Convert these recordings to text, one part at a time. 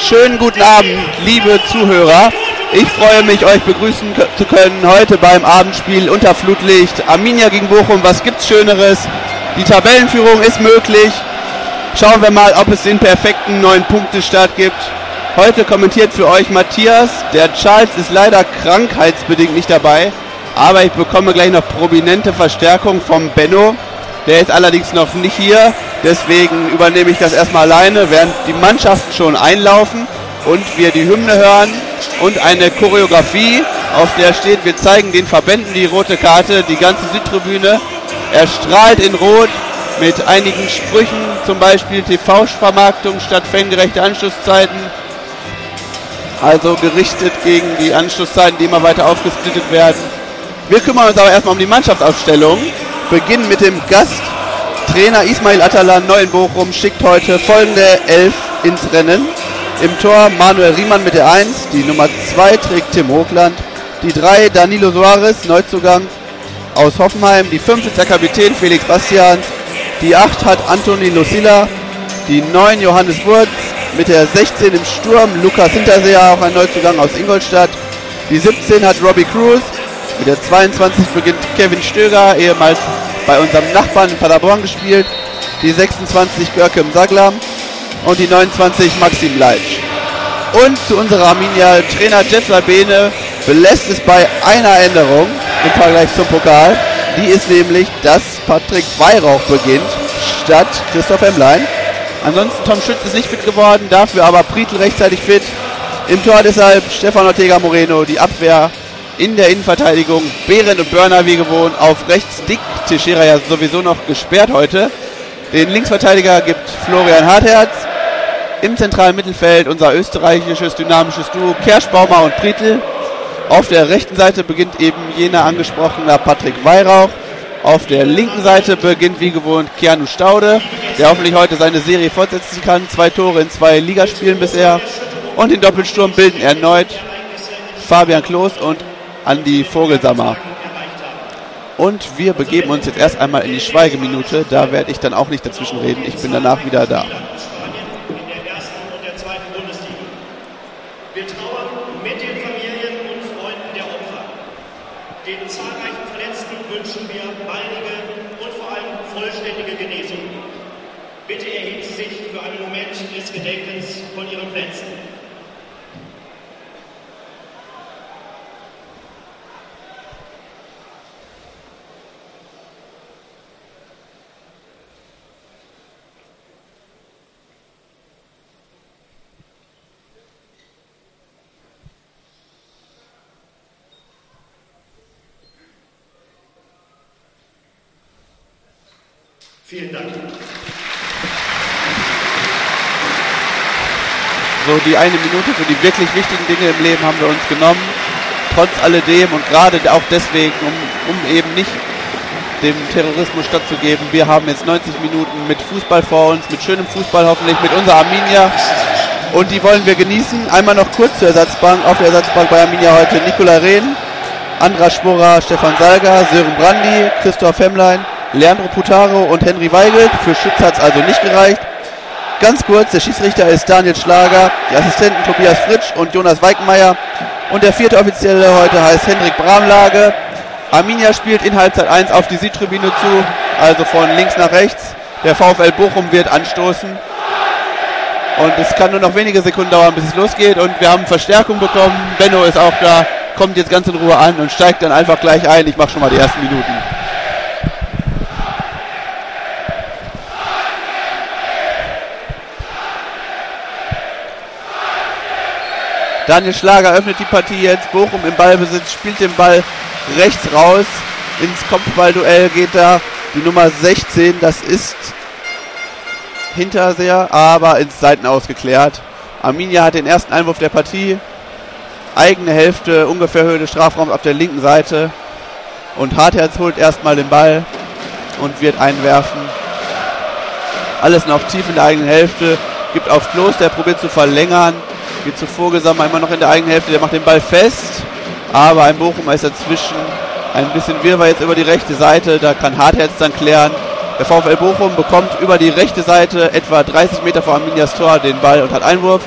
Schönen guten Abend, liebe Zuhörer. Ich freue mich, euch begrüßen zu können heute beim Abendspiel unter Flutlicht. Arminia gegen Bochum, was gibt's Schöneres? Die Tabellenführung ist möglich. Schauen wir mal, ob es den perfekten 9-Punkte-Start gibt. Heute kommentiert für euch Matthias. Der Charles ist leider krankheitsbedingt nicht dabei, aber ich bekomme gleich noch prominente Verstärkung vom Benno. Der ist allerdings noch nicht hier, deswegen übernehme ich das erstmal alleine, während die Mannschaften schon einlaufen und wir die Hymne hören und eine Choreografie, auf der steht, wir zeigen den Verbänden die rote Karte, die ganze Südtribüne. Er strahlt in Rot mit einigen Sprüchen, zum Beispiel TV-Vermarktung statt fangerechte Anschlusszeiten, also gerichtet gegen die Anschlusszeiten, die immer weiter aufgesplittet werden. Wir kümmern uns aber erstmal um die Mannschaftsaufstellung. Beginnen mit dem Gast. Trainer Ismail Atalan, Neu-in-Bochum, schickt heute folgende 11 ins Rennen. Im Tor Manuel Riemann mit der 1, die Nummer 2 trägt Tim Hochland, die 3 Danilo Soares, Neuzugang aus Hoffenheim, die 5 ist der Kapitän Felix Bastians, die 8 hat Antoni Lucilla, die 9 Johannes Wurz, mit der 16 im Sturm Lukas Hinterseher, auch ein Neuzugang aus Ingolstadt, die 17 hat Robbie Cruz, mit der 22 beginnt Kevin Stöger, ehemals bei unserem Nachbarn in Paderborn gespielt. Die 26 Görkem Saglam und die 29 Maxim Leitsch. Und zu unserer Arminia Trainer Jeff Sabene belässt es bei einer Änderung im Vergleich zum Pokal. Die ist nämlich, dass Patrick Weihrauch beginnt statt Christoph Hemmlein. Ansonsten Tom Schütz ist nicht fit geworden, dafür aber Prietl rechtzeitig fit. Im Tor deshalb Stefan Ortega Moreno, die Abwehr. In der Innenverteidigung Behrendt und Börner wie gewohnt, auf rechts Dick, Teixeira ja sowieso noch gesperrt heute. Den Linksverteidiger gibt Florian Hartherz. Im zentralen Mittelfeld unser österreichisches dynamisches Duo Kerschbaumer und Prietl. Auf der rechten Seite beginnt eben jener angesprochene Patrick Weihrauch. Auf der linken Seite beginnt wie gewohnt Keanu Staude, der hoffentlich heute seine Serie fortsetzen kann. 2 Tore in 2 Ligaspielen bisher. Und den Doppelsturm bilden erneut Fabian Klos und Andi Vogelsammer. Und wir begeben uns jetzt erst einmal in die Schweigeminute. Da werde ich dann auch nicht dazwischen reden. Ich bin danach wieder da. In der ersten und der zweiten Bundesliga. Wir trauern mit den Familien und Freunden der Opfer. Den zahlreichen Verletzten wünschen wir baldige und vor allem vollständige Genesung. Bitte erheben Sie sich für einen Moment des Gedenkens von Ihren Plätzen. Vielen Dank. So, die eine Minute für die wirklich wichtigen Dinge im Leben haben wir uns genommen. Trotz alledem und gerade auch deswegen, um eben nicht dem Terrorismus stattzugeben. Wir haben jetzt 90 Minuten mit Fußball vor uns, mit schönem Fußball hoffentlich, mit unserer Arminia. Und die wollen wir genießen. Einmal noch kurz zur Ersatzbank. Auf der Ersatzbank bei Arminia heute Nikolai Rehn, Andras Sporer, Stefan Salga, Sören Brandi, Christoph Hemmlein, Leandro Putaro und Henry Weigelt. Für Schütz hat es also nicht gereicht. Ganz kurz, der Schiedsrichter ist Daniel Schlager, die Assistenten Tobias Fritsch und Jonas Weikenmeier. Und der 4. Offizielle heute heißt Hendrik Bramlage. Arminia spielt in Halbzeit 1 auf die Südtribüne zu, also von links nach rechts. Der VfL Bochum wird anstoßen. Und es kann nur noch wenige Sekunden dauern, bis es losgeht. Und wir haben Verstärkung bekommen. Benno ist auch da, kommt jetzt ganz in Ruhe an und steigt dann einfach gleich ein. Ich mache schon mal die ersten Minuten. Daniel Schlager öffnet die Partie jetzt. Bochum im Ballbesitz, spielt den Ball rechts raus. Ins Kopfballduell geht da die Nummer 16. Das ist Hinterseher, aber ins Seiten ausgeklärt. Arminia hat den ersten Einwurf der Partie. Eigene Hälfte, ungefähr Höhe des Strafraums auf der linken Seite. Und Hartherz holt erstmal den Ball und wird einwerfen. Alles noch tief in der eigenen Hälfte. Gibt auf Klos, der probiert zu verlängern. Geht zu Vogelsammer, immer noch in der eigenen Hälfte, der macht den Ball fest, aber ein Bochumer ist dazwischen, ein bisschen Wirrwarr jetzt über die rechte Seite, da kann Hartherz dann klären. Der VfL Bochum bekommt über die rechte Seite etwa 30 Meter vor Arminias Tor den Ball und hat Einwurf.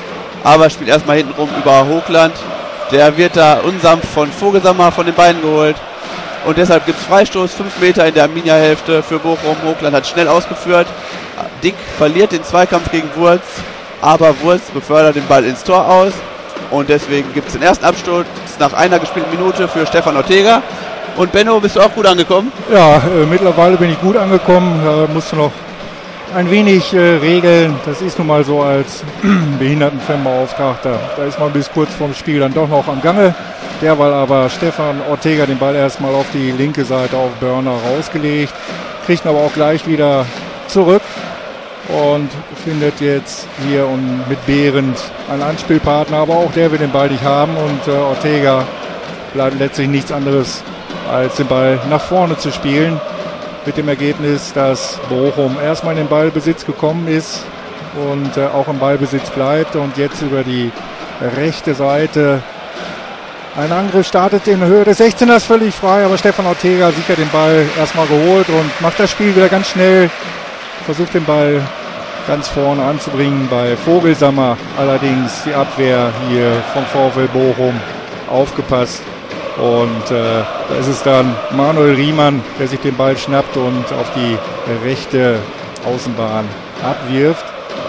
aber spielt erstmal hintenrum über Hochland. Der wird da unsanft von Vogelsammer von den Beinen geholt. Und deshalb gibt es Freistoß, 5 Meter in der Arminia-Hälfte für Bochum. Hochland hat schnell ausgeführt. Dick verliert den Zweikampf gegen Wurz, aber Wurz befördert den Ball ins Tor aus. Und deswegen gibt es den ersten Abstoß nach einer gespielten Minute für Stefan Ortega. Und Benno, bist du auch gut angekommen? Ja, mittlerweile bin ich gut angekommen. Musst du noch ein wenig regeln. Das ist nun mal so als Behindertenfanbeauftragter. Da ist man bis kurz vorm Spiel dann doch noch am Gange. Derweil aber Stefan Ortega den Ball erstmal auf die linke Seite auf Börner rausgelegt. Kriegt ihn aber auch gleich wieder zurück. Und findet jetzt hier und mit Behrendt einen Anspielpartner. Aber auch der will den Ball nicht haben. Und Ortega bleibt letztlich nichts anderes, als den Ball nach vorne zu spielen. Mit dem Ergebnis, dass Bochum erstmal in den Ballbesitz gekommen ist und auch im Ballbesitz bleibt und jetzt über die rechte Seite ein Angriff startet in Höhe des 16ers völlig frei, aber Stefan Ortega sicher den Ball erstmal geholt und macht das Spiel wieder ganz schnell, versucht den Ball ganz vorne anzubringen bei Vogelsammer, allerdings die Abwehr hier vom VfL Bochum aufgepasst. Und da ist es dann Manuel Riemann, der sich den Ball schnappt und auf die rechte Außenbahn abwirft.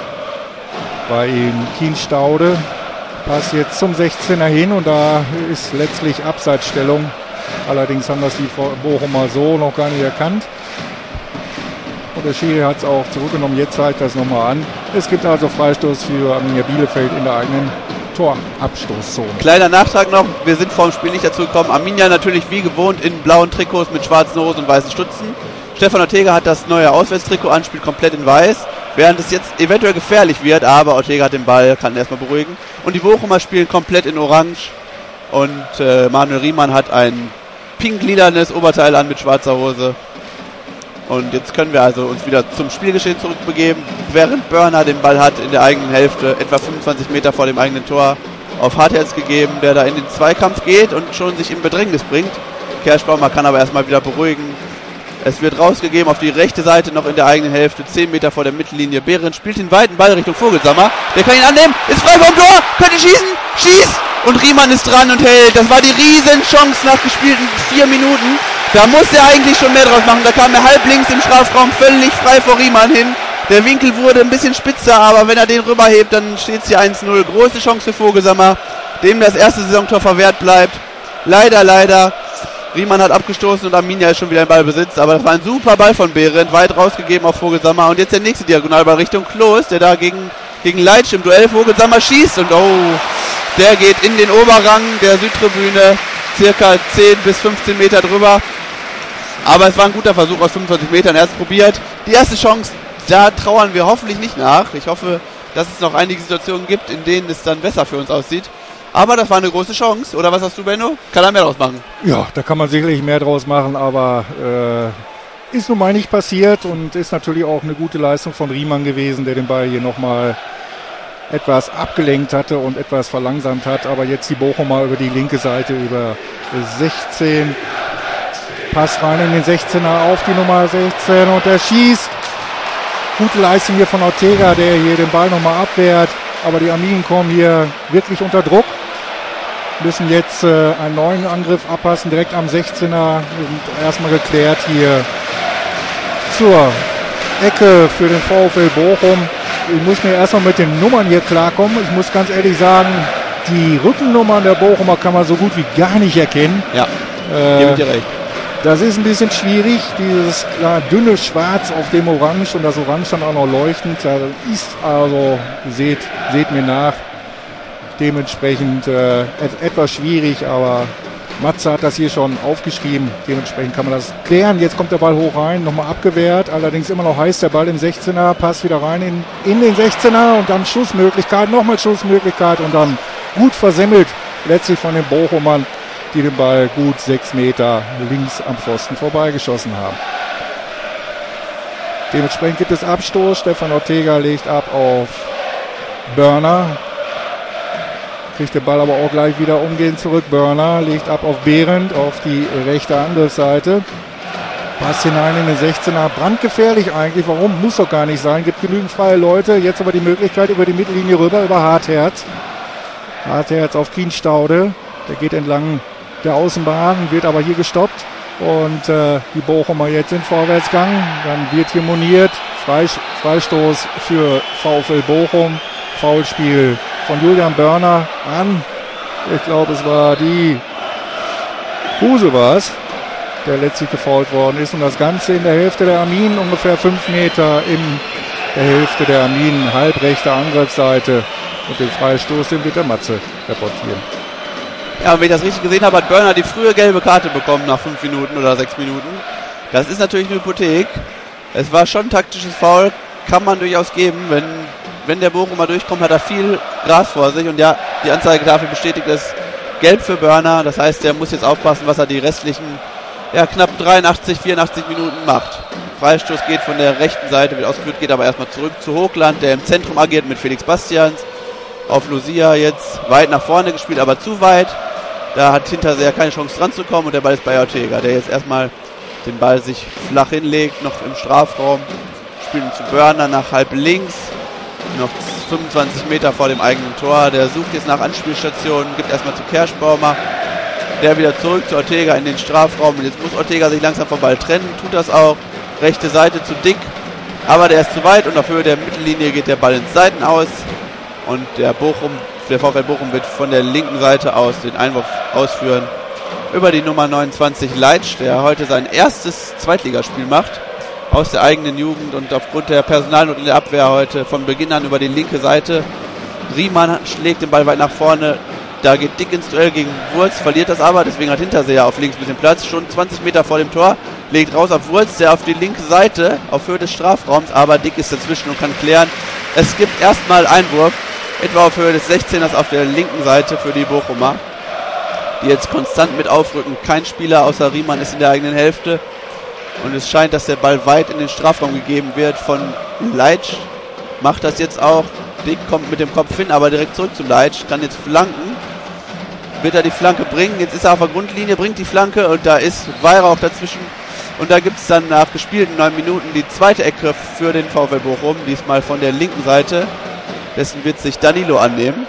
Bei ihm Kienstaude. Pass jetzt zum 16er hin und da ist letztlich Abseitsstellung. Allerdings haben das die Bochumer so noch gar nicht erkannt. Und der Schiri hat es auch zurückgenommen. Jetzt zeigt das nochmal an. Es gibt also Freistoß für Arminia Bielefeld in der eigenen Torabstoßzone. Kleiner Nachtrag noch, wir sind vor dem Spiel nicht dazu gekommen. Arminia natürlich wie gewohnt in blauen Trikots mit schwarzen Hosen und weißen Stutzen. Stefan Ortega hat das neue Auswärtstrikot an, spielt komplett in weiß, während es jetzt eventuell gefährlich wird, aber Ortega hat den Ball, kann erstmal beruhigen. Und die Bochumer spielen komplett in orange und Manuel Riemann hat ein pink-lilanes Oberteil an mit schwarzer Hose. Und jetzt können wir also uns wieder zum Spielgeschehen zurückbegeben, während Börner den Ball hat in der eigenen Hälfte, etwa 25 Meter vor dem eigenen Tor, auf Hartherz gegeben, der da in den Zweikampf geht und schon sich in Bedrängnis bringt. Kerschbaumer kann aber erstmal wieder beruhigen. Es wird rausgegeben auf die rechte Seite, noch in der eigenen Hälfte, 10 Meter vor der Mittellinie. Behrendt spielt den weiten Ball Richtung Vogelsammer. Der kann ihn annehmen, ist frei vom Tor, könnte schießen, schießt! Und Riemann ist dran und hält. Das war die Riesenchance nach gespielten 4 Minuten. Da muss er eigentlich schon mehr draus machen. Da kam er halb links im Strafraum völlig frei vor Riemann hin. Der Winkel wurde ein bisschen spitzer, aber wenn er den rüberhebt, dann steht es hier 1-0. Große Chance für Vogelsammer, dem das erste Saisontor verwehrt bleibt. Leider. Riemann hat abgestoßen und Arminia ist schon wieder im Ballbesitz. Aber das war ein super Ball von Behrendt, weit rausgegeben auf Vogelsammer. Und jetzt der nächste Diagonalball Richtung Klos, der da gegen Leitsch im Duell Vogelsammer schießt. Und der geht in den Oberrang der Südtribüne, circa 10 bis 15 Meter drüber. Aber es war ein guter Versuch aus 25 Metern, erst probiert. Die erste Chance, da trauern wir hoffentlich nicht nach. Ich hoffe, dass es noch einige Situationen gibt, in denen es dann besser für uns aussieht. Aber das war eine große Chance. Oder was hast du, Benno? Kann er mehr draus machen? Ja, da kann man sicherlich mehr draus machen, aber ist nun mal nicht passiert und ist natürlich auch eine gute Leistung von Riemann gewesen, der den Ball hier nochmal etwas abgelenkt hatte und etwas verlangsamt hat. Aber jetzt die Bochumer über die linke Seite, über 16. Pass rein in den 16er auf die Nummer 16 und der schießt. Gute Leistung hier von Ortega, der hier den Ball nochmal abwehrt. Aber die Arminen kommen hier wirklich unter Druck. Müssen jetzt einen neuen Angriff abpassen, direkt am 16er. Und erstmal geklärt hier zur Ecke für den VfL Bochum. Ich muss mir erstmal mit den Nummern hier klarkommen. Ich muss ganz ehrlich sagen, die Rückennummern der Bochumer kann man so gut wie gar nicht erkennen. Ja, gebe ich dir recht. Das ist ein bisschen schwierig, dieses dünne Schwarz auf dem Orange und das Orange dann auch noch leuchtend. Das ist also, seht mir nach, dementsprechend etwas schwierig, aber Matze hat das hier schon aufgeschrieben, dementsprechend kann man das klären. Jetzt kommt der Ball hoch rein, nochmal abgewehrt, allerdings immer noch heiß der Ball im 16er, passt wieder rein in den 16er und dann Schussmöglichkeit, nochmal Schussmöglichkeit und dann gut versemmelt, letztlich von den Bochumern, die den Ball gut 6 Meter links am Pfosten vorbeigeschossen haben. Dementsprechend gibt es Abstoß. Stefan Ortega legt ab auf Börner. Kriegt den Ball aber auch gleich wieder umgehend zurück. Börner legt ab auf Behrendt auf die rechte Angriffsseite. Pass hinein in den 16er. Brandgefährlich eigentlich. Warum? Muss doch gar nicht sein. Gibt genügend freie Leute. Jetzt aber die Möglichkeit über die Mittellinie rüber, über Hartherz. Hartherz auf Kienstaude. Der geht entlang der Außenbahn, wird aber hier gestoppt. Und die Bochumer jetzt in Vorwärtsgang. Dann wird hier moniert. Freistoß für VfL Bochum. Foulspiel von Julian Börner an. Ich glaube, es war die Kruse der letztlich gefoult worden ist. Und das Ganze in der Hälfte der Arminen, ungefähr 5 Meter in der Hälfte der Arminen, halbrechte Angriffsseite. Und den Freistoß, den wird der Matze reportieren. Ja, und wenn ich das richtig gesehen habe, hat Börner die frühe gelbe Karte bekommen nach 5 Minuten oder 6 Minuten. Das ist natürlich eine Hypothek. Es war schon ein taktisches Foul, kann man durchaus geben. Wenn der Bochumer durchkommt, hat er viel Gras vor sich. Und ja, die Anzeigetafel bestätigt es. Gelb für Börner, das heißt, er muss jetzt aufpassen, was er die restlichen knapp 83, 84 Minuten macht. Freistoß geht von der rechten Seite, wird ausgeführt, geht aber erstmal zurück zu Hochland, der im Zentrum agiert mit Felix Bastians. Auf Lucia jetzt weit nach vorne gespielt, aber zu weit. Da hat Hinterseher keine Chance dran zu kommen und der Ball ist bei Ortega, der jetzt erstmal den Ball sich flach hinlegt, noch im Strafraum. Spielt ihn zu Börner nach halb links, noch 25 Meter vor dem eigenen Tor. Der sucht jetzt nach Anspielstationen, gibt erstmal zu Kerschbaumer. Der wieder zurück zu Ortega in den Strafraum. Und jetzt muss Ortega sich langsam vom Ball trennen, tut das auch. Rechte Seite zu dick, aber der ist zu weit und auf Höhe der Mittellinie geht der Ball ins Seitenaus. Und der VfL Bochum wird von der linken Seite aus den Einwurf ausführen. Über die Nummer 29 Leitsch, der heute sein erstes Zweitligaspiel macht. Aus der eigenen Jugend und aufgrund der Personalnot in der Abwehr heute von Beginn an über die linke Seite. Riemann schlägt den Ball weit nach vorne. Da geht Dick ins Duell gegen Wurz, verliert das aber. Deswegen hat Hinterseher auf links ein bisschen Platz. Schon 20 Meter vor dem Tor. Legt raus auf Wurz, der auf die linke Seite, auf Höhe des Strafraums. Aber Dick ist dazwischen und kann klären. Es gibt erstmal Einwurf. Etwa auf Höhe des 16ers auf der linken Seite für die Bochumer, die jetzt konstant mit aufrücken. Kein Spieler außer Riemann ist in der eigenen Hälfte. Und es scheint, dass der Ball weit in den Strafraum gegeben wird von Leitsch. Macht das jetzt auch. Dick kommt mit dem Kopf hin, aber direkt zurück zu Leitsch. Kann jetzt flanken. Wird er die Flanke bringen. Jetzt ist er auf der Grundlinie, bringt die Flanke und da ist Weihrauch dazwischen. Und da gibt es dann nach gespielten 9 Minuten die zweite Ecke für den VfL Bochum. Diesmal von der linken Seite. Dessen wird sich Danilo annehmen.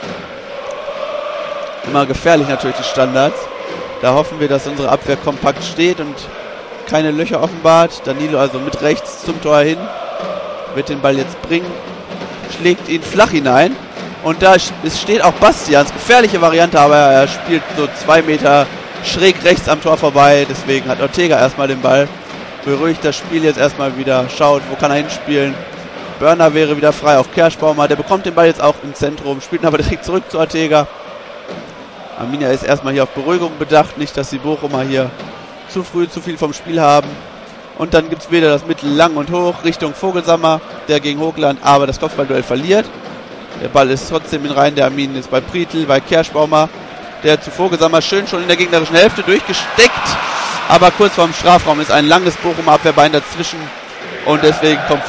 Immer gefährlich natürlich die Standards. Da hoffen wir, dass unsere Abwehr kompakt steht und keine Löcher offenbart. Danilo also mit rechts zum Tor hin. Wird den Ball jetzt bringen. Schlägt ihn flach hinein. Und da steht auch Bastians. Gefährliche Variante, aber er spielt so 2 Meter schräg rechts am Tor vorbei. Deswegen hat Ortega erstmal den Ball. Beruhigt das Spiel jetzt erstmal wieder. Schaut, wo kann er hinspielen. Börner wäre wieder frei auf Kerschbaumer. Der bekommt den Ball jetzt auch im Zentrum. Spielt ihn aber direkt zurück zu Ortega. Arminia ist erstmal hier auf Beruhigung bedacht. Nicht, dass die Bochumer hier zu früh zu viel vom Spiel haben. Und dann gibt es wieder das Mittel lang und hoch Richtung Vogelsammer, der gegen Hochland aber das Kopfballduell verliert. Der Ball ist trotzdem in Reihen der Arminen, ist bei Prietl, bei Kerschbaumer, der zu Vogelsammer schön schon in der gegnerischen Hälfte durchgesteckt. Aber kurz vorm Strafraum ist ein langes Bochumer Abwehrbein dazwischen und deswegen kommt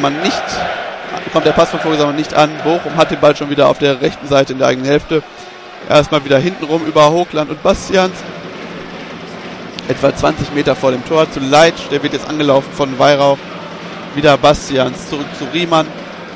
der Pass von Vogelsammer nicht an. Bochum hat den Ball schon wieder auf der rechten Seite in der eigenen Hälfte. Erstmal wieder hintenrum über Hochland und Bastians. Etwa 20 Meter vor dem Tor zu Leitsch, der wird jetzt angelaufen von Weihrauch. Wieder Bastians zurück zu Riemann.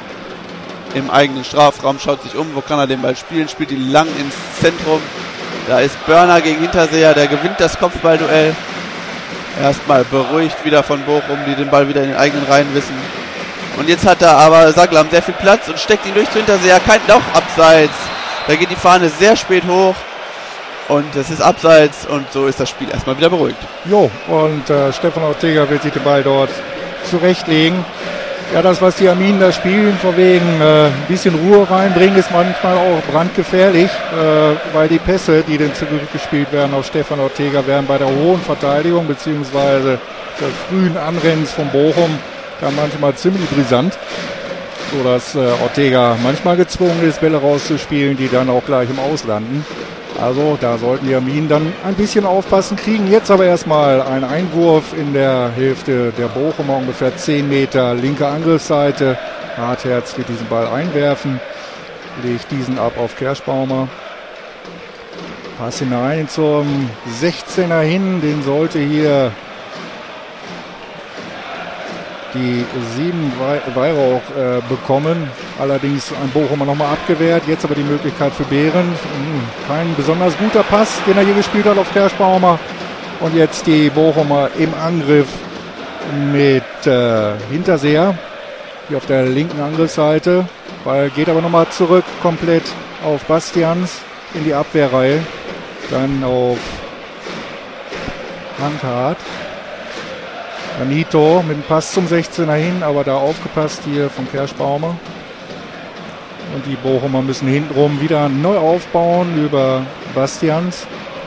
Im eigenen Strafraum, schaut sich um, wo kann er den Ball spielen, spielt ihn lang ins Zentrum. Da ist Börner gegen Hinterseher, der gewinnt das Kopfballduell. Erstmal beruhigt wieder von Bochum, die den Ball wieder in den eigenen Reihen wissen. Und jetzt hat da aber Saglam sehr viel Platz und steckt ihn durch zu Hinterseher, kein Loch abseits. Da geht die Fahne sehr spät hoch. Und es ist abseits und so ist das Spiel erstmal wieder beruhigt. Jo, und Stefan Ortega wird sich den Ball dort zurechtlegen. Ja, das, was die Arminen da spielen, von wegen ein bisschen Ruhe reinbringen, ist manchmal auch brandgefährlich, weil die Pässe, die dann zurückgespielt werden auf Stefan Ortega, werden bei der hohen Verteidigung bzw. der frühen Anrennens von Bochum da manchmal ziemlich brisant, sodass Ortega manchmal gezwungen ist, Bälle rauszuspielen, die dann auch gleich im Aus landen. Also da sollten die Arminen dann ein bisschen aufpassen, kriegen jetzt aber erstmal einen Einwurf in der Hälfte der Bochumer, ungefähr 10 Meter linke Angriffsseite. Hartherz wird diesen Ball einwerfen, legt diesen ab auf Kerschbaumer. Pass hinein zum 16er hin, den sollte hier die 7 Weihrauch bekommen. Allerdings ein Bochumer nochmal abgewehrt. Jetzt aber die Möglichkeit für Behrend. Kein besonders guter Pass, den er hier gespielt hat auf Kerschbaumer. Und jetzt die Bochumer im Angriff mit Hinterseher. Hier auf der linken Angriffsseite. Ball geht aber nochmal zurück komplett auf Bastians in die Abwehrreihe. Dann auf Handhart. Anito mit dem Pass zum 16er hin, aber da aufgepasst hier von Kerschbaumer. Und die Bochumer müssen hintenrum wieder neu aufbauen über Bastians.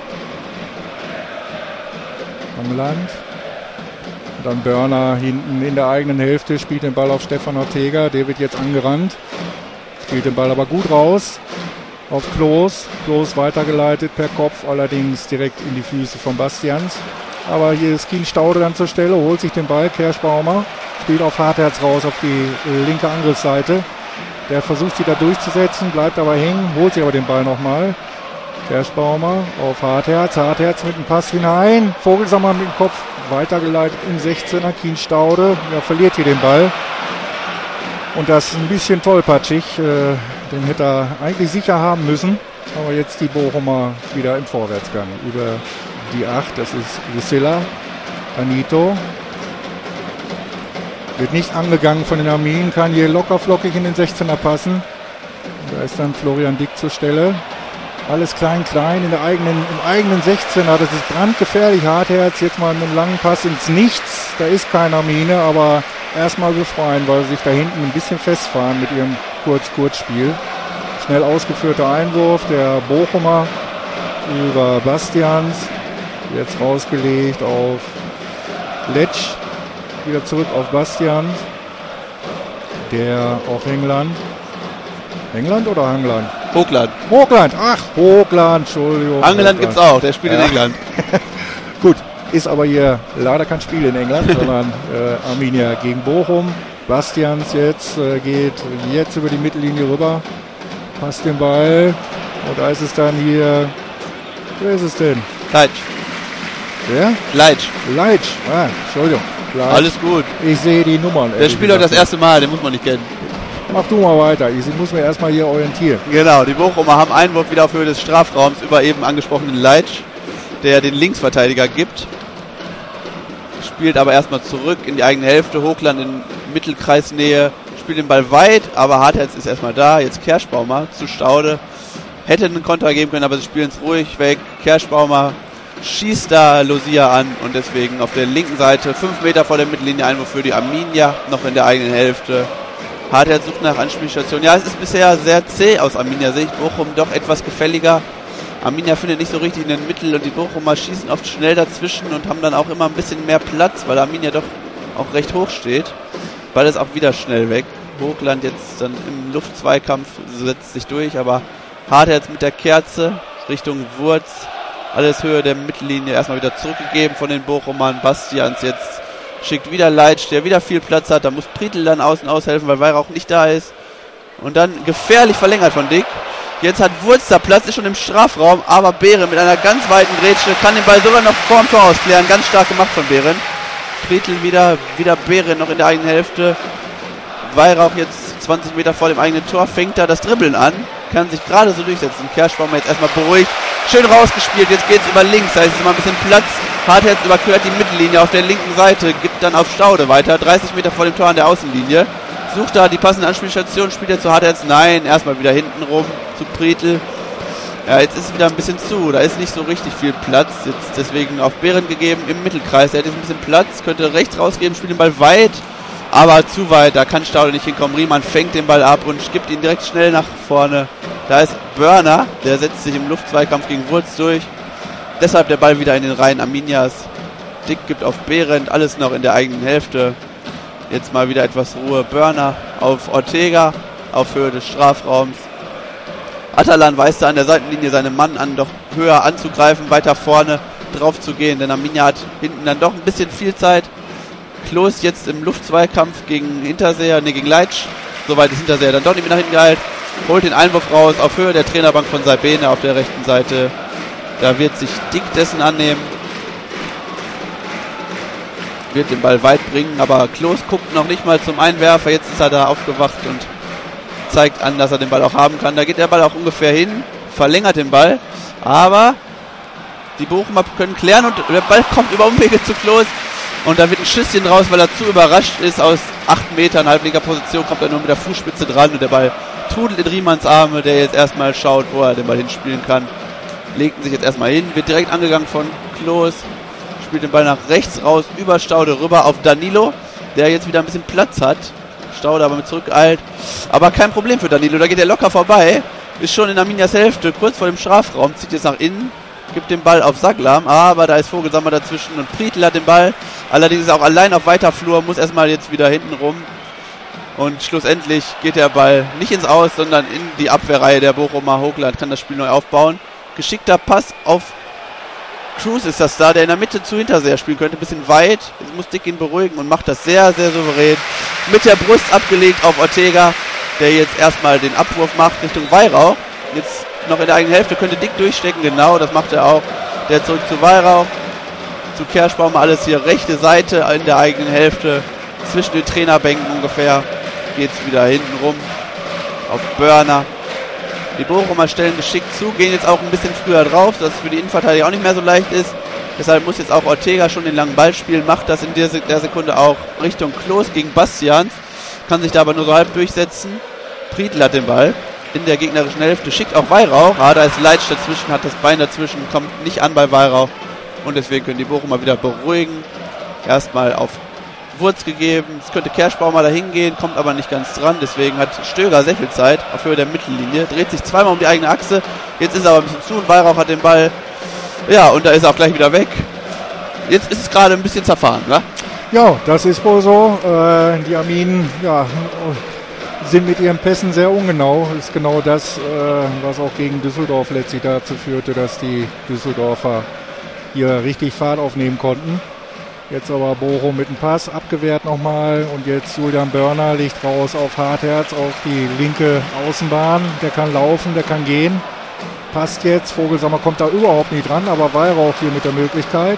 Am Land. Und dann Börner hinten in der eigenen Hälfte, spielt den Ball auf Stefan Ortega. Der wird jetzt angerannt. Spielt den Ball aber gut raus. Auf Klos. Klos weitergeleitet per Kopf, allerdings direkt in die Füße von Bastians. Aber hier ist Kien Staude dann zur Stelle, holt sich den Ball. Kerschbaumer spielt auf Hartherz raus auf die linke Angriffsseite. Der versucht sie da durchzusetzen, bleibt aber hängen, holt sich aber den Ball nochmal. Kerschbaumer auf Hartherz. Hartherz mit dem Pass hinein. Vogelsammer mit dem Kopf weitergeleitet im 16er. Kien Staude, der verliert hier den Ball. Und das ist ein bisschen tollpatschig. Den hätte er eigentlich sicher haben müssen. Aber jetzt die Bochumer wieder im Vorwärtsgang. Über die 8, das ist Lucilla. Anito. Wird nicht angegangen von den Arminen. Kann hier locker flockig in den 16er passen. Da ist dann Florian Dick zur Stelle. Alles klein im eigenen 16er. Das ist brandgefährlich. Hartherz jetzt mal mit einem langen Pass ins Nichts. Da ist keine Armine, aber erstmal befreien, weil sie sich da hinten ein bisschen festfahren mit ihrem Kurz-Kurz-Spiel. Schnell ausgeführter Einwurf der Bochumer über Bastians. Jetzt rausgelegt auf Letsch. Wieder zurück auf Bastians. Der auf England. England oder Hangland? Hochland. Hochland. Ach, Hochland. Entschuldigung. Hangland gibt's auch. Der spielt in England. Gut. Ist aber hier leider kein Spiel in England, sondern Arminia gegen Bochum. Bastians jetzt geht jetzt über die Mittellinie rüber. Passt den Ball. Und da ist es dann hier. Wer ist es denn? Leitsch. Wer? Leitsch. Leitsch. Ah, Entschuldigung. Leitsch. Alles gut. Ich sehe die Nummern. Der spielt heute das erste Mal, den muss man nicht kennen. Mach du mal weiter. Ich muss mir erstmal hier orientieren. Genau, die Bochumer haben Einwurf wieder auf Höhe des Strafraums über eben angesprochenen Leitsch, der den Linksverteidiger gibt. Spielt aber erstmal zurück in die eigene Hälfte. Hochland in Mittelkreisnähe. Spielt den Ball weit, aber Hartherz ist erstmal da. Jetzt Kerschbaumer zu Staude. Hätte einen Konter geben können, aber sie spielen es ruhig weg. Kerschbaumer schießt da Lucia an und deswegen auf der linken Seite 5 Meter vor der Mittellinie Einwurf für die Arminia, noch in der eigenen Hälfte. Hartherz sucht nach Anspielstation. Ja, es ist bisher sehr zäh aus Arminia-Sicht. Bochum doch etwas gefälliger. Arminia findet nicht so richtig in den Mittel und die Bochumer schießen oft schnell dazwischen und haben dann auch immer ein bisschen mehr Platz, weil Arminia doch auch recht hoch steht. Ball ist auch wieder schnell weg. Hochland jetzt dann im Luftzweikampf setzt sich durch, aber Hartherz mit der Kerze Richtung Wurz. Alles Höhe der Mittellinie erstmal wieder zurückgegeben von den Bochumern. Bastians jetzt schickt wieder Leitsch, der wieder viel Platz hat. Da muss Prietl dann außen aushelfen, weil Weihrauch nicht da ist. Und dann gefährlich verlängert von Dick. Jetzt hat Wurz da Platz, ist schon im Strafraum, aber Behrend mit einer ganz weiten Grätsche kann den Ball sogar noch vor dem Tor ausklären. Ganz stark gemacht von Behrend. Prietl wieder Behrend noch in der eigenen Hälfte. Weihrauch jetzt 20 Meter vor dem eigenen Tor, fängt da das Dribbeln an, kann sich gerade so durchsetzen. Kerschbaumer jetzt erstmal beruhigt, schön rausgespielt, jetzt geht es über links, da ist immer ein bisschen Platz. Hartherz überquert die Mittellinie auf der linken Seite, gibt dann auf Staude weiter, 30 Meter vor dem Tor an der Außenlinie. Sucht da die passende Anspielstation, spielt er zu Hartherz, nein, erstmal wieder hinten rum zu Prietl. Ja, jetzt ist es wieder ein bisschen zu, da ist nicht so richtig viel Platz, jetzt deswegen auf Behrend gegeben im Mittelkreis. Er hat jetzt ein bisschen Platz, könnte rechts rausgeben, spielt den Ball weit, aber zu weit, da kann Staude nicht hinkommen. Riemann fängt den Ball ab und gibt ihn direkt schnell nach vorne. Da ist Börner, der setzt sich im Luftzweikampf gegen Wurz durch. Deshalb der Ball wieder in den Reihen Arminias. Dick gibt auf Behrend, alles noch in der eigenen Hälfte. Jetzt mal wieder etwas Ruhe. Börner auf Ortega, auf Höhe des Strafraums. Atalan weist da an der Seitenlinie seinen Mann an, doch höher anzugreifen, weiter vorne drauf zu gehen, denn Arminia hat hinten dann doch ein bisschen viel Zeit. Klos jetzt im Luftzweikampf gegen Hinterseher, gegen Leitsch. Soweit ist Hinterseher dann doch nicht mehr nach hinten gehalten. Holt den Einwurf raus auf Höhe der Trainerbank von Sabene auf der rechten Seite. Da wird sich Dick dessen annehmen. wird den Ball weit bringen, aber Klos guckt noch nicht mal zum Einwerfer, jetzt ist er da aufgewacht und zeigt an, dass er den Ball auch haben kann. Da geht der Ball auch ungefähr hin, verlängert den Ball, aber die Bochumer können klären und der Ball kommt über Umwege zu Klos und da wird ein Schüsschen raus, weil er zu überrascht ist. Aus 8 Metern Halblinker-Position kommt er nur mit der Fußspitze dran und der Ball trudelt in Riemanns Arme, der jetzt erstmal schaut, wo er den Ball hinspielen kann. Legt ihn sich jetzt erstmal hin, wird direkt angegangen von Klos, spielt den Ball nach rechts raus, über Staude rüber auf Danilo, der jetzt wieder ein bisschen Platz hat. Staude aber mit zurückeilt, aber kein Problem für Danilo, da geht er locker vorbei, ist schon in Arminias Hälfte, kurz vor dem Strafraum, zieht jetzt nach innen, gibt den Ball auf Saglam, aber da ist Vogelsammer dazwischen und Prietl hat den Ball, allerdings ist er auch allein auf weiter Flur, muss erstmal jetzt wieder hinten rum und schlussendlich geht der Ball nicht ins Aus, sondern in die Abwehrreihe der Bochumer. Hochland kann das Spiel neu aufbauen, geschickter Pass auf Cruz ist das da, der in der Mitte zu Hinterseher spielen könnte, ein bisschen weit, jetzt muss Dick ihn beruhigen und macht das sehr, sehr souverän, mit der Brust abgelegt auf Ortega, der jetzt erstmal den Abwurf macht Richtung Weihrauch, jetzt noch in der eigenen Hälfte, könnte Dick durchstecken, genau, das macht er auch, der zurück zu Weihrauch, zu Kerschbaum, alles hier rechte Seite in der eigenen Hälfte, zwischen den Trainerbänken ungefähr, geht's wieder hinten rum, auf Börner. Die Bochumer stellen geschickt zu, gehen jetzt auch ein bisschen früher drauf, dass es für die Innenverteidiger auch nicht mehr so leicht ist. Deshalb muss jetzt auch Ortega schon den langen Ball spielen, macht das in der Sekunde auch Richtung Klos gegen Bastians, kann sich da aber nur so halb durchsetzen. Prietl hat den Ball in der gegnerischen Hälfte, schickt auch Weihrauch, da ist Leitsch dazwischen, hat das Bein dazwischen, kommt nicht an bei Weihrauch und deswegen können die Bochumer wieder beruhigen. Erstmal auf Wurz gegeben, es könnte Kerschbaumer da hingehen, kommt aber nicht ganz dran, deswegen hat Stöger sehr viel Zeit auf Höhe der Mittellinie, dreht sich zweimal um die eigene Achse, jetzt ist er aber ein bisschen zu und Weihrauch hat den Ball, ja, und da ist er auch gleich wieder weg. Jetzt ist es gerade ein bisschen zerfahren, wa? Ja, das ist wohl so. Die Arminen, ja, sind mit ihren Pässen sehr ungenau. Das ist genau das, was auch gegen Düsseldorf letztlich dazu führte, dass die Düsseldorfer hier richtig Fahrt aufnehmen konnten. Jetzt aber Bochum mit dem Pass abgewehrt nochmal und jetzt Julian Börner legt raus auf Hartherz auf die linke Außenbahn. Der kann laufen, der kann gehen. Passt jetzt. Vogelsammer kommt da überhaupt nicht dran, aber Weihrauch hier mit der Möglichkeit.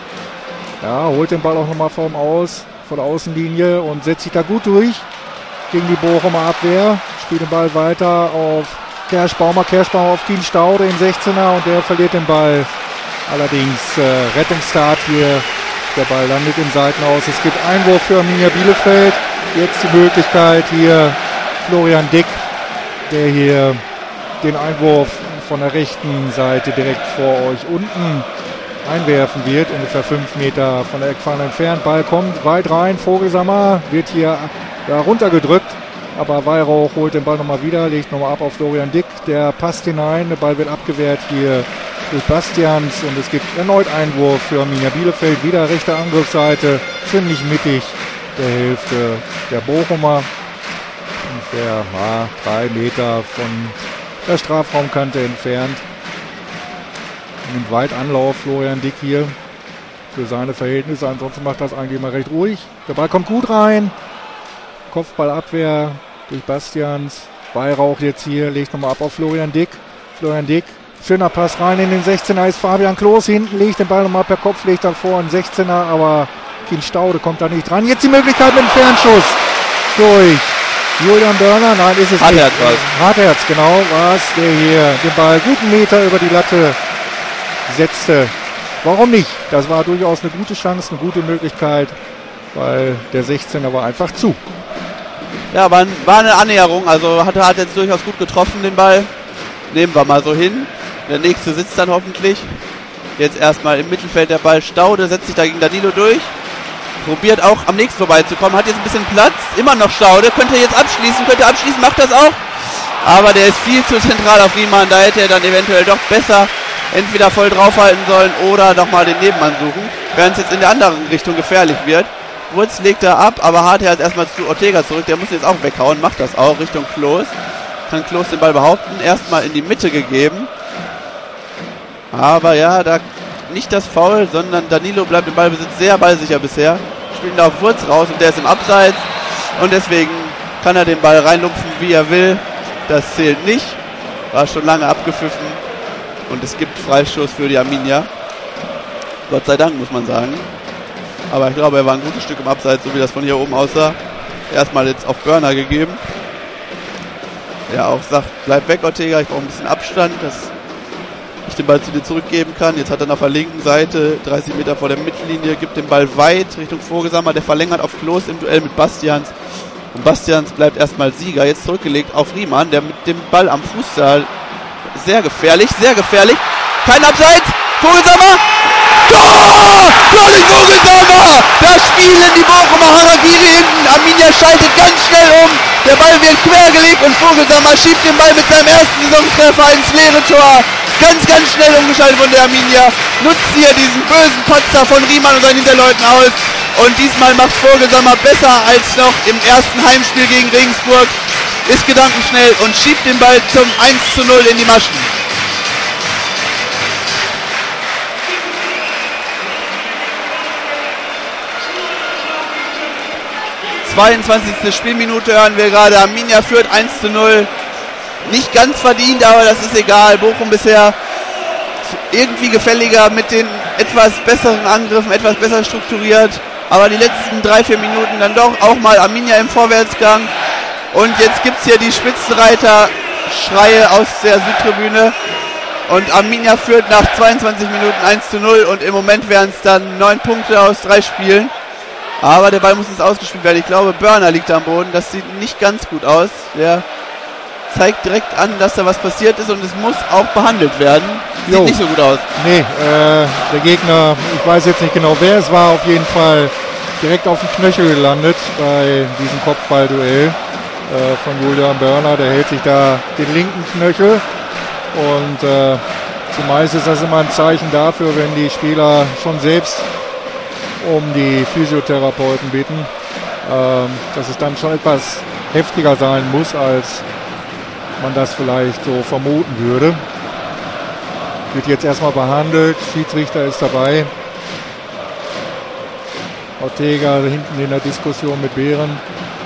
Ja, holt den Ball auch nochmal vor der Außenlinie und setzt sich da gut durch gegen die Bochumer Abwehr. Spielt den Ball weiter auf Kerschbaumer auf Kien Staude, den 16er und der verliert den Ball. Allerdings Rettungsstart hier. Der Ball landet im Seitenaus. Es gibt Einwurf für Arminia Bielefeld. Jetzt die Möglichkeit hier Florian Dick, der hier den Einwurf von der rechten Seite direkt vor euch unten einwerfen wird. Ungefähr 5 Meter von der Eckfahne entfernt. Ball kommt weit rein. Vogelsammer wird hier runtergedrückt. Aber Weihrauch holt den Ball nochmal wieder, legt nochmal ab auf Florian Dick. Der passt hinein. Der Ball wird abgewehrt hier durch Bastians und es gibt erneut Einwurf für Arminia Bielefeld, wieder rechte Angriffsseite, ziemlich mittig der Hälfte der Bochumer, ungefähr 3 Meter von der Strafraumkante entfernt. Nimmt weit Anlauf Florian Dick hier für seine Verhältnisse, ansonsten macht das eigentlich immer recht ruhig. Der Ball kommt gut rein, Kopfballabwehr durch Bastians, Weihrauch jetzt hier, legt nochmal ab auf Florian Dick, schöner Pass rein in den 16er, ist Fabian Klos hinten, legt den Ball nochmal per Kopf, legt dann vor einen 16er, aber Kien Staude kommt da nicht dran. Jetzt die Möglichkeit mit dem Fernschuss durch Julian Börner, nein, ist es nicht. Hartherz, genau, war es, der hier den Ball guten Meter über die Latte setzte. Warum nicht? Das war durchaus eine gute Chance, eine gute Möglichkeit, weil der 16er war einfach zu. Ja, war eine Annäherung, also hat jetzt durchaus gut getroffen den Ball. Nehmen wir mal so hin. Der nächste sitzt dann hoffentlich. Jetzt erstmal im Mittelfeld der Ball. Staude setzt sich da gegen Danilo durch. Probiert auch am nächsten vorbeizukommen. Hat jetzt ein bisschen Platz. Immer noch Staude. Könnte abschließen. Macht das auch. Aber der ist viel zu zentral auf Riemann. Da hätte er dann eventuell doch besser entweder voll draufhalten sollen oder nochmal den Nebenmann suchen. Während es jetzt in der anderen Richtung gefährlich wird. Wurz legt er ab, aber Hartherz erstmal zu Ortega zurück. Der muss jetzt auch weghauen. Macht das auch Richtung Klos. Kann Klos den Ball behaupten. Erstmal in die Mitte gegeben. Aber ja, da nicht das Foul, sondern Danilo bleibt im Ballbesitz sehr ballsicher bisher. Spielt da auf Wurz raus und der ist im Abseits. Und deswegen kann er den Ball reinlupfen, wie er will. Das zählt nicht. War schon lange abgepfiffen. Und es gibt Freistoß für die Arminia. Gott sei Dank, muss man sagen. Aber ich glaube, er war ein gutes Stück im Abseits, so wie das von hier oben aussah. Erstmal jetzt auf Börner gegeben. Der auch sagt, bleib weg, Ortega, ich brauche ein bisschen Abstand, dass ich den Ball zu dir zurückgeben kann. Jetzt hat er auf der linken Seite, 30 Meter vor der Mittellinie, gibt den Ball weit Richtung Vogelsammer, der verlängert auf Klos im Duell mit Bastians. Und Bastians bleibt erstmal Sieger, jetzt zurückgelegt auf Riemann, der mit dem Ball am Fuß da sehr gefährlich. Kein Abseits, Vogelsammer! Tor! Tor durch Vogelsammer! Das Spiel in die Bochumer Harakiri hinten. Arminia schaltet ganz schnell um. Der Ball wird quergelegt und Vogelsammer schiebt den Ball mit seinem ersten Saisontreffer ins leere Tor. Ganz schnell umgeschaltet von der Arminia. Nutzt hier diesen bösen Patzer von Riemann und seinen Hinterleuten aus. Und diesmal macht Vogelsammer besser als noch im ersten Heimspiel gegen Regensburg. Ist gedankenschnell und schiebt den Ball zum 1:0 in die Maschen. 22. Spielminute hören wir gerade. Arminia führt 1:0. Nicht ganz verdient, aber das ist egal. Bochum bisher irgendwie gefälliger mit den etwas besseren Angriffen, etwas besser strukturiert. Aber die letzten 3-4 Minuten dann doch auch mal Arminia im Vorwärtsgang. Und jetzt gibt es hier die Spitzenreiter-Schreie aus der Südtribüne. Und Arminia führt nach 22 Minuten 1:0 und im Moment wären es dann 9 Punkte aus 3 Spielen. Aber der Ball muss jetzt ausgespielt werden. Ich glaube, Börner liegt am Boden. Das sieht nicht ganz gut aus. Der zeigt direkt an, dass da was passiert ist und es muss auch behandelt werden. Sieht nicht so gut aus. Nee, der Gegner, ich weiß jetzt nicht genau, wer es war, auf jeden Fall direkt auf den Knöchel gelandet bei diesem Kopfballduell von Julian Börner. Der hält sich da den linken Knöchel und zumeist ist das immer ein Zeichen dafür, wenn die Spieler schon selbst um die Physiotherapeuten bitten, dass es dann schon etwas heftiger sein muss, als man das vielleicht so vermuten würde. Wird jetzt erstmal behandelt, Schiedsrichter ist dabei. Ortega hinten in der Diskussion mit Behren.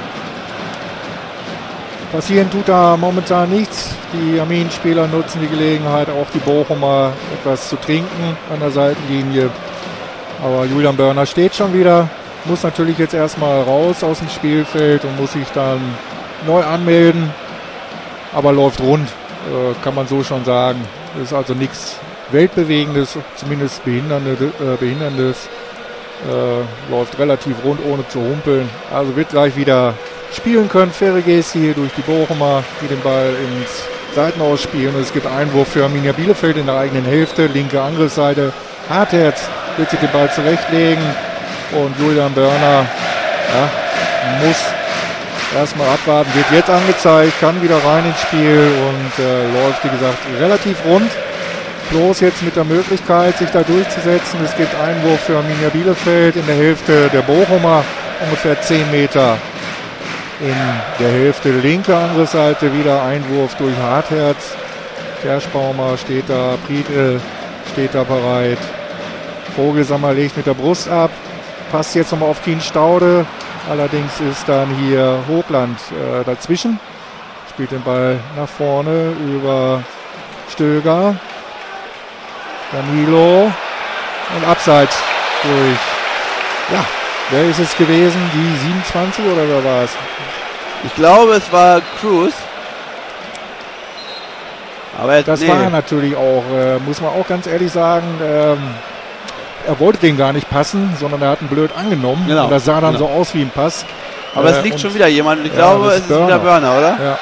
Passieren tut da momentan nichts. Die Armin-Spieler nutzen die Gelegenheit, auch die Bochumer etwas zu trinken an der Seitenlinie. Aber Julian Börner steht schon wieder, muss natürlich jetzt erstmal raus aus dem Spielfeld und muss sich dann neu anmelden. Aber läuft rund, kann man so schon sagen. Ist also nichts Weltbewegendes, zumindest Behinderndes. Läuft relativ rund, ohne zu humpeln. Also wird gleich wieder spielen können. Faire Geste hier durch die Bochumer, die den Ball ins Seitenaus spielen. Und es gibt Einwurf für Arminia Bielefeld in der eigenen Hälfte, linke Angriffsseite. Hartherz wird sich den Ball zurechtlegen und Julian Börner muss erstmal abwarten, wird jetzt angezeigt, kann wieder rein ins Spiel und läuft, wie gesagt, relativ rund. Bloß jetzt mit der Möglichkeit, sich da durchzusetzen. Es gibt Einwurf für Arminia Bielefeld in der Hälfte der Bochumer, ungefähr 10 Meter in der Hälfte linke Angriffsseite, wieder Einwurf durch Hartherz. Kerschbaumer steht da, Priedl steht da bereit. Vogelsammer legt mit der Brust ab, passt jetzt nochmal auf Kien Staude, allerdings ist dann hier Hochland dazwischen, spielt den Ball nach vorne über Stöger, Danilo und abseits durch, wer ist es gewesen, die 27 oder wer war es? Ich glaube, es war Cruz. Aber das war natürlich auch, muss man auch ganz ehrlich sagen, er wollte den gar nicht passen, sondern er hat ihn blöd angenommen. Genau, und das sah dann so aus wie ein Pass. Aber es liegt schon wieder jemand und ich glaube, es ist wieder Börner, oder? Ja.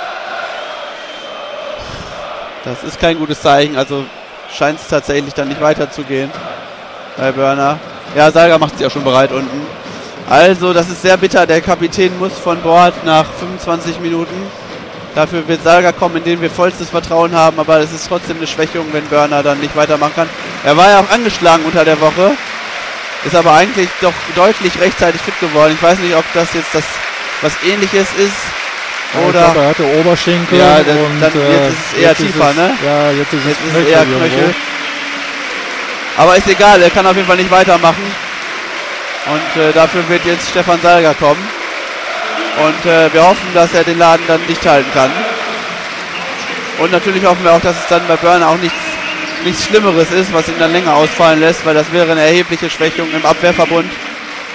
Das ist kein gutes Zeichen, also scheint es tatsächlich dann nicht weiterzugehen bei Börner. Ja, Salga macht sich auch schon bereit unten. Also, das ist sehr bitter. Der Kapitän muss von Bord nach 25 Minuten. Dafür wird Salga kommen, in den wir vollstes Vertrauen haben, aber es ist trotzdem eine Schwächung, wenn Börner dann nicht weitermachen kann. Er war ja auch angeschlagen unter der Woche, ist aber eigentlich doch deutlich rechtzeitig fit geworden. Ich weiß nicht, ob das jetzt was Ähnliches ist oder... Ich glaube, er hatte Oberschenkel ja, und dann jetzt ist es eher tiefer, ne? Ja, jetzt ist es eher Knöchel. Aber ist egal, er kann auf jeden Fall nicht weitermachen. Und dafür wird jetzt Stefan Salga kommen. Und wir hoffen, dass er den Laden dann dicht halten kann. Und natürlich hoffen wir auch, dass es dann bei Börner auch nichts Schlimmeres ist, was ihn dann länger ausfallen lässt, weil das wäre eine erhebliche Schwächung im Abwehrverbund.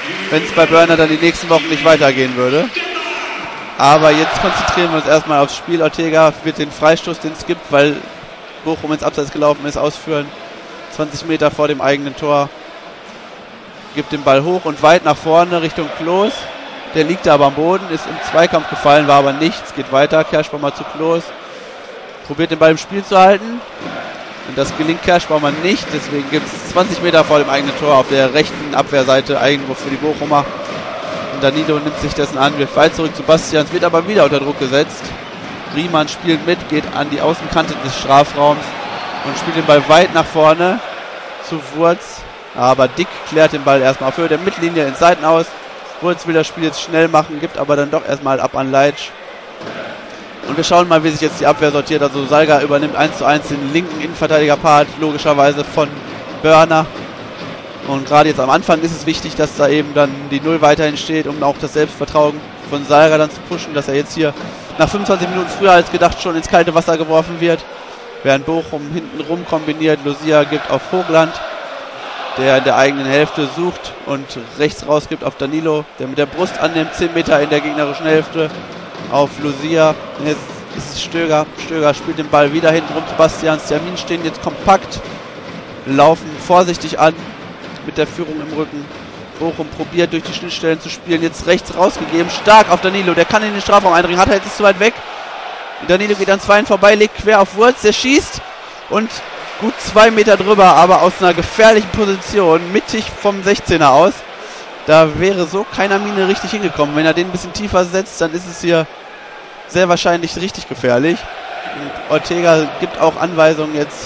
wenn es bei Börner dann die nächsten Wochen nicht weitergehen würde. Aber jetzt konzentrieren wir uns erstmal aufs Spiel. Ortega wird den Freistoß, den es gibt, weil Bochum ins Abseits gelaufen ist, ausführen. 20 Meter vor dem eigenen Tor. Gibt den Ball hoch und weit nach vorne Richtung Klos. Der liegt da aber am Boden, ist im Zweikampf gefallen, war aber nichts. Geht weiter, Kerschbaumer zu Klos. Probiert den Ball im Spiel zu halten. Und das gelingt Kerschbaumer nicht. Deswegen gibt es 20 Meter vor dem eigenen Tor auf der rechten Abwehrseite Eigenwurf für die Bochumer. Und Danilo nimmt sich dessen an, wird weit zurück zu Bastians, wird aber wieder unter Druck gesetzt. Riemann spielt mit, geht an die Außenkante des Strafraums und spielt den Ball weit nach vorne zu Wurz. Aber Dick klärt den Ball erstmal auf Höhe der Mittellinie ins Seiten aus. Wurz will das Spiel jetzt schnell machen, gibt aber dann doch erstmal ab an Leitsch. Und wir schauen mal, wie sich jetzt die Abwehr sortiert. Also Salga übernimmt 1:1 den linken Innenverteidigerpart, logischerweise von Börner. Und gerade jetzt am Anfang ist es wichtig, dass da eben dann die 0 weiterhin steht, um auch das Selbstvertrauen von Salga dann zu pushen, dass er jetzt hier nach 25 Minuten früher als gedacht schon ins kalte Wasser geworfen wird. Während Bochum hinten rum kombiniert, Lucia gibt auf Vogtland, der in der eigenen Hälfte sucht und rechts raus gibt auf Danilo, der mit der Brust annimmt, 10 Meter in der gegnerischen Hälfte auf Lucia. Jetzt ist es Stöger. Stöger spielt den Ball wieder hinten rum zu Bastians. Die Arminen stehen jetzt kompakt, laufen vorsichtig an mit der Führung im Rücken. Bochum probiert durch die Schnittstellen zu spielen, jetzt rechts rausgegeben, stark auf Danilo, der kann in den Strafraum eindringen, hat er jetzt ist zu weit weg. Danilo geht an Zweien vorbei, legt quer auf Wurz, der schießt und gut 2 Meter drüber, aber aus einer gefährlichen Position, mittig vom 16er aus. Da wäre so kein Armine richtig hingekommen. Wenn er den ein bisschen tiefer setzt, dann ist es hier sehr wahrscheinlich richtig gefährlich. Und Ortega gibt auch Anweisungen jetzt,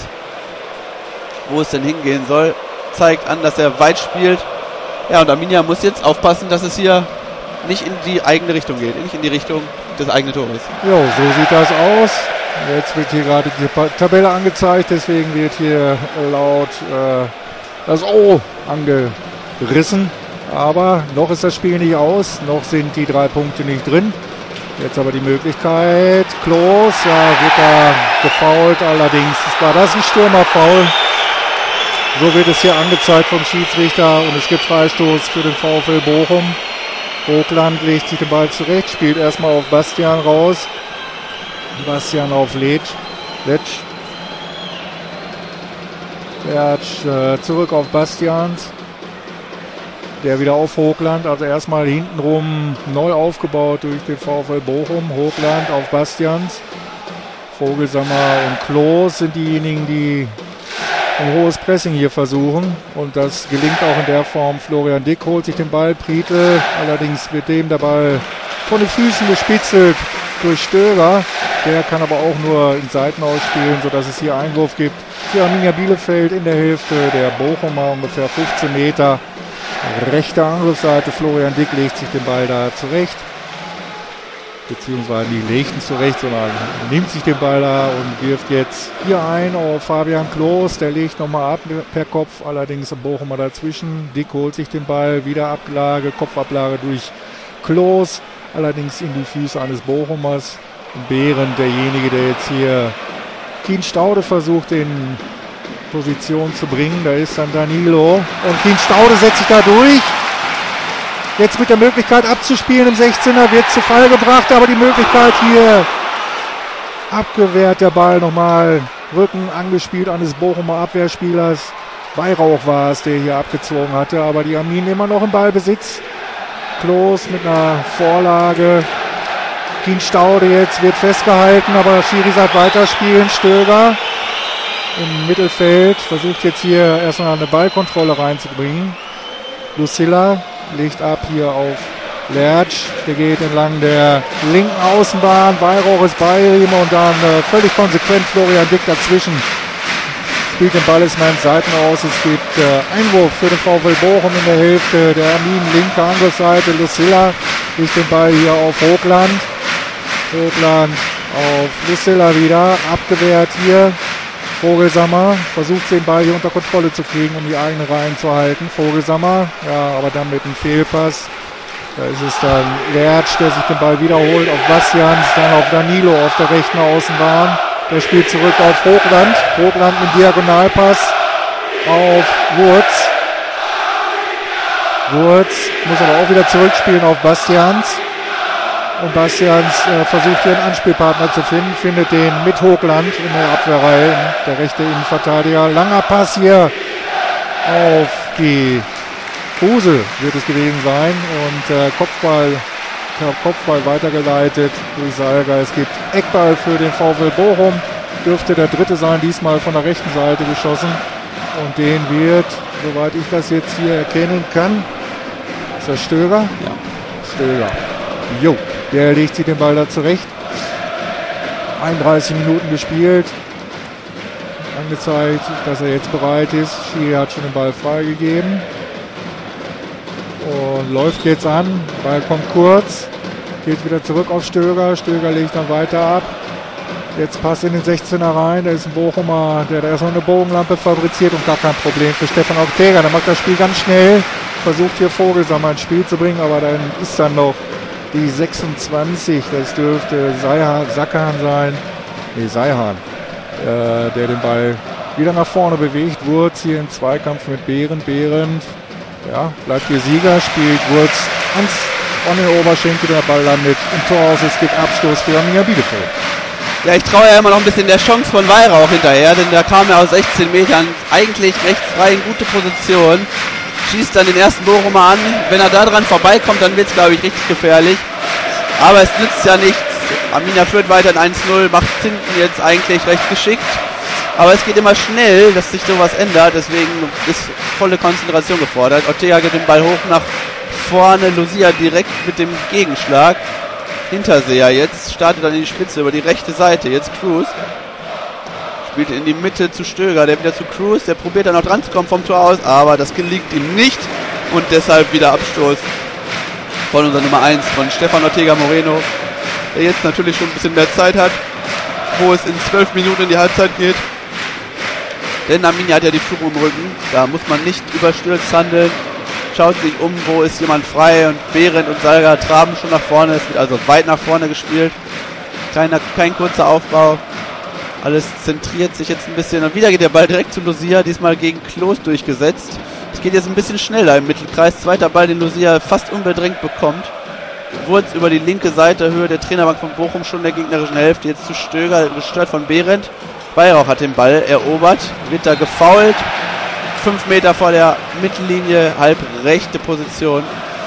wo es denn hingehen soll. Zeigt an, dass er weit spielt. Ja, und Arminia muss jetzt aufpassen, dass es hier nicht in die eigene Richtung geht, nicht in die Richtung des eigenen Tores. Jo, so sieht das aus. Jetzt wird hier gerade die Tabelle angezeigt, deswegen wird hier laut das O angerissen. Aber noch ist das Spiel nicht aus, noch sind die 3 Punkte nicht drin. Jetzt aber die Möglichkeit, Klos, ja, wird da gefoult, allerdings war das ein Stürmerfoul. So wird es hier angezeigt vom Schiedsrichter und es gibt Freistoß für den VfL Bochum. Vogtland legt sich den Ball zurecht, spielt erstmal auf Bastian raus. Bastian auf Letsch. Zurück auf Bastians. Der wieder auf Vogtland, also erstmal hintenrum neu aufgebaut durch den VfL Bochum. Vogtland auf Bastians. Vogelsammer und Klos sind diejenigen, die ein hohes Pressing hier versuchen. Und das gelingt auch in der Form. Florian Dick holt sich den Ball. Prietl, allerdings wird dem der Ball von den Füßen gespitzelt durch Stöger. Der kann aber auch nur in Seiten ausspielen, sodass es hier Einwurf gibt. Für Arminia Bielefeld in der Hälfte der Bochumer, ungefähr 15 Meter. Rechte Angriffsseite, Florian Dick legt sich den Ball da zurecht. Beziehungsweise nicht legt ihn zurecht, sondern nimmt sich den Ball da und wirft jetzt hier ein auf Fabian Klos. Der legt nochmal ab per Kopf, allerdings ein Bochumer dazwischen. Dick holt sich den Ball, wieder Ablage, Kopfablage durch Klos. Allerdings in die Füße eines Bochumers. Behrend derjenige, der jetzt hier Kien Staude versucht in Position zu bringen. Da ist dann Danilo. Und Kien Staude setzt sich da durch. Jetzt mit der Möglichkeit abzuspielen im 16er wird zu Fall gebracht. Aber die Möglichkeit hier abgewehrt. Der Ball nochmal Rücken angespielt eines Bochumer Abwehrspielers. Weihrauch war es, der hier abgezogen hatte. Aber die Arminen immer noch im Ballbesitz. Klos mit einer Vorlage. Kien Staude jetzt wird festgehalten, aber Schiri sagt weiterspielen. Stöger im Mittelfeld versucht jetzt hier erstmal eine Ballkontrolle reinzubringen. Lucilla legt ab hier auf Lertsch. Der geht entlang der linken Außenbahn. Weihrauch ist bei ihm und dann völlig konsequent Florian Dick dazwischen. Spielt den Ball jetzt mal in Seiten aus. Es gibt Einwurf für den VfL Bochum in der Hälfte der Arminen, linke Angriffsseite. Lucilla legt den Ball hier auf Vogtland. Vogtland auf Lucilla wieder. Abgewehrt hier. Vogelsammer versucht den Ball hier unter Kontrolle zu kriegen, um die eigenen Reihen zu halten. Vogelsammer, ja, aber dann mit einem Fehlpass. Da ist es dann Lertsch, der sich den Ball wiederholt auf Bastians, dann auf Danilo auf der rechten Außenbahn. Der spielt zurück auf Vogtland. Vogtland mit Diagonalpass auf Wurz. Wurz muss aber auch wieder zurückspielen auf Bastians. Und Bastians versucht hier einen Anspielpartner zu finden, findet den mit Hochland in der Abwehrreihe, der rechte Innenverteidiger. Langer Pass hier auf die Kruse wird es gewesen sein und Kopfball weitergeleitet durch Salga. Es gibt Eckball für den VfL Bochum, dürfte der dritte sein, diesmal von der rechten Seite geschossen und den wird, soweit ich das jetzt hier erkennen kann, ist das Stöger? Ja. Stöger. Jo, der legt sich den Ball da zurecht. 31 Minuten gespielt. Angezeigt, dass er jetzt bereit ist. Schiri hat schon den Ball freigegeben. Und läuft jetzt an. Ball kommt kurz. Geht wieder zurück auf Stöger. Stöger legt dann weiter ab. Jetzt passt in den 16er rein. Da ist ein Bochumer, der da erstmal eine Bogenlampe fabriziert und gar kein Problem für Stefan Ortega. Der macht das Spiel ganz schnell. Versucht hier Vogelsammer ins Spiel zu bringen, aber dann ist dann noch die 26. Das dürfte Sackhahn sein. Nee, Seihan. Der den Ball wieder nach vorne bewegt. Wurz hier im Zweikampf mit Behrend. Behrend, ja, bleibt hier Sieger, spielt Wurz an den Oberschenkel, der Ball landet im Tor aus. Es gibt Abstoß für Arminia Bielefeld. Ja, ich traue ja immer noch ein bisschen der Chance von Weihrauch hinterher, denn da kam er aus 16 Metern eigentlich recht frei in gute Position. Schießt dann den ersten Bochumer an. Wenn er da dran vorbeikommt, dann wird es, glaube ich, richtig gefährlich. Aber es nützt ja nichts. Arminia führt weiter in 1-0, macht hinten jetzt eigentlich recht geschickt. Aber es geht immer schnell, dass sich sowas ändert. Deswegen ist volle Konzentration gefordert. Ortega geht den Ball hoch nach vorne. Lucia direkt mit dem Gegenschlag. Hinterseher jetzt, startet dann in die Spitze über die rechte Seite. Jetzt Cruz. Spielt in die Mitte zu Stöger, der wieder zu Cruz. Der probiert dann noch dran zu kommen vom Tor aus, aber das gelingt ihm nicht. Und deshalb wieder Abstoß von unserer Nummer 1, von Stefan Ortega Moreno, der jetzt natürlich schon ein bisschen mehr Zeit hat, wo es in 12 Minuten in die Halbzeit geht. Denn Arminia hat ja die Führung im Rücken. Da muss man nicht überstürzt handeln. Schaut sich um, wo ist jemand frei, und Behrend und Salga traben schon nach vorne. Es wird also weit nach vorne gespielt. Kein kurzer Aufbau. Alles zentriert sich jetzt ein bisschen. Und wieder geht der Ball direkt zu Lucia, diesmal gegen Klos durchgesetzt. Es geht jetzt ein bisschen schneller im Mittelkreis. Zweiter Ball, den Lucia fast unbedrängt bekommt. Wurz über die linke Seite, Höhe der Trainerbank von Bochum, schon der gegnerischen Hälfte. Jetzt zu Stöger, gestört von Behrend. Weihrauch hat den Ball erobert, wird da gefoult. 5 Meter vor der Mittellinie, halb rechte Position.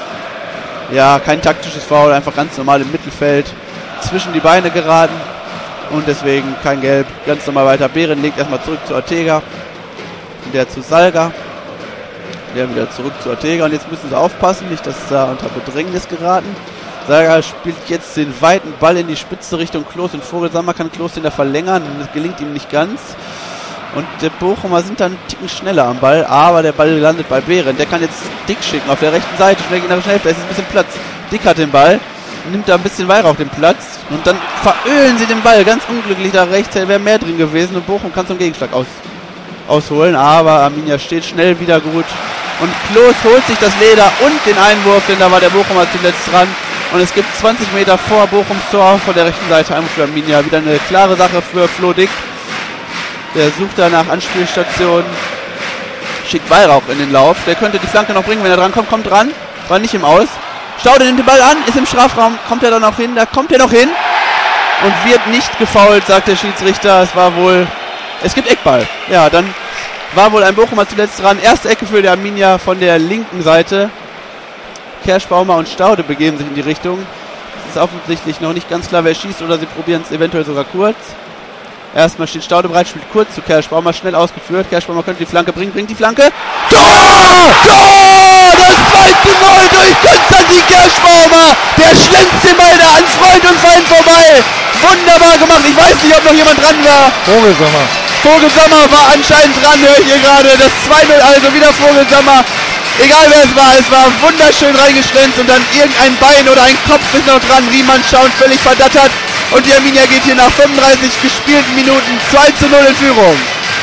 Ja, kein taktisches Foul, einfach ganz normal im Mittelfeld. Zwischen die Beine geraten. Und deswegen kein Gelb. Ganz normal weiter. Behrend legt erstmal zurück zu Ortega. Der zu Salga. Der wieder zurück zu Ortega. Und jetzt müssen sie aufpassen, nicht, dass sie da unter Bedrängnis geraten. Salga spielt jetzt den weiten Ball in die Spitze Richtung Klos. Und Vogelsammer kann Klos den da verlängern. Das gelingt ihm nicht ganz. Und der Bochumer sind dann einen Ticken schneller am Ball. Aber der Ball landet bei Behrend. Der kann jetzt Dick schicken auf der rechten Seite. Schnell gegnerische Hälfte. Da ist ein bisschen Platz. Dick hat den Ball. Nimmt da ein bisschen Weihrauch den Platz. Und dann verölen sie den Ball. Ganz unglücklich da rechts. Da wäre mehr drin gewesen. Und Bochum kann zum Gegenschlag ausholen. Aber Arminia steht schnell wieder gut. Und Klos holt sich das Leder und den Einwurf. Denn da war der Bochumer zuletzt dran. Und es gibt 20 Meter vor Bochums Tor von der rechten Seite Einwurf für Arminia. Wieder eine klare Sache für Flo Dick. Der sucht da nach Anspielstationen. Schickt Weihrauch in den Lauf. Der könnte die Flanke noch bringen, wenn er dran kommt. Kommt dran. War nicht im Aus. Staude nimmt den Ball an, ist im Strafraum, kommt er da noch hin, da kommt er noch hin und wird nicht gefoult, sagt der Schiedsrichter. Es gibt Eckball. Ja, dann war wohl ein Bochumer zuletzt dran. Erste Ecke für die Arminia von der linken Seite. Kerschbaumer und Staude begeben sich in die Richtung. Es ist offensichtlich noch nicht ganz klar, wer schießt, oder sie probieren es eventuell sogar kurz. Erstmal steht Staude bereit, spielt kurz zu Kerschbaumer, schnell ausgeführt. Kerschbaumer könnte die Flanke bringen, bringt die Flanke. Tor! Tor! Das 2:0 durch Konstantin Kerschbaumer. Der schlänzt den Ball da an Freund und Feind vorbei. Wunderbar gemacht. Ich weiß nicht, ob noch jemand dran war. Vogelsammer war anscheinend dran, höre ich hier gerade. Das 2:0, also wieder Vogelsammer. Egal wer es war wunderschön reingeschlänzt und dann irgendein Bein oder ein Kopf ist noch dran. Riemann schaut völlig verdattert. Und die Arminia geht hier nach 35 gespielten Minuten 2:0 in Führung.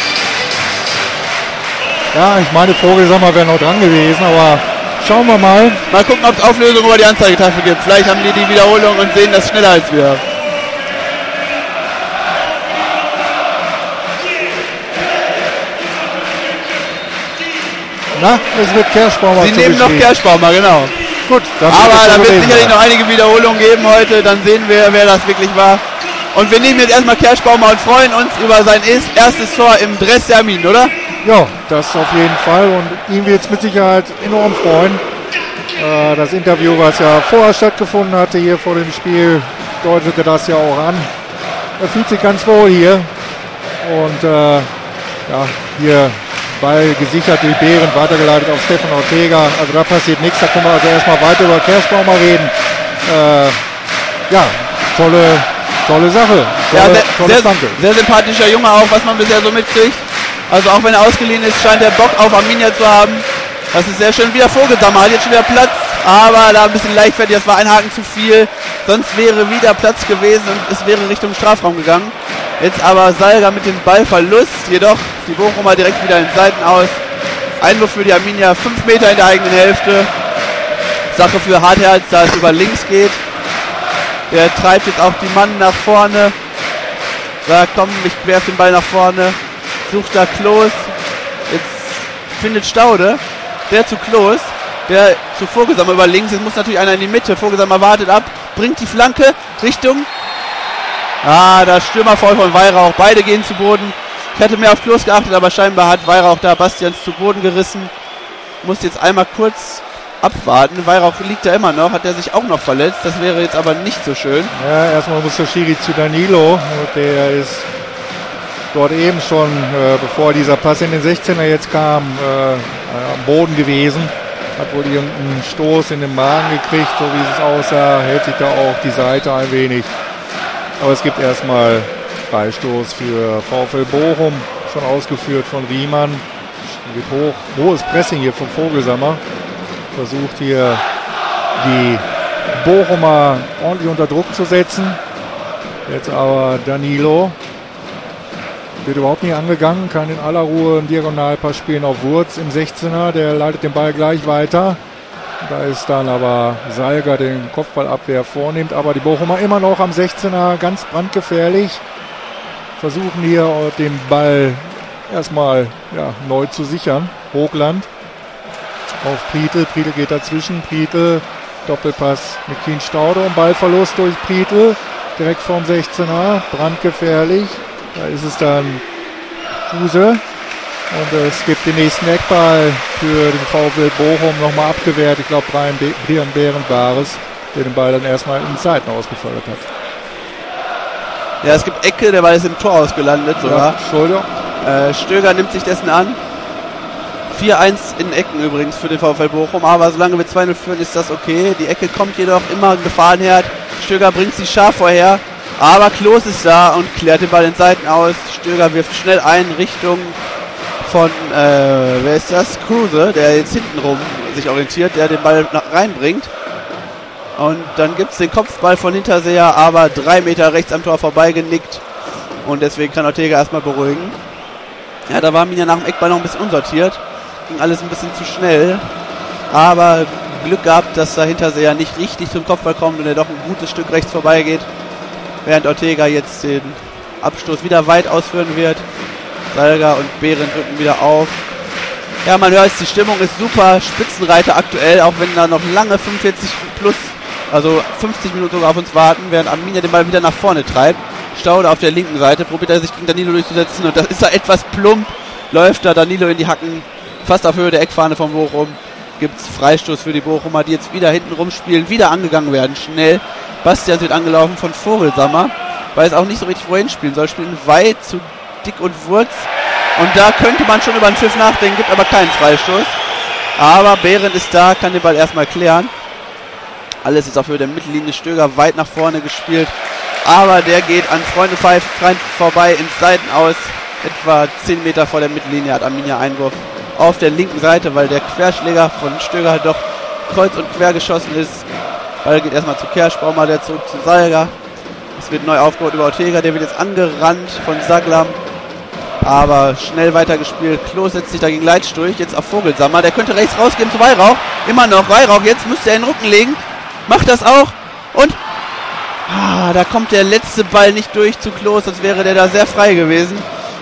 Ja, ich meine, Vogelsammer wäre noch dran gewesen, aber schauen wir mal. Mal gucken, ob es Auflösung über die Anzeigetafel gibt. Vielleicht haben die die Wiederholung und sehen das schneller als wir. Na, es wird Kerschbaumer. Sie nehmen noch Kerschbaumer, genau. Gut, aber da wird es sicherlich noch einige Wiederholungen geben heute, dann sehen wir, wer das wirklich war. Und wir nehmen jetzt erstmal Kerschbaumer und freuen uns über sein erstes Tor im Dress der Arminen, oder? Ja, das auf jeden Fall und ihn wird es mit Sicherheit enorm freuen. Das Interview, was ja vorher stattgefunden hatte hier vor dem Spiel, deutete das ja auch an. Er fühlt sich ganz wohl hier und ja, hier Ball gesichert durch Behrend, weitergeleitet auf Stefan Ortega. Also da passiert nichts, da können wir also erstmal weiter über Kerschbaumer reden. Ja, tolle Sache. Sehr sympathischer Junge auch, was man bisher so mitkriegt. Also auch wenn er ausgeliehen ist, scheint er Bock auf Arminia zu haben. Das ist sehr schön. Wieder Vogelsammer, hat jetzt schon wieder Platz, aber da ein bisschen leichtfertig, das war ein Haken zu viel. Sonst wäre wieder Platz gewesen und es wäre Richtung Strafraum gegangen. Jetzt aber Salga mit dem Ballverlust, jedoch die Bochumer direkt wieder in Seiten aus. Einwurf für die Arminia, 5 Meter in der eigenen Hälfte. Sache für Hartherz, da es über links geht. Der treibt jetzt auch die Mann nach vorne. Da komm, ich werf den Ball nach vorne. Sucht da Klos. Jetzt findet Staude. Der zu Klos. Der zu Vogelsammer über links. Jetzt muss natürlich einer in die Mitte. Vogelsammer wartet ab. Bringt die Flanke Richtung. Das Stürmerfoul von Weihrauch. Beide gehen zu Boden. Ich hatte mehr auf Klos geachtet, aber scheinbar hat Weihrauch da Bastians zu Boden gerissen. Muss jetzt einmal kurz abwarten. Weihrauch liegt da immer noch. Hat er sich auch noch verletzt. Das wäre jetzt aber nicht so schön. Ja, erstmal muss der Schiri zu Danilo. Der ist dort eben schon, bevor dieser Pass in den 16er jetzt kam, am Boden gewesen. Hat wohl irgendeinen Stoß in den Magen gekriegt, so wie es aussah. Hält sich da auch die Seite ein wenig. Aber es gibt erstmal Freistoß für VfL Bochum, schon ausgeführt von Riemann. Geht hohes Pressing hier vom Vogelsammer. Versucht hier die Bochumer ordentlich unter Druck zu setzen. Jetzt aber Danilo. Wird überhaupt nicht angegangen, kann in aller Ruhe einen Diagonalpass spielen auf Wurz im 16er. Der leitet den Ball gleich weiter. Da ist dann aber Salga, der den Kopfballabwehr vornimmt. Aber die Bochumer immer noch am 16er, ganz brandgefährlich. Versuchen hier den Ball erstmal neu zu sichern. Hochland auf Prietl. Prietl geht dazwischen. Prietl, Doppelpass mit Kien Staude und Ballverlust durch Prietl. Direkt vorm 16er, brandgefährlich. Da ist es dann Kruse. Und es gibt den nächsten Eckball für den VfL Bochum, nochmal abgewehrt. Ich glaube, Brian Behrend war es, der den Ball dann erstmal in Seiten ausgefördert hat. Ja, es gibt Ecke, der Ball ist im Tor ausgelandet sogar. Ja, Entschuldigung. Stöger nimmt sich dessen an. 4-1 in Ecken übrigens für den VfL Bochum, aber solange wir 2-0 führen, ist das okay. Die Ecke kommt jedoch immer Gefahrenherd. Stöger bringt sie scharf vorher, aber Klos ist da und klärt den Ball in Seiten aus. Stöger wirft schnell ein Richtung von, wer ist das? Kruse, der jetzt hintenrum sich orientiert, der den Ball reinbringt. Und dann gibt es den Kopfball von Hinterseher, aber 3 Meter rechts am Tor vorbeigenickt. Und deswegen kann Ortega erstmal beruhigen. Ja, da war Arminia nach dem Eckball noch ein bisschen unsortiert. Ging alles ein bisschen zu schnell. Aber Glück gehabt, dass da Hinterseher nicht richtig zum Kopfball kommt und er doch ein gutes Stück rechts vorbeigeht. Während Ortega jetzt den Abstoß wieder weit ausführen wird. Salga und Behrend rücken wieder auf. Ja, man hört, die Stimmung ist super. Spitzenreiter aktuell, auch wenn da noch lange 45 plus, also 50 Minuten sogar auf uns warten, während Arminia den Ball wieder nach vorne treibt. Staude auf der linken Seite, probiert er sich gegen Danilo durchzusetzen und das ist da etwas plump. Läuft da Danilo in die Hacken, fast auf Höhe der Eckfahne von Bochum. Gibt es Freistoß für die Bochumer, die jetzt wieder hinten rumspielen, wieder angegangen werden, schnell. Bastian wird angelaufen von Vogelsammer, weiß auch nicht so richtig, wohin spielen soll. Spielen weit zu Dick und Wurz. Und da könnte man schon über einen Pfiff nachdenken, gibt aber keinen Freistoß. Aber Behrend ist da, kann den Ball erstmal klären. Alles ist auf Höhe der Mittellinie, Stöger weit nach vorne gespielt. Aber der geht an Freunde vorbei ins Seitenaus. Etwa 10 Meter vor der Mittellinie hat Arminia Einwurf auf der linken Seite, weil der Querschläger von Stöger halt doch kreuz und quer geschossen ist. Ball geht erstmal zu Kerschbaumer, der zurück zu Salga. Es wird neu aufgebaut über Ortega, der wird jetzt angerannt von Saglam. Aber schnell weitergespielt. Klos setzt sich dagegen Leitsch durch. Jetzt auf Vogelsammer. Der könnte rechts rausgehen zu Weihrauch. Immer noch Weihrauch. Jetzt müsste er in den Rücken legen. Macht das auch. Und da kommt der letzte Ball nicht durch zu Klos. Sonst wäre der da sehr frei gewesen.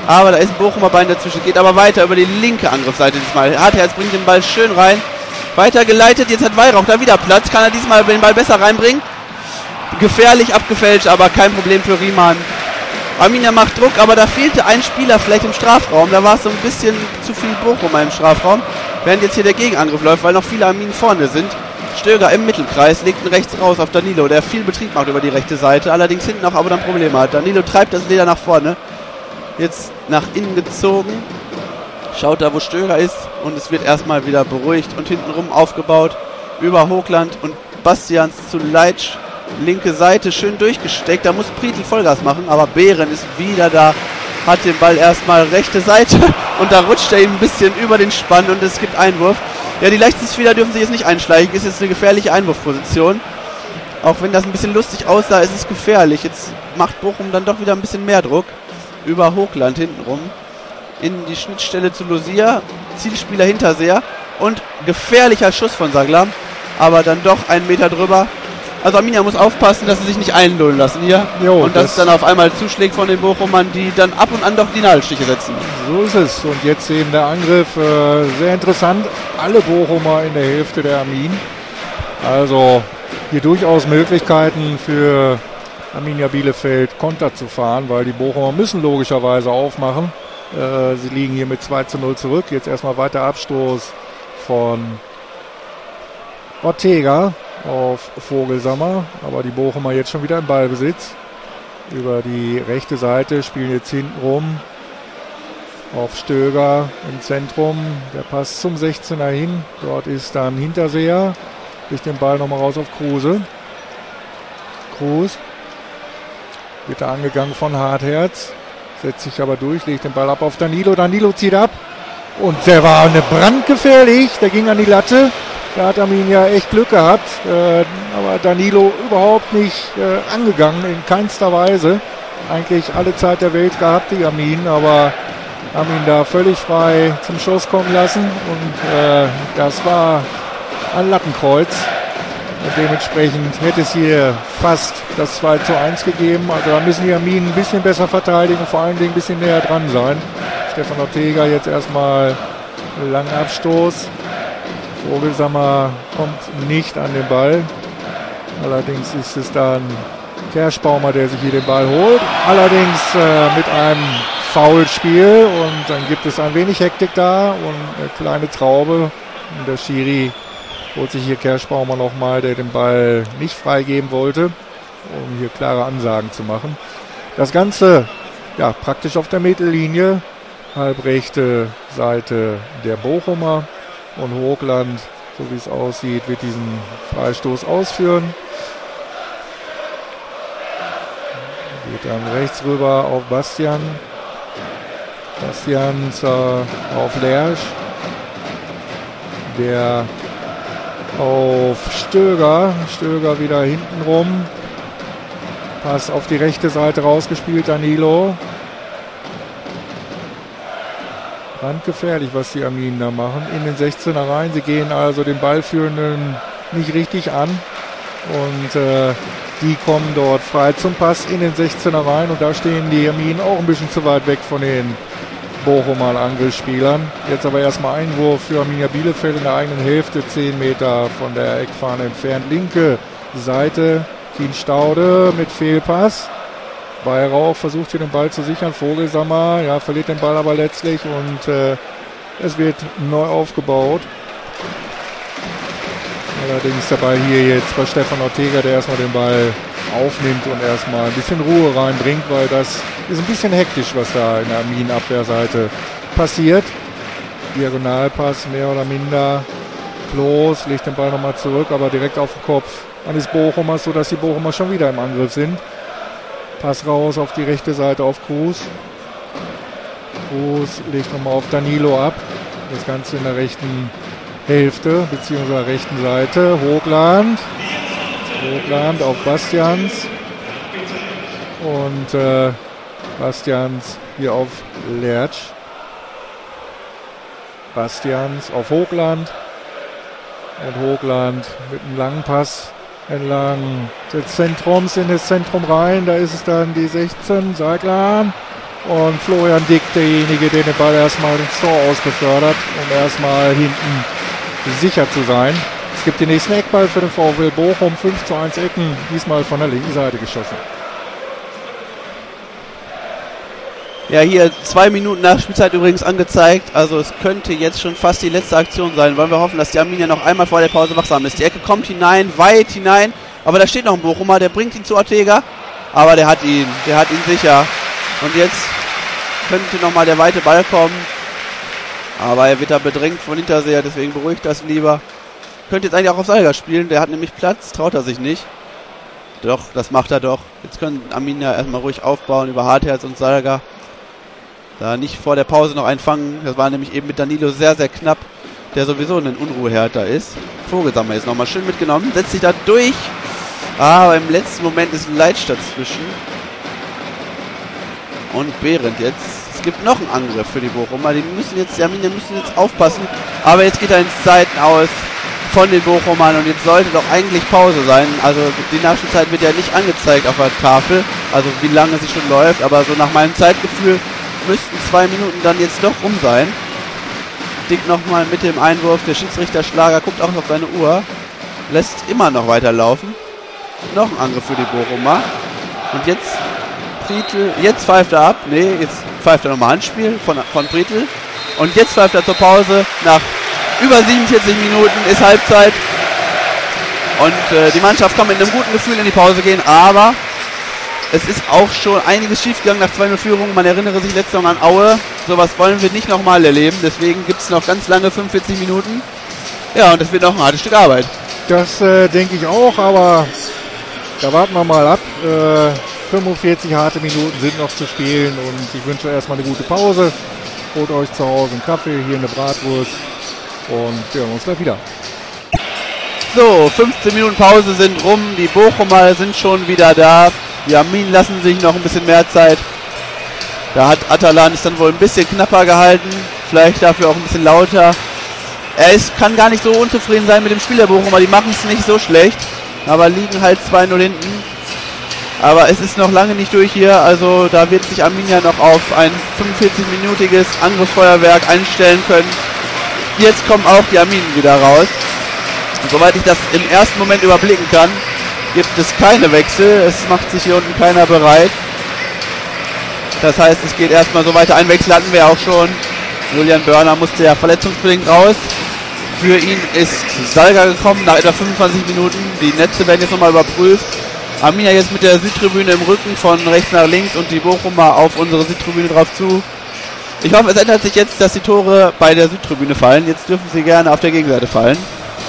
Aber da ist ein Bochumer Bein dazwischen, geht aber weiter über die linke Angriffsseite diesmal. Hartherz bringt den Ball schön rein. Weitergeleitet, jetzt hat Weihrauch da wieder Platz. Kann er diesmal den Ball besser reinbringen? Gefährlich abgefälscht, aber kein Problem für Riemann. Arminia macht Druck, aber da fehlte ein Spieler vielleicht im Strafraum. Da war es so ein bisschen zu viel Bochumer im Strafraum. Während jetzt hier der Gegenangriff läuft, weil noch viele Arminen vorne sind. Stöger im Mittelkreis, legt ihn rechts raus auf Danilo, der viel Betrieb macht über die rechte Seite. Allerdings hinten auch aber dann Probleme hat. Danilo treibt das Leder nach vorne. Jetzt nach innen gezogen. Schaut da, wo Stöger ist. Und es wird erstmal wieder beruhigt und hintenrum aufgebaut. Über Hochland und Bastians zu Leitsch. Linke Seite schön durchgesteckt. Da muss Prietl Vollgas machen. Aber Behren ist wieder da. Hat den Ball erstmal rechte Seite. Und da rutscht er ihm ein bisschen über den Spann. Und es gibt Einwurf. Ja, die Leichtsinnsspieler dürfen sich jetzt nicht einschleichen. Ist jetzt eine gefährliche Einwurfposition. Auch wenn das ein bisschen lustig aussah, ist es gefährlich. Jetzt macht Bochum dann doch wieder ein bisschen mehr Druck. Über Hochland hintenrum. In die Schnittstelle zu Lucia. Zielspieler Hinterseher. Und gefährlicher Schuss von Sagler. Aber dann doch einen Meter drüber. Also Arminia muss aufpassen, dass sie sich nicht einlullen lassen hier. Jo, und dass es dann auf einmal zuschlägt von den Bochumern, die dann ab und an doch die Nadelstiche setzen. So ist es. Und jetzt eben der Angriff. Sehr interessant. Alle Bochumer in der Hälfte der Armin. Also hier durchaus Möglichkeiten für Arminia Bielefeld Konter zu fahren, weil die Bochumer müssen logischerweise aufmachen. Sie liegen hier mit 2:0 zurück. Jetzt erstmal weiter Abstoß von Ortega auf Vogelsammer. Aber die Bochumer jetzt schon wieder im Ballbesitz. Über die rechte Seite spielen jetzt hinten rum auf Stöger im Zentrum. Der Pass zum 16er hin. Dort ist dann Hinterseher. Legt den Ball nochmal raus auf Kruse. Kruse wird da angegangen von Hartherz. Setzt sich aber durch, legt den Ball ab auf Danilo. Danilo zieht ab. Und der war eine brandgefährlich. Der ging an die Latte. Da hat Arminia echt Glück gehabt. Aber Danilo überhaupt nicht angegangen. In keinster Weise. Eigentlich alle Zeit der Welt gehabt, die Armin. Aber haben ihn da völlig frei zum Schuss kommen lassen. Und das war ein Lattenkreuz. Und dementsprechend hätte es hier fast das 2:1 gegeben. Also da müssen die Arminen ein bisschen besser verteidigen und vor allen Dingen ein bisschen näher dran sein. Stefan Ortega jetzt erstmal einen langen Abstoß. Vogelsammer kommt nicht an den Ball. Allerdings ist es dann Kerschbaumer, der sich hier den Ball holt. Allerdings mit einem Foulspiel. Und dann gibt es ein wenig Hektik da und eine kleine Traube. Und der Schiri holt sich hier Kerschbaumer nochmal, der den Ball nicht freigeben wollte, um hier klare Ansagen zu machen. Das Ganze ja praktisch auf der Mittellinie, halbrechte Seite der Bochumer und Hochland, so wie es aussieht, wird diesen Freistoß ausführen. Geht dann rechts rüber auf Bastian. Bastians auf Lersch. Der auf Stöger. Stöger wieder hinten rum. Pass auf die rechte Seite rausgespielt, Danilo. Brandgefährlich, was die Arminen da machen. In den 16er rein. Sie gehen also den Ballführenden nicht richtig an. Und die kommen dort frei zum Pass in den 16er rein. Und da stehen die Arminen auch ein bisschen zu weit weg von den Bochumer Angriffsspielern. Jetzt aber erstmal Einwurf für Arminia Bielefeld in der eigenen Hälfte, 10 Meter von der Eckfahne entfernt. Linke Seite, Kien Staude mit Fehlpass. Weihrauch versucht hier den Ball zu sichern. Vogelsammer, ja, verliert den Ball aber letztlich und es wird neu aufgebaut. Allerdings dabei hier jetzt bei Stefan Ortega, der erstmal den Ball aufnimmt und erstmal ein bisschen Ruhe reinbringt, weil das ist ein bisschen hektisch, was da in der Armin-Abwehrseite passiert. Diagonalpass mehr oder minder. Klos legt den Ball nochmal zurück, aber direkt auf den Kopf eines Bochumers, sodass die Bochumer schon wieder im Angriff sind. Pass raus auf die rechte Seite auf Kruse. Kruse legt nochmal auf Danilo ab. Das Ganze in der rechten Hälfte, beziehungsweise rechten Seite. Hochland. Hochland auf Bastians. Und Bastians hier auf Lertsch. Bastians auf Hochland. Und Hochland mit einem langen Pass entlang des Zentrums in das Zentrum rein. Da ist es dann die 16, Saglan. Und Florian Dick, derjenige, der den Ball erstmal ins Tor ausbefördert, um erstmal hinten sicher zu sein. Es gibt den nächsten Eckball für den VfL Bochum, 5:1 Ecken, diesmal von der linken Seite geschossen. Ja, hier 2 Minuten nach Spielzeit übrigens angezeigt. Also es könnte jetzt schon fast die letzte Aktion sein. Wollen wir hoffen, dass die Arminia noch einmal vor der Pause wachsam ist. Die Ecke kommt hinein, weit hinein. Aber da steht noch ein Bochumer, der bringt ihn zu Ortega. Aber der hat ihn sicher. Und jetzt könnte nochmal der weite Ball kommen. Aber er wird da bedrängt von Hinterseher, deswegen beruhigt das lieber. Könnte jetzt eigentlich auch auf Salga spielen, der hat nämlich Platz, traut er sich nicht. Doch, das macht er doch. Jetzt können Arminia erstmal ruhig aufbauen über Hartherz und Salga. Da nicht vor der Pause noch einfangen. Das war nämlich eben mit Danilo sehr, sehr knapp, der sowieso ein Unruheherd da ist. Vogelsammer ist nochmal schön mitgenommen, setzt sich da durch. Aber im letzten Moment ist Leitsch dazwischen. Und Behrendt jetzt. Es gibt noch einen Angriff für die Bochumer. Die Arminia müssen jetzt aufpassen. Aber jetzt geht er ins Seitenaus von den Bochumern. Und jetzt sollte doch eigentlich Pause sein. Also die Nachspielzeit wird ja nicht angezeigt auf der Tafel. Also wie lange sie schon läuft. Aber so nach meinem Zeitgefühl müssten 2 Minuten dann jetzt doch rum sein. Dick nochmal mit dem Einwurf. Der Schiedsrichter Schlager guckt auch auf seine Uhr. Lässt immer noch weiterlaufen. Noch ein Angriff für die Bochumer. Und jetzt Prietl. Jetzt pfeift er ab. Nee, jetzt pfeift er nochmal Handspiel von Prietl. Und jetzt pfeift er zur Pause. Nach über 47 Minuten ist Halbzeit. Und die Mannschaft kann mit einem guten Gefühl in die Pause gehen. Aber es ist auch schon einiges schiefgegangen nach 2-0 Führung. Man erinnere sich letzte Saison an Aue. Sowas wollen wir nicht nochmal erleben. Deswegen gibt es noch ganz lange 45 Minuten. Ja, und das wird noch ein hartes Stück Arbeit. Das denke ich auch, aber da warten wir mal ab. 45 harte Minuten sind noch zu spielen und ich wünsche erstmal eine gute Pause. Holt euch zu Hause einen Kaffee, hier eine Bratwurst und wir hören uns gleich wieder. So, 15 Minuten Pause sind rum. Die Bochumer sind schon wieder da. Die Arminen lassen sich noch ein bisschen mehr Zeit. Da hat Atalan es dann wohl ein bisschen knapper gehalten. Vielleicht dafür auch ein bisschen lauter. Kann gar nicht so unzufrieden sein mit dem Spiel der Bochumer. Die machen es nicht so schlecht. Aber liegen halt 2-0 hinten. Aber es ist noch lange nicht durch hier. Also da wird sich Arminia noch auf ein 45-minütiges Angriffsfeuerwerk einstellen können. Jetzt kommen auch die Arminen wieder raus. Und soweit ich das im ersten Moment überblicken kann, gibt es keine Wechsel. Es macht sich hier unten keiner bereit. Das heißt, es geht erstmal so weiter. Ein Wechsel hatten wir auch schon. Julian Börner musste ja verletzungsbedingt raus. Für ihn ist Salga gekommen nach etwa 25 Minuten. Die Netze werden jetzt nochmal überprüft. Arminia jetzt mit der Südtribüne im Rücken von rechts nach links und die Bochumer auf unsere Südtribüne drauf zu. Ich hoffe, es ändert sich jetzt, dass die Tore bei der Südtribüne fallen. Jetzt dürfen sie gerne auf der Gegenseite fallen.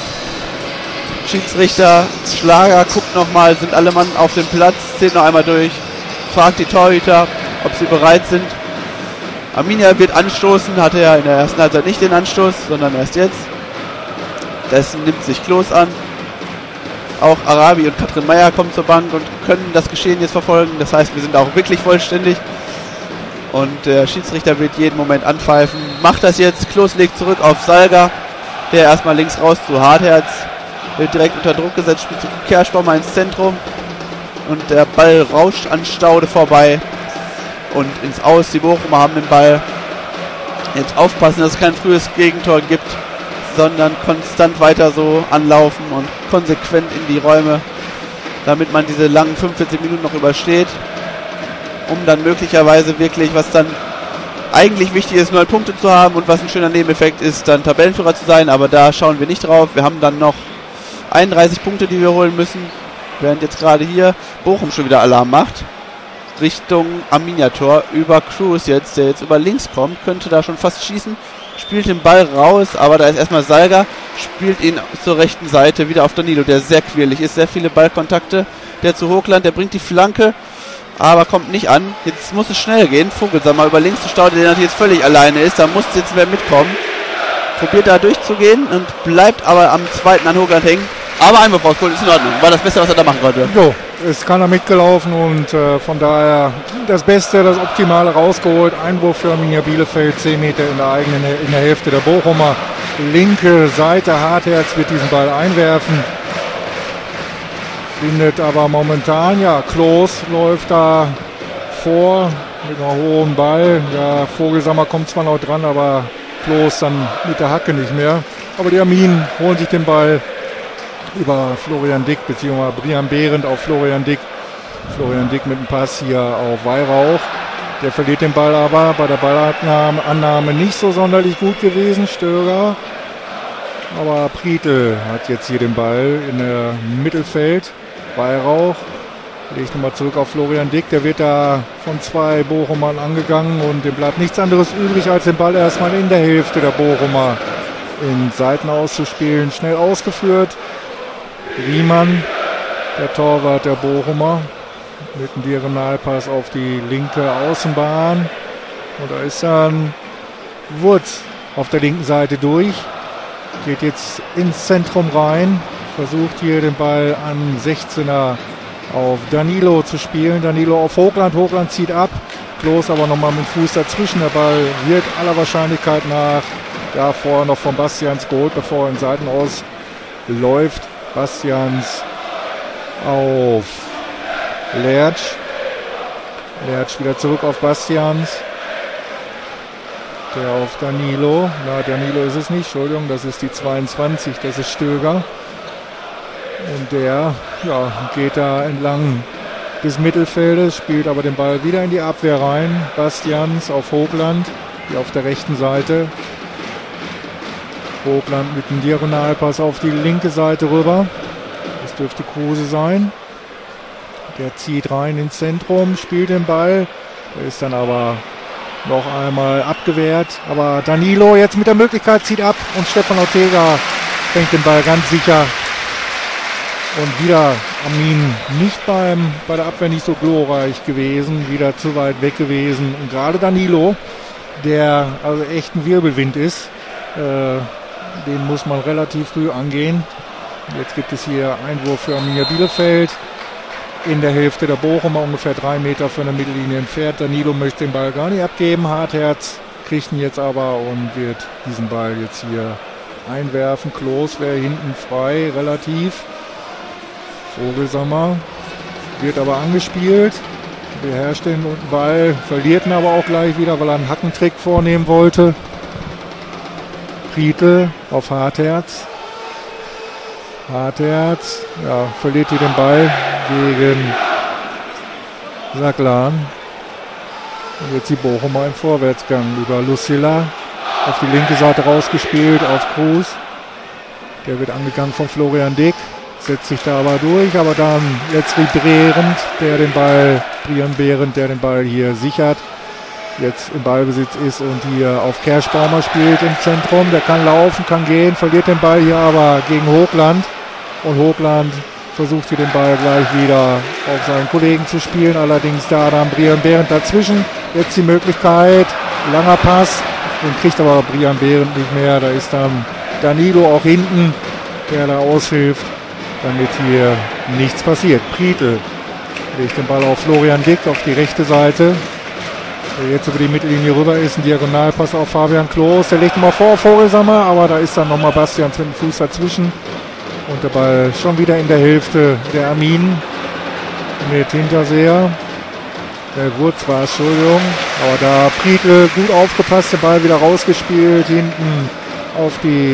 Schiedsrichter Schlager guckt nochmal, sind alle Mann auf dem Platz, zählt noch einmal durch, fragt die Torhüter, ob sie bereit sind. Arminia wird anstoßen, hatte ja in der ersten Halbzeit nicht den Anstoß, sondern erst jetzt. Dessen nimmt sich Klos an. Auch Arabi und Katrin Meyer kommen zur Bank und können das Geschehen jetzt verfolgen. Das heißt, wir sind auch wirklich vollständig. Und der Schiedsrichter wird jeden Moment anpfeifen. Macht das jetzt. Klos legt zurück auf Salga. Der erstmal links raus zu Hartherz. Wird direkt unter Druck gesetzt. Spielt zu Kerschbaumer ins Zentrum. Und der Ball rauscht an Staude vorbei. Und ins Aus. Die Bochumer haben den Ball. Jetzt aufpassen, dass es kein frühes Gegentor gibt, sondern konstant weiter so anlaufen und konsequent in die Räume, damit man diese langen 45 Minuten noch übersteht, um dann möglicherweise wirklich, was dann eigentlich wichtig ist, 9 Punkte zu haben und was ein schöner Nebeneffekt ist, dann Tabellenführer zu sein, aber da schauen wir nicht drauf. Wir haben dann noch 31 Punkte, die wir holen müssen, während jetzt gerade hier Bochum schon wieder Alarm macht. Richtung Arminia-Tor über Cruz jetzt, der jetzt über links kommt, könnte da schon fast schießen. Spielt den Ball raus, aber da ist erstmal Salga, spielt ihn zur rechten Seite, wieder auf Danilo, der sehr quirlig ist, sehr viele Ballkontakte, der zu Hochland, der bringt die Flanke, aber kommt nicht an. Jetzt muss es schnell gehen, Vogelsammer über links zu Staude, der natürlich jetzt völlig alleine ist, da muss jetzt wer mitkommen. Probiert da durchzugehen und bleibt aber am zweiten an Hochland hängen. Aber Einwurf rausgeholt, ist in Ordnung, war das Beste, was er da machen konnte. Jo, ist keiner mitgelaufen und von daher das Beste, das Optimale rausgeholt. Einwurf für Arminia Bielefeld, 10 Meter in der Hälfte der Bochumer. Linke Seite, Hartherz wird diesen Ball einwerfen. Findet aber momentan, ja, Klos läuft da vor, mit einem hohen Ball. Ja, Vogelsammer kommt zwar noch dran, aber Klos dann mit der Hacke nicht mehr. Aber die Arminen holen sich den Ball über Florian Dick, beziehungsweise Brian Behrendt auf Florian Dick. Florian Dick mit dem Pass hier auf Weihrauch. Der verliert den Ball aber bei der Ballannahme nicht so sonderlich gut gewesen, Stöger. Aber Prietl hat jetzt hier den Ball in der Mittelfeld. Weihrauch legt nochmal zurück auf Florian Dick. Der wird da von 2 Bochumern angegangen und dem bleibt nichts anderes übrig, als den Ball erstmal in der Hälfte der Bochumer in Seiten auszuspielen. Schnell ausgeführt. Riemann, der Torwart der Bochumer, mit einem Diagonalpass auf die linke Außenbahn. Und da ist dann Wurz auf der linken Seite durch. Geht jetzt ins Zentrum rein. Versucht hier den Ball an 16er auf Danilo zu spielen. Danilo auf Hochland. Hochland zieht ab. Klos aber nochmal mit dem Fuß dazwischen. Der Ball wird aller Wahrscheinlichkeit nach vorher noch von Bastians geholt, bevor er in Seiten ausläuft. Bastians auf Lertsch. Lertsch wieder zurück auf Bastians. Der auf Danilo. Na, Danilo ist es nicht. Entschuldigung, das ist die 22. Das ist Stöger. Und der geht da entlang des Mittelfeldes, spielt aber den Ball wieder in die Abwehr rein. Bastians auf Hochland, hier auf der rechten Seite. Hochland mit dem Diagonalpass auf die linke Seite rüber. Das dürfte Kruse sein. Der zieht rein ins Zentrum, spielt den Ball. Der ist dann aber noch einmal abgewehrt. Aber Danilo jetzt mit der Möglichkeit zieht ab und Stefan Ortega fängt den Ball ganz sicher. Und wieder Armin nicht bei der Abwehr nicht so glorreich gewesen, wieder zu weit weg gewesen. Und gerade Danilo, der also echt ein Wirbelwind ist, den muss man relativ früh angehen. Jetzt gibt es hier Einwurf für Arminia Bielefeld. In der Hälfte der Bochumer, ungefähr 3 Meter von der Mittellinie entfernt. Danilo möchte den Ball gar nicht abgeben. Hartherz kriegt ihn jetzt aber und wird diesen Ball jetzt hier einwerfen. Klos wäre hinten frei, relativ. Vogelsammer wird aber angespielt. Beherrscht den Ball, verliert ihn aber auch gleich wieder, weil er einen Hackentrick vornehmen wollte. Prietl auf Hartherz. Hartherz, verliert hier den Ball gegen Saklan. Und jetzt die Bochumer im Vorwärtsgang über Lucilla. Auf die linke Seite rausgespielt, auf Kruse. Der wird angegangen von Florian Dick. Setzt sich da aber durch, aber dann jetzt Behrendt, Brian Behrendt, der den Ball hier sichert. Jetzt im Ballbesitz ist und hier auf Kerschbaumer spielt im Zentrum. Der kann laufen, kann gehen, verliert den Ball hier aber gegen Hochland. Und Hochland versucht hier den Ball gleich wieder auf seinen Kollegen zu spielen. Allerdings da dann Brian Behrendt dazwischen. Jetzt die Möglichkeit, langer Pass. Den kriegt aber Brian Behrendt nicht mehr. Da ist dann Danilo auch hinten, der da aushilft, damit hier nichts passiert. Prietl legt den Ball auf Florian Dick auf die rechte Seite. Der jetzt über die Mittellinie rüber ist, ein Diagonalpass auf Fabian Klos. Der legt ihn mal vor, Vogelsammer, aber da ist dann nochmal Bastians mit dem Fuß dazwischen. Und der Ball schon wieder in der Hälfte der Arminen mit Hinterseher. Der Wurz war es, Entschuldigung. Aber da Prietl gut aufgepasst, den Ball wieder rausgespielt, hinten auf die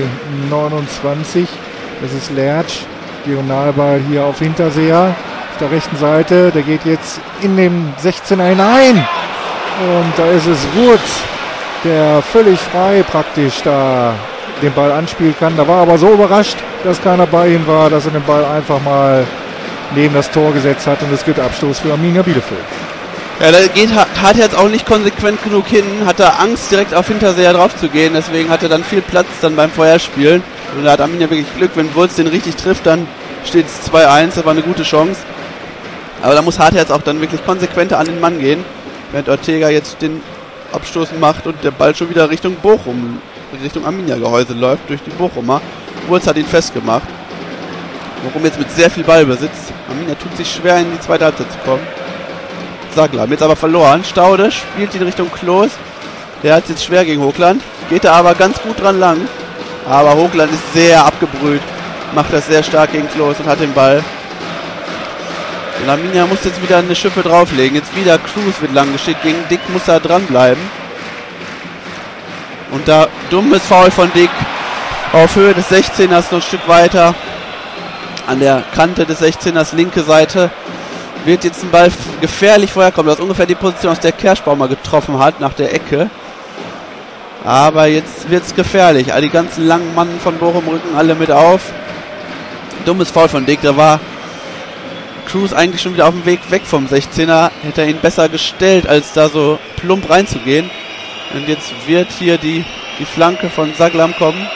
29. Das ist Lertsch. Diagonalball hier auf Hinterseher. Auf der rechten Seite, der geht jetzt in den 16er hinein. Und da ist es Wurz, der völlig frei praktisch da den Ball anspielen kann. Da war aber so überrascht, dass keiner bei ihm war, dass er den Ball einfach mal neben das Tor gesetzt hat und es gibt Abstoß für Arminia Bielefeld. Ja, da hat er jetzt auch nicht konsequent genug hin, hat er Angst direkt auf Hinterseher drauf zu gehen, deswegen hat er dann viel Platz dann beim Feuerspielen. Und da hat Arminia wirklich Glück, wenn Wurz den richtig trifft, dann steht es 2-1, das war eine gute Chance. Aber da muss Hartherz auch dann wirklich konsequenter an den Mann gehen, während Ortega jetzt den Abstoß macht und der Ball schon wieder Richtung Bochum, Richtung Arminia-Gehäuse läuft, durch die Bochumer. Wurz hat ihn festgemacht. Bochum jetzt mit sehr viel Ballbesitz. Arminia tut sich schwer, in die zweite Halbzeit zu kommen. Saglam jetzt aber verloren. Staude spielt ihn Richtung Klos. Der hat es jetzt schwer gegen Hochland. Geht da aber ganz gut dran lang. Aber Hochland ist sehr abgebrüht. Macht das sehr stark gegen Klos und hat den Ball. Und Arminia muss jetzt wieder eine Schippe drauflegen. Jetzt wieder Cruz wird lang geschickt. Gegen Dick muss er dranbleiben. Und da dummes Foul von Dick auf Höhe des 16ers, noch ein Stück weiter. An der Kante des 16ers, linke Seite. Wird jetzt ein Ball gefährlich vorher kommen. Das ist ungefähr die Position, aus der Kerschbaumer getroffen hat, nach der Ecke. Aber jetzt wird es gefährlich. All die ganzen langen Mannen von Bochum rücken alle mit auf. Dummes Foul von Dick. Da war Cruz eigentlich schon wieder auf dem Weg weg vom 16er. Hätte er ihn besser gestellt, als da so plump reinzugehen. Und jetzt wird hier die Flanke von Saglam kommen.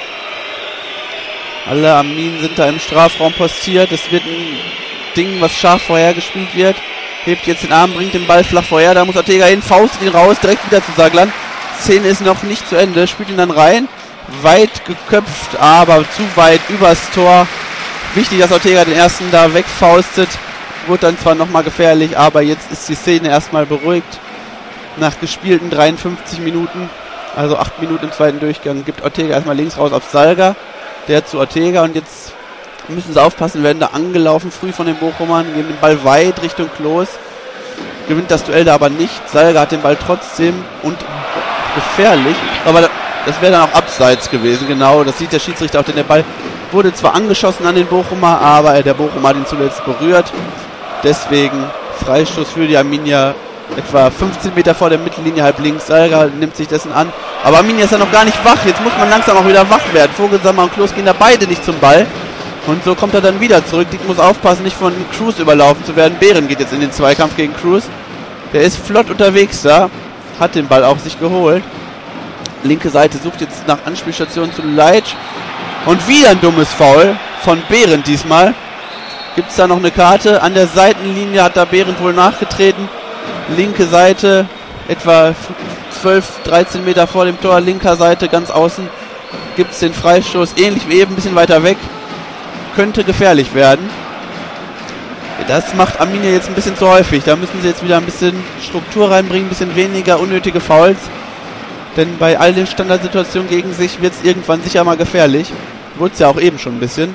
Alle Arminen sind da im Strafraum postiert. Es wird ein Ding, was scharf vorhergespielt wird. Hebt jetzt den Arm, bringt den Ball flach vorher. Da muss Ortega hin, faustet ihn raus, direkt wieder zu Saglan. Szene ist noch nicht zu Ende. Spielt ihn dann rein. Weit geköpft, aber zu weit übers Tor. Wichtig, dass Ortega den ersten da wegfaustet. Wurde dann zwar nochmal gefährlich, aber jetzt ist die Szene erstmal beruhigt. Nach gespielten 53 Minuten, also 8 Minuten im zweiten Durchgang, gibt Ortega erstmal links raus auf Salga. Der zu Ortega und jetzt müssen sie aufpassen, werden da angelaufen früh von den Bochumern, geben den Ball weit Richtung Klos. Gewinnt das Duell da aber nicht. Salga hat den Ball trotzdem und gefährlich, aber das wäre dann auch abseits gewesen, genau, das sieht der Schiedsrichter auch, denn der Ball wurde zwar angeschossen an den Bochumer, aber der Bochumer hat ihn zuletzt berührt. Deswegen Freistoß für die Arminia, etwa 15 Meter vor der Mittellinie, halb links. Salga nimmt sich dessen an. Aber Arminia ist ja noch gar nicht wach. Jetzt muss man langsam auch wieder wach werden. Vogelsammer und Klos gehen da beide nicht zum Ball. Und so kommt er dann wieder zurück. Dick muss aufpassen, nicht von Cruz überlaufen zu werden. Behren geht jetzt in den Zweikampf gegen Cruz. Der ist flott unterwegs da. Hat den Ball auf sich geholt. Linke Seite sucht jetzt nach Anspielstation zu Leitsch. Und wieder ein dummes Foul von Behren diesmal. Gibt es da noch eine Karte? An der Seitenlinie hat da Behren wohl nachgetreten. Linke Seite, etwa 12, 13 Meter vor dem Tor, linker Seite, ganz außen, gibt es den Freistoß, ähnlich wie eben, ein bisschen weiter weg. Könnte gefährlich werden. Das macht Arminia jetzt ein bisschen zu häufig. Da müssen sie jetzt wieder ein bisschen Struktur reinbringen, ein bisschen weniger unnötige Fouls. Denn bei all den Standardsituationen gegen sich wird es irgendwann sicher mal gefährlich. Wurde es ja auch eben schon ein bisschen.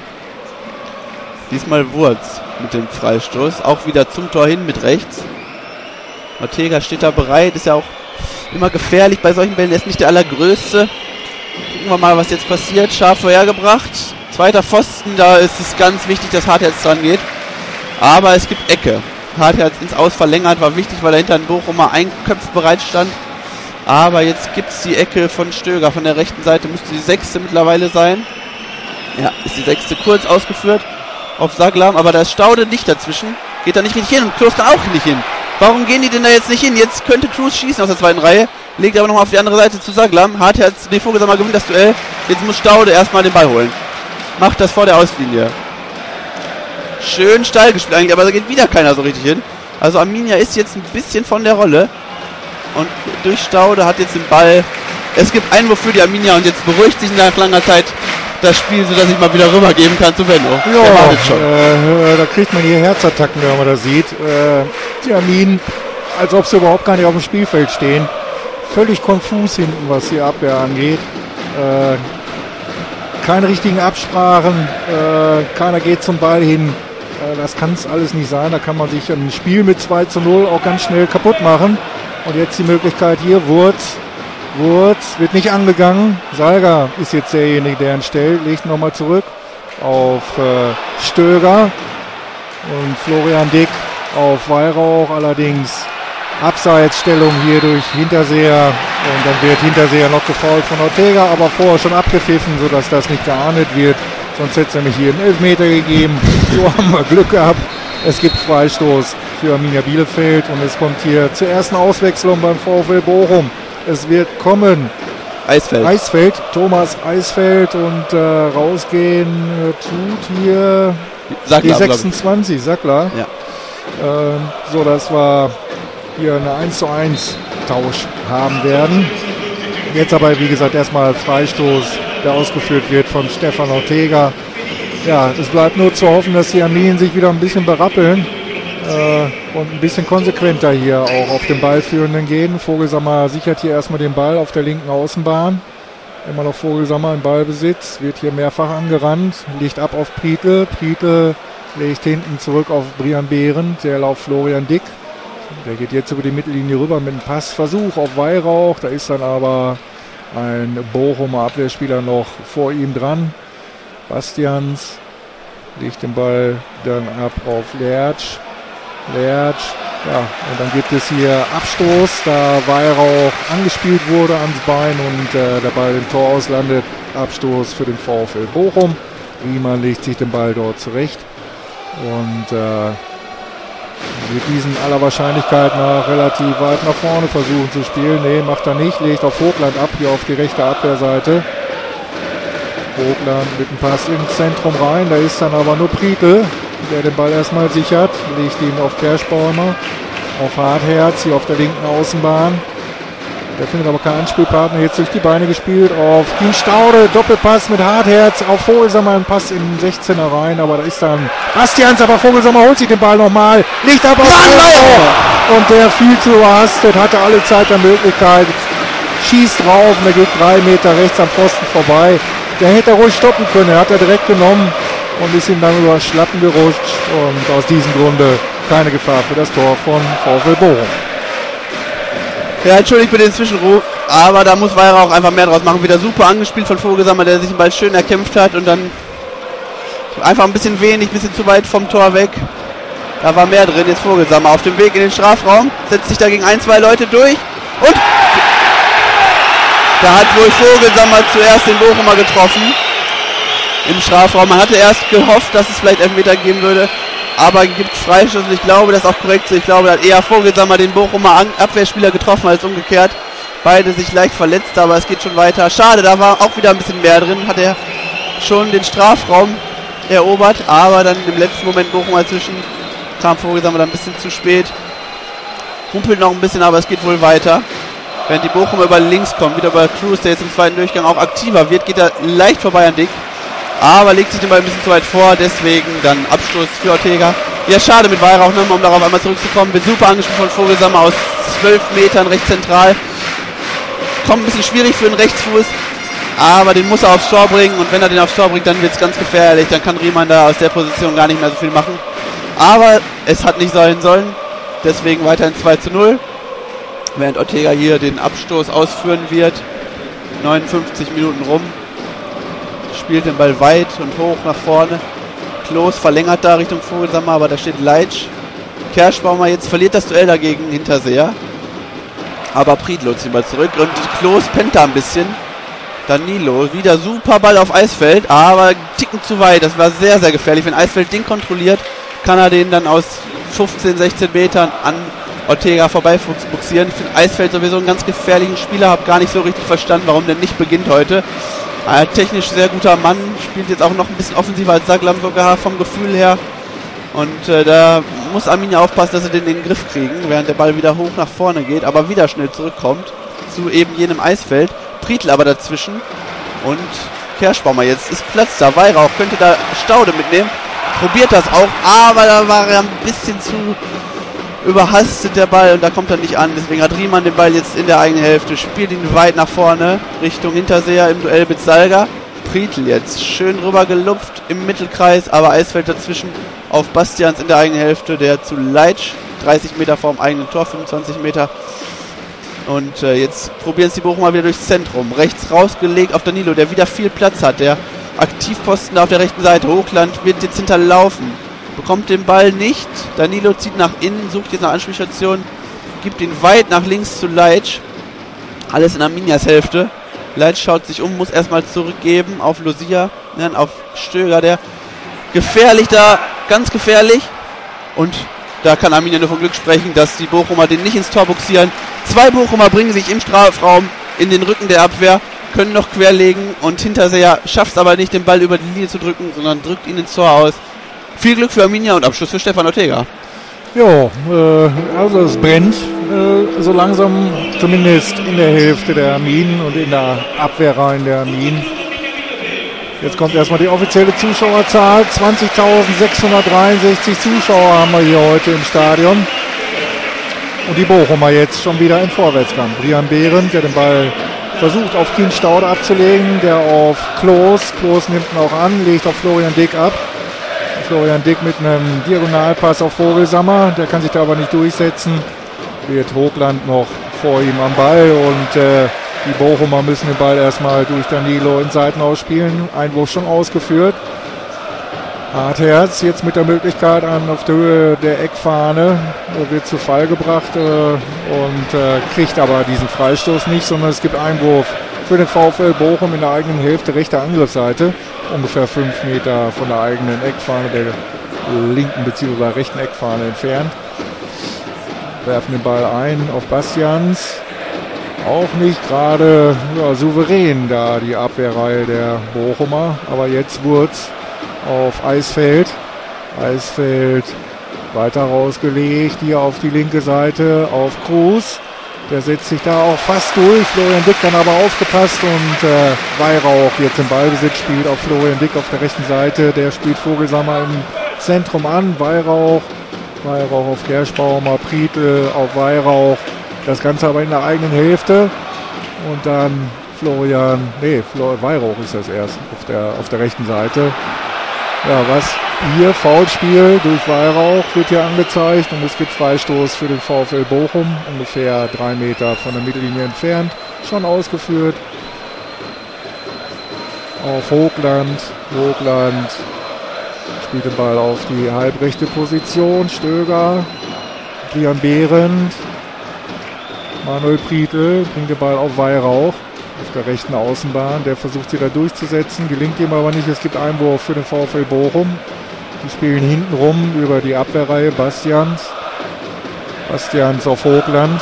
Diesmal Wurz mit dem Freistoß. Auch wieder zum Tor hin mit rechts. Ortega steht da bereit. Ist ja auch immer gefährlich bei solchen Bällen. Er ist nicht der allergrößte. Gucken wir mal, was jetzt passiert. Scharf vorhergebracht. Zweiter Pfosten. Da ist es ganz wichtig, dass Hartherz dran geht. Aber es gibt Ecke. Hartherz ins Aus verlängert. War wichtig, weil er hinter den Bochumer einköpft bereit stand. Aber jetzt gibt es die Ecke von Stöger. Von der rechten Seite müsste die 6. mittlerweile sein. Ja, ist die 6. kurz ausgeführt auf Saglam. Aber da ist Staude nicht dazwischen. Geht da nicht richtig hin und Klos da auch nicht hin. Warum gehen die denn da jetzt nicht hin? Jetzt könnte Cruz schießen aus der zweiten Reihe. Legt aber nochmal auf die andere Seite zu Saglam. Hartherz, Vogelsammer gewinnt das Duell. Jetzt muss Staude erstmal den Ball holen. Macht das vor der Auslinie. Schön steil gespielt eigentlich, aber da geht wieder keiner so richtig hin. Also Arminia ist jetzt ein bisschen von der Rolle. Und durch Staude hat jetzt den Ball. Es gibt Einwurf für die Arminia und jetzt beruhigt sich nach langer Zeit das Spiel, sodass ich mal wieder rübergeben kann zu Benno. Ja, da kriegt man hier Herzattacken, wenn man das sieht. Die Arminen, als ob sie überhaupt gar nicht auf dem Spielfeld stehen. Völlig konfus hinten, was die Abwehr angeht. Keine richtigen Absprachen. Keiner geht zum Ball hin. Das kann es alles nicht sein. Da kann man sich ein Spiel mit 2:0 auch ganz schnell kaputt machen. Und jetzt die Möglichkeit hier, Wurz wird nicht angegangen. Salga ist jetzt derjenige, der ihn stellt. Legt nochmal zurück auf Stöger. Und Florian Dick auf Weihrauch. Allerdings Abseitsstellung hier durch Hinterseher. Und dann wird Hinterseher noch gefoult von Ortega, aber vorher schon abgepfiffen, sodass das nicht geahndet wird. Sonst hätte es nämlich hier einen Elfmeter gegeben. So haben wir Glück gehabt. Es gibt Freistoß für Arminia Bielefeld und es kommt hier zur ersten Auswechslung beim VfL Bochum. Es wird kommen Eisfeld, Thomas Eisfeld und rausgehen tut hier Sackler, die 26, Sackler. Ja. So, dass wir hier eine 1:1 Tausch haben werden. Jetzt aber, wie gesagt, erstmal Freistoß, der ausgeführt wird von Stefan Ortega. Ja, es bleibt nur zu hoffen, dass die Arminen sich wieder ein bisschen berappeln und ein bisschen konsequenter hier auch auf den Ballführenden gehen. Vogelsammer sichert hier erstmal den Ball auf der linken Außenbahn. Immer noch Vogelsammer im Ballbesitz, wird hier mehrfach angerannt, legt ab auf Prietl. Prietl legt hinten zurück auf Brian Behrendt, der lauft Florian Dick. Der geht jetzt über die Mittellinie rüber mit einem Passversuch auf Weihrauch. Da ist dann aber ein Bochumer Abwehrspieler noch vor ihm dran. Bastians legt den Ball dann ab auf Lertsch. Ja, und dann gibt es hier Abstoß, da Weihrauch angespielt wurde ans Bein und der Ball im Tor auslandet. Abstoß für den VfL Bochum. Riemann legt sich den Ball dort zurecht und wird diesen aller Wahrscheinlichkeit nach relativ weit nach vorne versuchen zu spielen. Nee, macht er nicht, legt auf Vogtland ab, hier auf die rechte Abwehrseite. Vogtland mit dem Pass ins Zentrum rein, da ist dann aber nur Prietl, der den Ball erstmal sichert, legt ihn auf Kerschbaumer, auf Hartherz, hier auf der linken Außenbahn. Der findet aber keinen Anspielpartner, jetzt durch die Beine gespielt auf Kien Staude, Doppelpass mit Hartherz, auf Vogelsammer, ein Pass in den 16er rein, aber da ist dann Bastians, aber Vogelsammer holt sich den Ball nochmal, legt ab auf Weihrauch und der viel zu überhastet, hatte alle Zeit der Möglichkeit, schießt drauf und er geht 3 Meter rechts am Pfosten vorbei. Der hätte ruhig stoppen können, er hat er direkt genommen und ist ihm dann über Schlappen gerutscht und aus diesem Grunde keine Gefahr für das Tor von VfL Bochum. Ja, entschuldigt bitte den Zwischenruf, aber da muss Weihrauch einfach mehr draus machen. Wieder super angespielt von Vogelsammer, der sich den Ball schön erkämpft hat und dann einfach ein bisschen wenig, ein bisschen zu weit vom Tor weg. Da war mehr drin, jetzt Vogelsammer auf dem Weg in den Strafraum, setzt sich da gegen 1, 2 Leute durch und da hat wohl Vogelsammer zuerst den Bochumer getroffen im Strafraum. Man hatte erst gehofft, dass es vielleicht Elfmeter geben würde, aber gibt Freistoß und ich glaube, das ist auch korrekt so. Ich glaube, da hat eher Vogelsammer den Bochumer Abwehrspieler getroffen als umgekehrt. Beide sich leicht verletzt, aber es geht schon weiter. Schade, da war auch wieder ein bisschen mehr drin. Hat er schon den Strafraum erobert, aber dann im letzten Moment Bochum dazwischen kam Vogelsammer dann ein bisschen zu spät. Humpelt noch ein bisschen, aber es geht wohl weiter. Während die Bochumer über links kommen, wieder über Cruz, der jetzt im zweiten Durchgang auch aktiver wird, geht er leicht vorbei an Dick. Aber legt sich den Ball ein bisschen zu weit vor, deswegen dann Abstoß für Ortega. Ja, schade mit Weihrauch, ne, um darauf einmal zurückzukommen. Wird super angespielt von Vogelsammer aus 12 Metern recht zentral. Kommt ein bisschen schwierig für den Rechtsfuß, aber den muss er aufs Tor bringen. Und wenn er den aufs Tor bringt, dann wird es ganz gefährlich. Dann kann Riemann da aus der Position gar nicht mehr so viel machen. Aber es hat nicht sein sollen, deswegen weiterhin 2:0. Während Ortega hier den Abstoß ausführen wird. 59 Minuten rum. Spielt den Ball weit und hoch nach vorne. Klos verlängert da Richtung Vogelsammer, aber da steht Leitsch. Kerschbaumer jetzt verliert das Duell dagegen Hinterseher. Aber Prietl zieht den Ball zurück und Klos pennt da ein bisschen. Danilo, wieder super Ball auf Eisfeld, aber einen Ticken zu weit. Das war sehr, sehr gefährlich. Wenn Eisfeld den kontrolliert, kann er den dann aus 15, 16 Metern an Ortega vorbei buxieren. Ich finde Eisfeld sowieso einen ganz gefährlichen Spieler. Habe gar nicht so richtig verstanden, warum der nicht beginnt heute. Technisch sehr guter Mann, spielt jetzt auch noch ein bisschen offensiver als Saglam sogar vom Gefühl her. Und da muss Arminia aufpassen, dass sie den in den Griff kriegen, während der Ball wieder hoch nach vorne geht, aber wieder schnell zurückkommt zu eben jenem Eisfeld. Prietl aber dazwischen und Kerschbaumer jetzt ist Platz da. Weihrauch könnte da Staude mitnehmen, probiert das auch, aber da war er ein bisschen zu überhastet der Ball und da kommt er nicht an. Deswegen hat Riemann den Ball jetzt in der eigenen Hälfte, spielt ihn weit nach vorne Richtung Hinterseher im Duell mit Salga. Prietl jetzt schön rüber gelupft im Mittelkreis, aber Eisfeld dazwischen auf Bastians in der eigenen Hälfte, der zu Leitsch, 30 Meter vorm eigenen Tor, 25 Meter. Und jetzt probieren es die Bochumer wieder durchs Zentrum. Rechts rausgelegt auf Danilo, der wieder viel Platz hat. Der Aktivposten da auf der rechten Seite. Hochland wird jetzt hinterlaufen. Bekommt den Ball nicht. Danilo zieht nach innen, sucht jetzt nach Anspielstation. Gibt ihn weit nach links zu Leitsch. Alles in Arminias Hälfte. Leitsch schaut sich um, muss erstmal zurückgeben auf Lucia. Dann auf Stöger, der gefährlich da, ganz gefährlich. Und da kann Arminia nur von Glück sprechen, dass die Bochumer den nicht ins Tor buxieren. 2 Bochumer bringen sich im Strafraum in den Rücken der Abwehr, können noch querlegen und Hinterseher schafft es aber nicht, den Ball über die Linie zu drücken, sondern drückt ihn ins Tor aus. Viel Glück für Arminia und Abschluss für Stefan Ortega. Ja, also es brennt so langsam, zumindest in der Hälfte der Arminen und in der Abwehrreihen der Arminen. Jetzt kommt erstmal die offizielle Zuschauerzahl. 20.663 Zuschauer haben wir hier heute im Stadion. Und die Bochumer jetzt schon wieder im Vorwärtskampf. Brian Behrendt, der den Ball versucht auf Kien Staude abzulegen, der auf Klos nimmt ihn auch an, legt auf Florian Dick ab. Florian Dick mit einem Diagonalpass auf Vogelsammer. Der kann sich da aber nicht durchsetzen. Wird Hochland noch vor ihm am Ball und die Bochumer müssen den Ball erstmal durch Danilo in Seitenhaus spielen. Einwurf schon ausgeführt. Hartherz jetzt mit der Möglichkeit auf der Höhe der Eckfahne. Wird zu Fall gebracht und kriegt aber diesen Freistoß nicht, sondern es gibt Einwurf für den VfL Bochum in der eigenen Hälfte, rechte Angriffsseite. Ungefähr 5 Meter von der eigenen Eckfahne, der linken bzw. rechten Eckfahne entfernt. Werfen den Ball ein auf Bastians. Auch nicht gerade souverän da die Abwehrreihe der Bochumer. Aber jetzt Wurz auf Eisfeld. Eisfeld weiter rausgelegt. Hier auf die linke Seite auf Kruse. Der setzt sich da auch fast durch. Florian Dick dann aber aufgepasst und Weihrauch jetzt im Ballbesitz spielt auf Florian Dick auf der rechten Seite. Der spielt Vogelsammer im Zentrum an. Weihrauch auf Gerschbaumer, Prietl auf Weihrauch. Das Ganze aber in der eigenen Hälfte. Und dann Weihrauch ist das erst auf der rechten Seite. Ja, was hier, Foulspiel durch Weihrauch wird hier angezeigt und es gibt Freistoß für den VfL Bochum, ungefähr 3 Meter von der Mittellinie entfernt, schon ausgeführt. Auf Hochland spielt den Ball auf die halbrechte Position, Stöger, Brian Behrendt, Manuel Prietl bringt den Ball auf Weihrauch. Auf der rechten Außenbahn, der versucht sie da durchzusetzen, gelingt ihm aber nicht, es gibt Einwurf für den VfL Bochum. Die spielen hinten rum über die Abwehrreihe, Bastians auf Hochland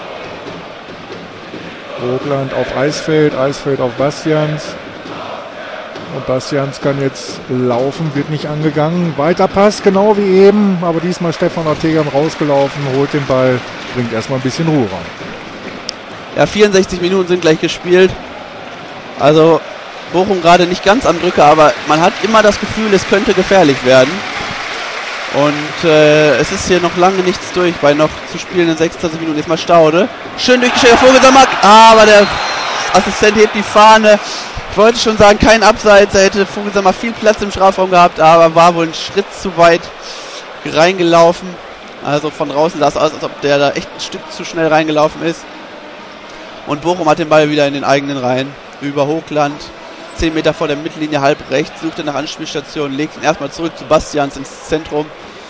auf Eisfeld auf Bastians und Bastians kann jetzt laufen, wird nicht angegangen, weiter Pass, genau wie eben, aber diesmal Stefan Ortega rausgelaufen, holt den Ball, bringt erstmal ein bisschen Ruhe rein. Ja, 64 Minuten sind gleich gespielt. Also Bochum gerade nicht ganz am Drücker, aber man hat immer das Gefühl, es könnte gefährlich werden. Und es ist hier noch lange nichts durch bei noch zu spielenden 26 Minuten. Jetzt mal Staude. Schön durchgestellt, Vogelsammer, aber der Assistent hebt die Fahne. Ich wollte schon sagen, kein Abseits, da hätte Vogelsammer viel Platz im Strafraum gehabt, aber war wohl ein Schritt zu weit reingelaufen. Also von draußen sah es aus, als ob der da echt ein Stück zu schnell reingelaufen ist. Und Bochum hat den Ball wieder in den eigenen Reihen. Über Hochland, 10 Meter vor der Mittellinie, halb rechts, sucht er nach Anspielstation, legt ihn erstmal zurück zu Bastians ins Zentrum.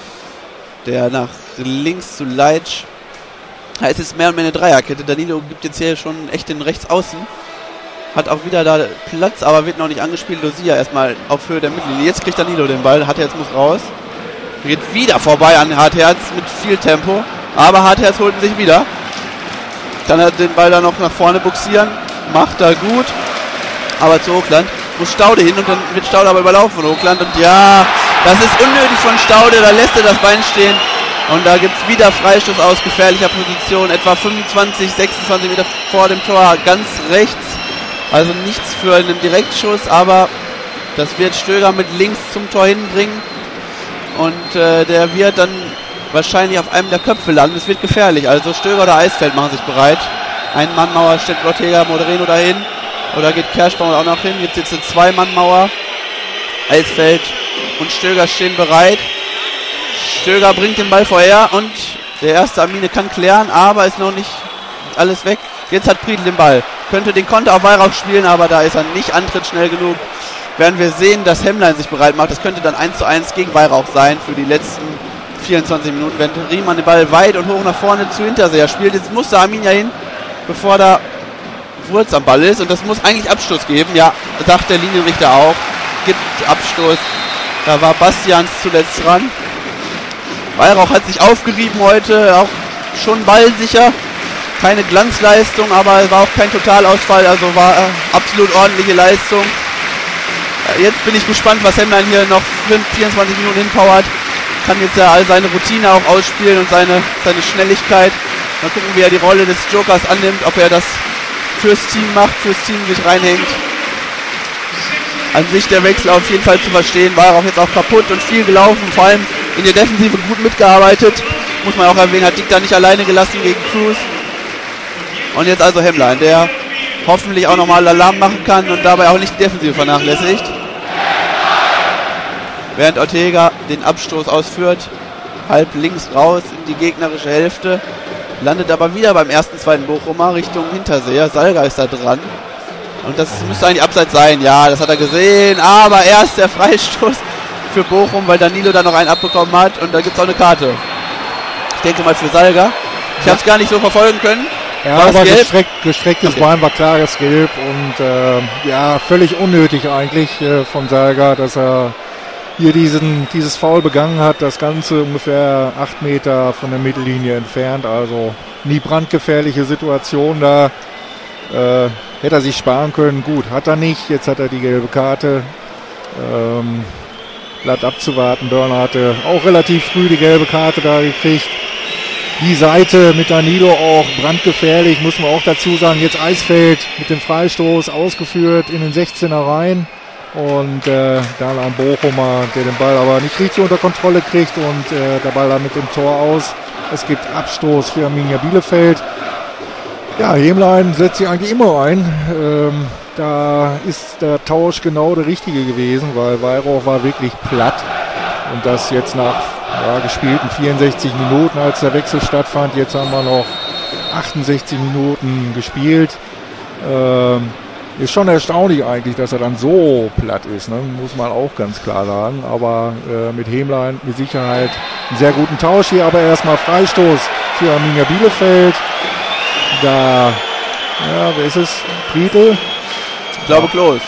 Der nach links zu Leitsch. Da ist jetzt mehr und mehr eine Dreierkette. Danilo gibt jetzt hier schon echt den Rechtsaußen. Hat auch wieder da Platz, aber wird noch nicht angespielt. Lucia erstmal auf Höhe der Mittellinie. Jetzt kriegt Danilo den Ball. Hartherz muss raus. Geht wieder vorbei an Hartherz mit viel Tempo. Aber Hartherz holt ihn sich wieder. Kann er den Ball da noch nach vorne buxieren. Macht er gut. Aber zu Hochland muss Staude hin und dann wird Staude aber überlaufen von Hochland. Und ja, das ist unnötig von Staude. Da lässt er das Bein stehen. Und da gibt es wieder Freistoß aus gefährlicher Position. Etwa 25, 26 Meter vor dem Tor. Ganz rechts. Also nichts für einen Direktschuss. Aber das wird Stöger mit links zum Tor hinbringen. Und der wird dann wahrscheinlich auf einem der Köpfe landen. Es wird gefährlich. Also Stöger oder Eisfeld machen sich bereit. Ein-Mann-Mauer stellt Ortega Modereno dahin. Oder geht Kerschbaum auch noch hin. Jetzt eine Zwei-Mann-Mauer. Eisfeld und Stöger stehen bereit. Stöger bringt den Ball vorher und der erste Amine kann klären, aber ist noch nicht alles weg. Jetzt hat Prietl den Ball. Könnte den Konter auf Weihrauch spielen, aber da ist er nicht antrittsschnell genug. Werden wir sehen, dass Hemmlein sich bereit macht. Das könnte dann 1:1 gegen Weihrauch sein für die letzten 24 Minuten. Wenn Riemann den Ball weit und hoch nach vorne zu Hinterseher spielt. Jetzt muss da Arminia hin, bevor da Wurz am Ball ist. Und das muss eigentlich Abstoß geben. Ja, sagt der Linienrichter auch. Gibt Abstoß. Da war Bastians zuletzt dran. Weihrauch hat sich aufgerieben heute. Auch schon ballsicher. Keine Glanzleistung, aber es war auch kein Totalausfall. Also war absolut ordentliche Leistung. Jetzt bin ich gespannt, was Hemmlein hier noch 24 Minuten hinpowert. Kann jetzt ja all seine Routine auch ausspielen und seine Schnelligkeit. Mal gucken, wie er die Rolle des Jokers annimmt, ob er das fürs Team macht, fürs Team sich reinhängt. An sich der Wechsel auf jeden Fall zu verstehen, war auch jetzt auch kaputt und viel gelaufen, vor allem in der Defensive gut mitgearbeitet. Muss man auch erwähnen, hat Dick da nicht alleine gelassen gegen Kruse. Und jetzt also Hemmlein, der hoffentlich auch nochmal Alarm machen kann und dabei auch nicht die Defensive vernachlässigt. während Ortega den Abstoß ausführt. Halb links raus in die gegnerische Hälfte. Landet aber wieder beim ersten, zweiten Bochumer Richtung Hinterseher. Salga ist da dran. Und das müsste eigentlich abseits sein. Ja, das hat er gesehen. Aber erst der Freistoß für Bochum, weil Danilo da noch einen abbekommen hat. Und da gibt es auch eine Karte. Ich denke mal für Salga. Ich habe es gar nicht so verfolgen können. Ja, aber gestrecktes Bein war klares Gelb. Und ja, völlig unnötig eigentlich von Salga, dass er hier dieses Foul begangen hat, das Ganze ungefähr 8 Meter von der Mittellinie entfernt, also nie brandgefährliche Situation, da hätte er sich sparen können, gut, hat er nicht, jetzt hat er die gelbe Karte, bleibt abzuwarten, Börner hatte auch relativ früh die gelbe Karte da gekriegt, die Seite mit Danilo auch brandgefährlich, muss man auch dazu sagen, jetzt Eisfeld mit dem Freistoß ausgeführt in den 16er rein. Und dann ein Bochumer, der den Ball aber nicht richtig unter Kontrolle kriegt und der Ball dann mit dem Tor aus. Es gibt Abstoß für Arminia Bielefeld. Ja, Hemlein setzt sich eigentlich immer ein. Da ist der Tausch genau der richtige gewesen, weil Weihrauch war wirklich platt. Und das jetzt nach gespielten 64 Minuten, als der Wechsel stattfand. Jetzt haben wir noch 68 Minuten gespielt. Ist schon erstaunlich eigentlich, dass er dann so platt ist, ne? Muss man auch ganz klar sagen. Aber mit Hemlein mit Sicherheit einen sehr guten Tausch hier. Aber erstmal Freistoß für Arminia Bielefeld. Da, ja, wer ist es? Prietl? Ich glaube Klos.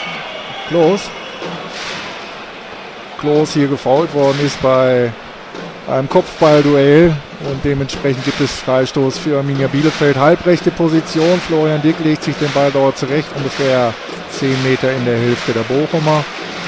Klos hier gefoult worden ist bei einem Kopfballduell. Und dementsprechend gibt es Freistoß für Arminia Bielefeld. Halbrechte Position. Florian Dick legt sich den Ball dort zurecht. Ungefähr 10 Meter in der Hälfte der Bochumer.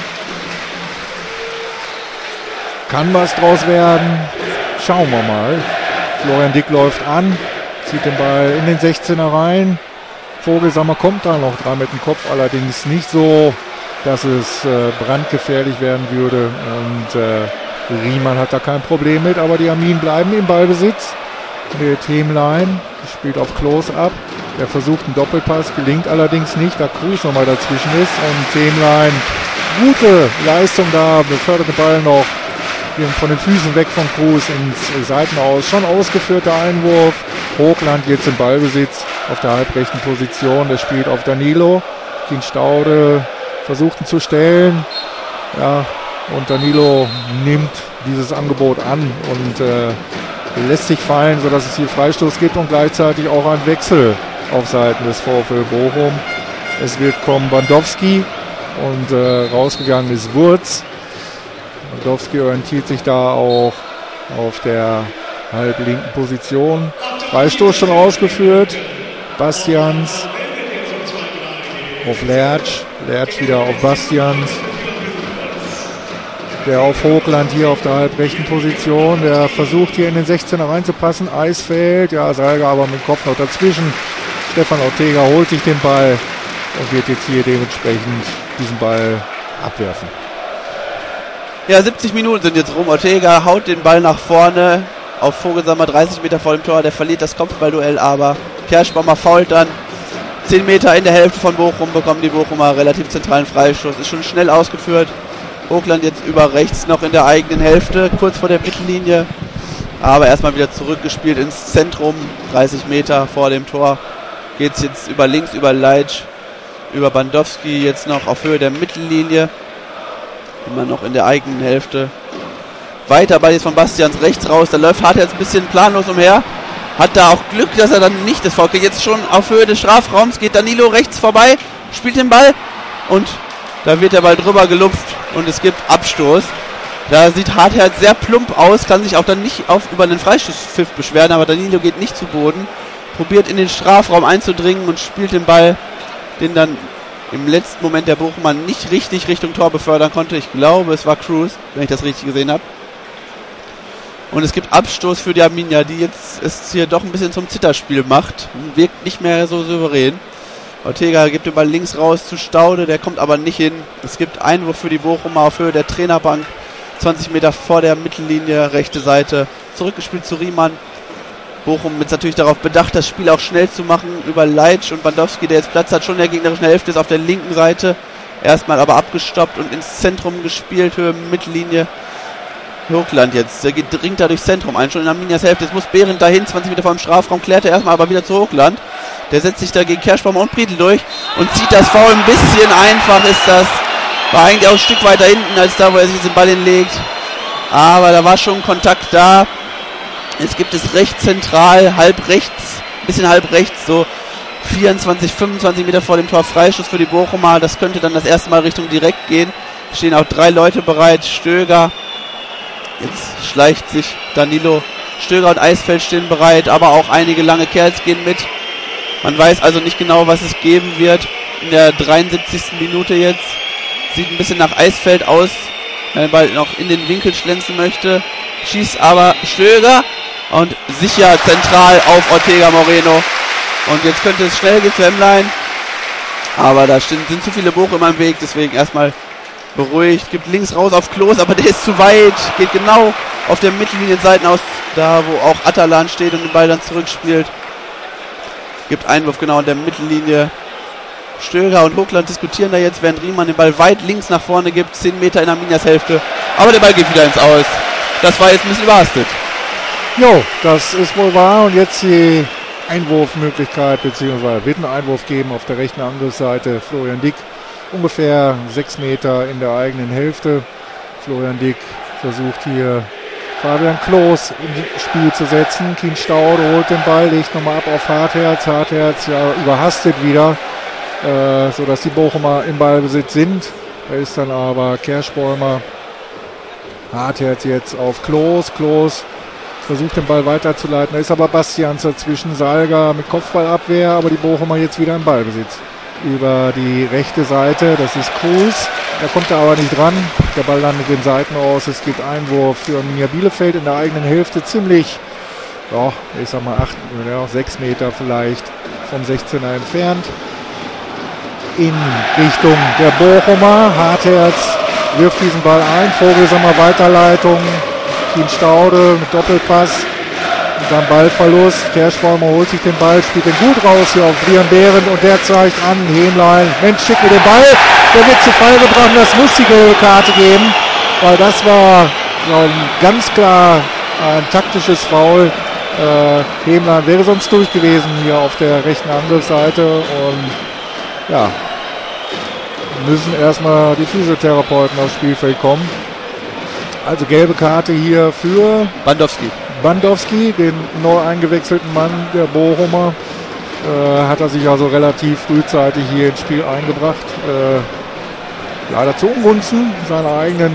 Kann was draus werden? Schauen wir mal. Florian Dick läuft an. Zieht den Ball in den 16er rein. Vogelsammer kommt da noch dran mit dem Kopf. Allerdings nicht so, dass es brandgefährlich werden würde. Und Riemann hat da kein Problem mit, aber die Arminen bleiben im Ballbesitz. Mit Hemlein spielt auf Klos ab. Der versucht einen Doppelpass, gelingt allerdings nicht, da Kruse nochmal dazwischen ist. Und Hemlein, gute Leistung da, befördert den Ball noch von den Füßen weg von Kruse ins Seitenaus. Schon ausgeführter Einwurf. Hochland jetzt im Ballbesitz auf der halbrechten Position. Der spielt auf Danilo. Gegen Staude versucht ihn zu stellen. Ja. Und Danilo nimmt dieses Angebot an und lässt sich fallen, sodass es hier Freistoß gibt und gleichzeitig auch ein Wechsel auf Seiten des VfL Bochum. Es wird kommen Bandowski und rausgegangen ist Wurz. Bandowski orientiert sich da auch auf der halblinken Position. Freistoß schon ausgeführt. Bastians auf Lertsch. Lertsch wieder auf Bastians. Der auf Hochland hier auf der halbrechten Position, der versucht hier in den 16er reinzupassen, Eisfeld, ja, Salga aber mit dem Kopf noch dazwischen. Stefan Ortega holt sich den Ball und wird jetzt hier dementsprechend diesen Ball abwerfen. Ja, 70 Minuten sind jetzt rum. Ortega haut den Ball nach vorne auf Vogelsammer, 30 Meter vor dem Tor, der verliert das Kopfballduell, aber Kerschbaumer fault dann. 10 Meter in der Hälfte von Bochum bekommen die Bochumer relativ zentralen Freistoß, ist schon schnell ausgeführt. Hochland jetzt über rechts noch in der eigenen Hälfte, kurz vor der Mittellinie. Aber erstmal wieder zurückgespielt ins Zentrum. 30 Meter vor dem Tor geht es jetzt über links, über Leitsch, über Bandowski jetzt noch auf Höhe der Mittellinie. Immer noch in der eigenen Hälfte. Weiter Ball jetzt von Bastians rechts raus. Da läuft Hartherz ein bisschen planlos umher. Hat da auch Glück, dass er dann nicht das Foul kriegt. Jetzt schon auf Höhe des Strafraums geht Danilo rechts vorbei, spielt den Ball und da wird der Ball drüber gelupft und es gibt Abstoß. Da sieht Hartherz sehr plump aus, kann sich auch dann nicht über einen Freistoßpfiff beschweren, aber Danilo geht nicht zu Boden, probiert in den Strafraum einzudringen und spielt den Ball, den dann im letzten Moment der Bochumer nicht richtig Richtung Tor befördern konnte. Ich glaube, es war Cruz, wenn ich das richtig gesehen habe. Und es gibt Abstoß für die Arminia, die jetzt es hier doch ein bisschen zum Zitterspiel macht. Wirkt nicht mehr so souverän. Ortega gibt den Ball links raus zu Staude, der kommt aber nicht hin. Es gibt Einwurf für die Bochumer auf Höhe der Trainerbank. 20 Meter vor der Mittellinie, rechte Seite. Zurückgespielt zu Riemann. Bochum ist natürlich darauf bedacht, das Spiel auch schnell zu machen über Leitsch und Bandowski, der jetzt Platz hat, schon in der gegnerischen Hälfte, ist auf der linken Seite. Erstmal aber abgestoppt und ins Zentrum gespielt, Höhe Mittellinie. Hochland jetzt, der dringt da durchs Zentrum ein, schon in Arminias Hälfte. Jetzt muss Behrendt dahin, 20 Meter vor dem Strafraum, klärt er erstmal aber wieder zu Hochland. Der setzt sich da gegen Kerschbaumer und Prietl durch und zieht das Foul ein bisschen einfach, ist das. War eigentlich auch ein Stück weiter hinten, als da, wo er sich den Ball hinlegt. Aber da war schon Kontakt da. Jetzt gibt es recht zentral, halb rechts, bisschen halb rechts, so 24, 25 Meter vor dem Tor Freischuss für die Bochumer. Das könnte dann das erste Mal Richtung direkt gehen. Stehen auch 3 Leute bereit, Stöger. Jetzt schleicht sich Danilo. Stöger und Eisfeld stehen bereit, aber auch einige lange Kerls gehen mit. Man weiß also nicht genau, was es geben wird. In der 73. Minute jetzt. Sieht ein bisschen nach Eisfeld aus, wenn er bald noch in den Winkel schlänzen möchte. Schießt aber Stöger und sicher zentral auf Ortega Moreno. Und jetzt könnte es schnell gehen für Hemlein. Aber da sind zu viele Bochumer im Weg, deswegen erstmal beruhigt. Gibt links raus auf Klos, aber der ist zu weit. Geht genau auf der Mittellinie-Seiten aus, da wo auch Atalan steht und den Ball dann zurückspielt. Gibt Einwurf genau in der Mittellinie. Stöger und Hochland diskutieren da jetzt, während Riemann den Ball weit links nach vorne gibt. 10 Meter in Arminias Hälfte. Aber der Ball geht wieder ins Aus. Das war jetzt ein bisschen überhastet. Jo, das ist wohl wahr. Und jetzt die Einwurfmöglichkeit, beziehungsweise wird einen Einwurf geben auf der rechten Angriffsseite. Florian Dick ungefähr 6 Meter in der eigenen Hälfte. Florian Dick versucht hier Fabian Klos ins Spiel zu setzen. Kien Staude holt den Ball, legt nochmal ab auf Hartherz. Hartherz ja überhastet wieder, sodass die Bochumer im Ballbesitz sind. Da ist dann aber Kerschbäumer. Hartherz jetzt auf Klos. Klos versucht den Ball weiterzuleiten. Da ist aber Bastians dazwischen. Salga mit Kopfballabwehr, aber die Bochumer jetzt wieder im Ballbesitz. Über die rechte Seite, das ist Kruse. Da kommt er aber nicht dran. Der Ball landet den Seiten aus. Es gibt Einwurf für Arminia Bielefeld in der eigenen Hälfte. Ziemlich, ja, ich sag mal 6 Meter vielleicht vom 16er entfernt. In Richtung der Bochumer. Hartherz wirft diesen Ball ein. Vogelsammer Weiterleitung. Kien Staude mit Doppelpass. Und dann Ballverlust. Kerschbaumer holt sich den Ball, spielt den gut raus hier auf Brian Behrendt und der zeigt an, Hemlein, Mensch, schick mir den Ball. Der wird zu Fall gebracht und das muss die gelbe Karte geben, weil das war ganz klar ein taktisches Foul. Hemlein wäre sonst durch gewesen hier auf der rechten Angriffsseite und ja, müssen erstmal die Physiotherapeuten aufs Spielfeld kommen. Also gelbe Karte hier für Bandowski, den neu eingewechselten Mann der Bochumer. Hat er sich also relativ frühzeitig hier ins Spiel eingebracht. Leider zu Ungunsten seiner eigenen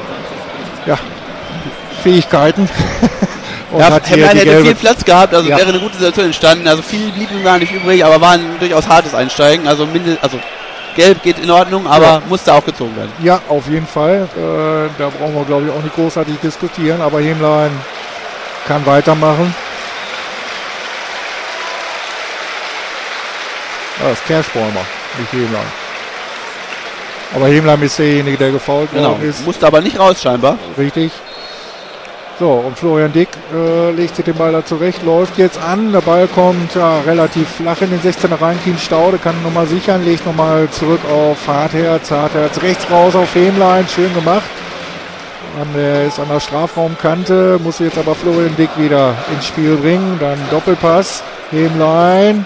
Fähigkeiten. Und ja, hat hier Hemlein hätte gelbe viel Platz gehabt, also wäre eine gute Situation entstanden. Also viel blieb ihm gar nicht übrig, aber war ein durchaus hartes Einsteigen. Also gelb geht in Ordnung, aber musste auch gezogen werden. Ja, auf jeden Fall. Da brauchen wir, glaube ich, auch nicht großartig diskutieren. Aber Hemlein kann weitermachen. Das ist Kerschbäumer, nicht Hemlein. Aber Hemlein ist derjenige, der gefoult worden ist. Musste aber nicht raus scheinbar. Richtig. So, und Florian Dick legt sich den Ball da zurecht, läuft jetzt an. Der Ball kommt relativ flach in den 16er rein. Kien Staude kann nochmal sichern, legt nochmal zurück auf Hartherz. Hartherz rechts raus auf Hemlein, schön gemacht. Er ist an der Strafraumkante, muss jetzt aber Florian Dick wieder ins Spiel bringen. Dann Doppelpass, Hemlein.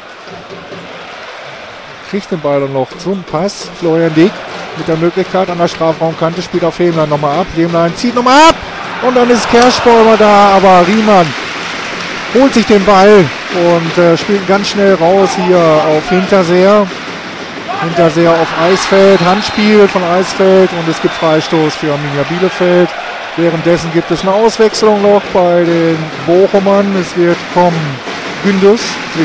Kriegt den Ball dann noch zum Pass. Florian Dick mit der Möglichkeit an der Strafraumkante, spielt auf Hemlein nochmal ab. Hemlein zieht nochmal ab. Und dann ist Kerschbäumer da, aber Riemann holt sich den Ball und spielt ganz schnell raus hier auf Hinterseher. Hinterseher auf Eisfeld, Handspiel von Eisfeld und es gibt Freistoß für Arminia Bielefeld. Währenddessen gibt es eine Auswechslung noch bei den Bochumern. Es wird kommen Gündüz.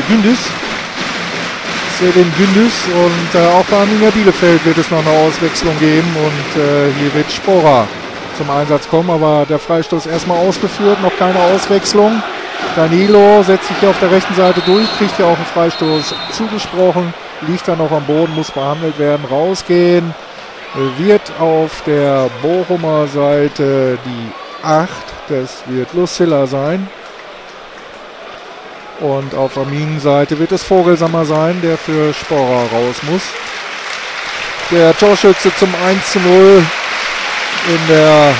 Es wird in Gündüz und auch bei Arminia Bielefeld wird es noch eine Auswechslung geben und hier wird Sporer zum Einsatz kommen, aber der Freistoß erstmal ausgeführt, noch keine Auswechslung. Danilo setzt sich hier auf der rechten Seite durch, kriegt ja auch einen Freistoß zugesprochen, liegt dann noch am Boden, muss behandelt werden, rausgehen. Wird auf der Bochumer Seite die 8, das wird Lucilla sein. Und auf Arminien Seite wird es Vogelsammer sein, der für Sporer raus muss. der Torschütze zum 1:0 in der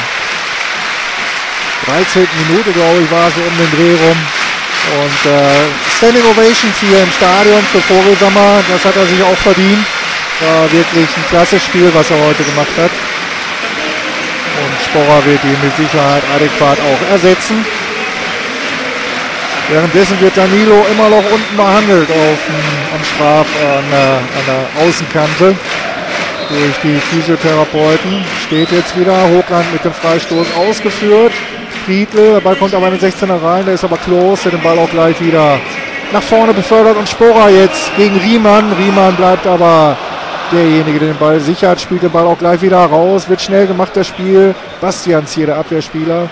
13. Minute, glaube ich, war es so um den Dreh rum. Und Standing Ovations hier im Stadion für Vogelsammer, das hat er sich auch verdient. War wirklich ein klasse Spiel, was er heute gemacht hat. Und Sporrer wird ihn mit Sicherheit adäquat auch ersetzen. Währenddessen wird Danilo immer noch unten behandelt an der Außenkante durch die Physiotherapeuten. Steht jetzt wieder, Hochland mit dem Freistoß ausgeführt. Friedl, der Ball kommt aber in den 16er rein, da ist aber Klos, der den Ball auch gleich wieder nach vorne befördert und Sporrer jetzt gegen Riemann. Riemann bleibt aber derjenige, der den Ball sichert, spielt den Ball auch gleich wieder raus, wird schnell gemacht das Spiel. Bastians hier, der Abwehrspieler,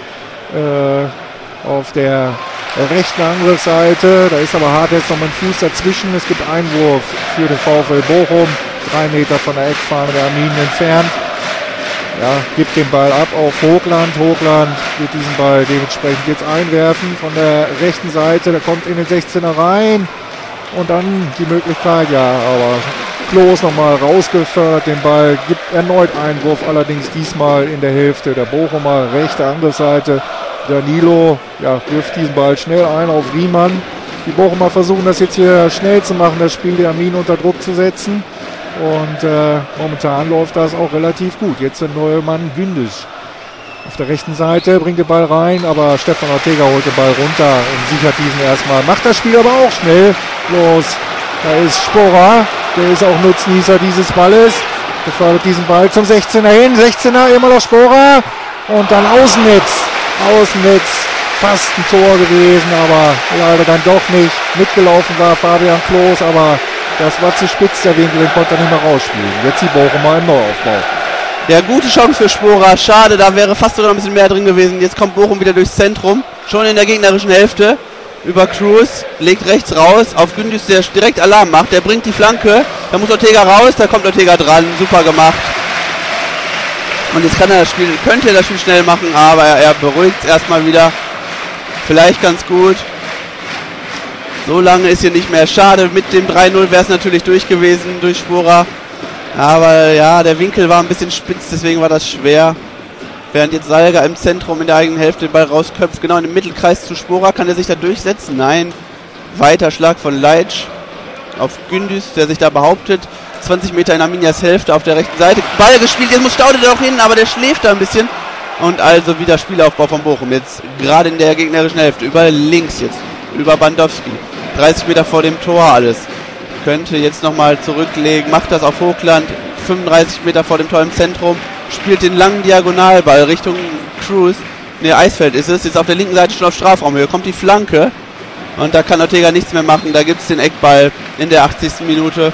auf der rechten Angriffsseite, da ist aber hart jetzt noch ein Fuß dazwischen. Es gibt Einwurf für den VfL Bochum, 3 Meter von der Eckfahne der Arminen entfernt. Ja, gibt den Ball ab auf Hochland. Hochland wird diesen Ball dementsprechend jetzt einwerfen von der rechten Seite. Der kommt in den 16er rein. Und dann die Möglichkeit, ja, aber Klos nochmal rausgefördert. Den Ball gibt erneut Einwurf, allerdings diesmal in der Hälfte der Bochumer, rechte Angriffsseite. Danilo, ja, wirft diesen Ball schnell ein auf Riemann. Die Bochumer versuchen das jetzt hier schnell zu machen, das Spiel der Arminen unter Druck zu setzen. Und momentan läuft das auch relativ gut. Jetzt der neue Mann Gündisch. Auf der rechten Seite bringt den Ball rein, aber Stefan Ortega holt den Ball runter und sichert diesen erstmal. Macht das Spiel aber auch schnell los. Da ist Sporrer, der ist auch Nutznießer dieses Balles. Befördert diesen Ball zum 16er hin. 16er, immer noch Sporrer. Und dann Außennetz. Außennetz. Fast ein Tor gewesen, aber leider dann doch nicht. Mitgelaufen war Fabian Klos, aber das war zu spitz, der Winkel, den konnte er nicht mehr rausspielen. Jetzt die Bochumer im Neuaufbau. Ja, gute Chance für Sporer. Schade, da wäre fast sogar noch ein bisschen mehr drin gewesen. Jetzt kommt Bochum wieder durchs Zentrum. Schon in der gegnerischen Hälfte. Über Cruz, legt rechts raus. Auf Gündüz, der direkt Alarm macht. Der bringt die Flanke. Da muss Ortega raus, da kommt Ortega dran. Super gemacht. Und jetzt könnte er das Spiel schnell machen, aber er beruhigt es erstmal wieder. Vielleicht ganz gut. So lange ist hier nicht mehr. Schade, mit dem 3:0 wäre es natürlich durch gewesen, durch Sporer. Aber ja, der Winkel war ein bisschen spitz, deswegen war das schwer. Während jetzt Salga im Zentrum in der eigenen Hälfte den Ball rausköpft, genau in dem Mittelkreis zu Sporer, kann er sich da durchsetzen? Nein. Weiter Schlag von Leitsch auf Gündüz, der sich da behauptet. 20 Meter in Arminias Hälfte auf der rechten Seite. Ball gespielt, jetzt muss Staude da auch hin, aber der schläft da ein bisschen. Und also wieder Spielaufbau von Bochum. Jetzt gerade in der gegnerischen Hälfte. Über links jetzt. Über Bandowski. 30 Meter vor dem Tor alles. Könnte jetzt nochmal zurücklegen. Macht das auf Hochland. 35 Meter vor dem Tor im Zentrum. Spielt den langen Diagonalball Richtung Cruz. Ne, Eisfeld ist es. Jetzt auf der linken Seite schon auf Strafraumhöhe. Kommt die Flanke. Und da kann Ortega nichts mehr machen. Da gibt es den Eckball in der 80. Minute.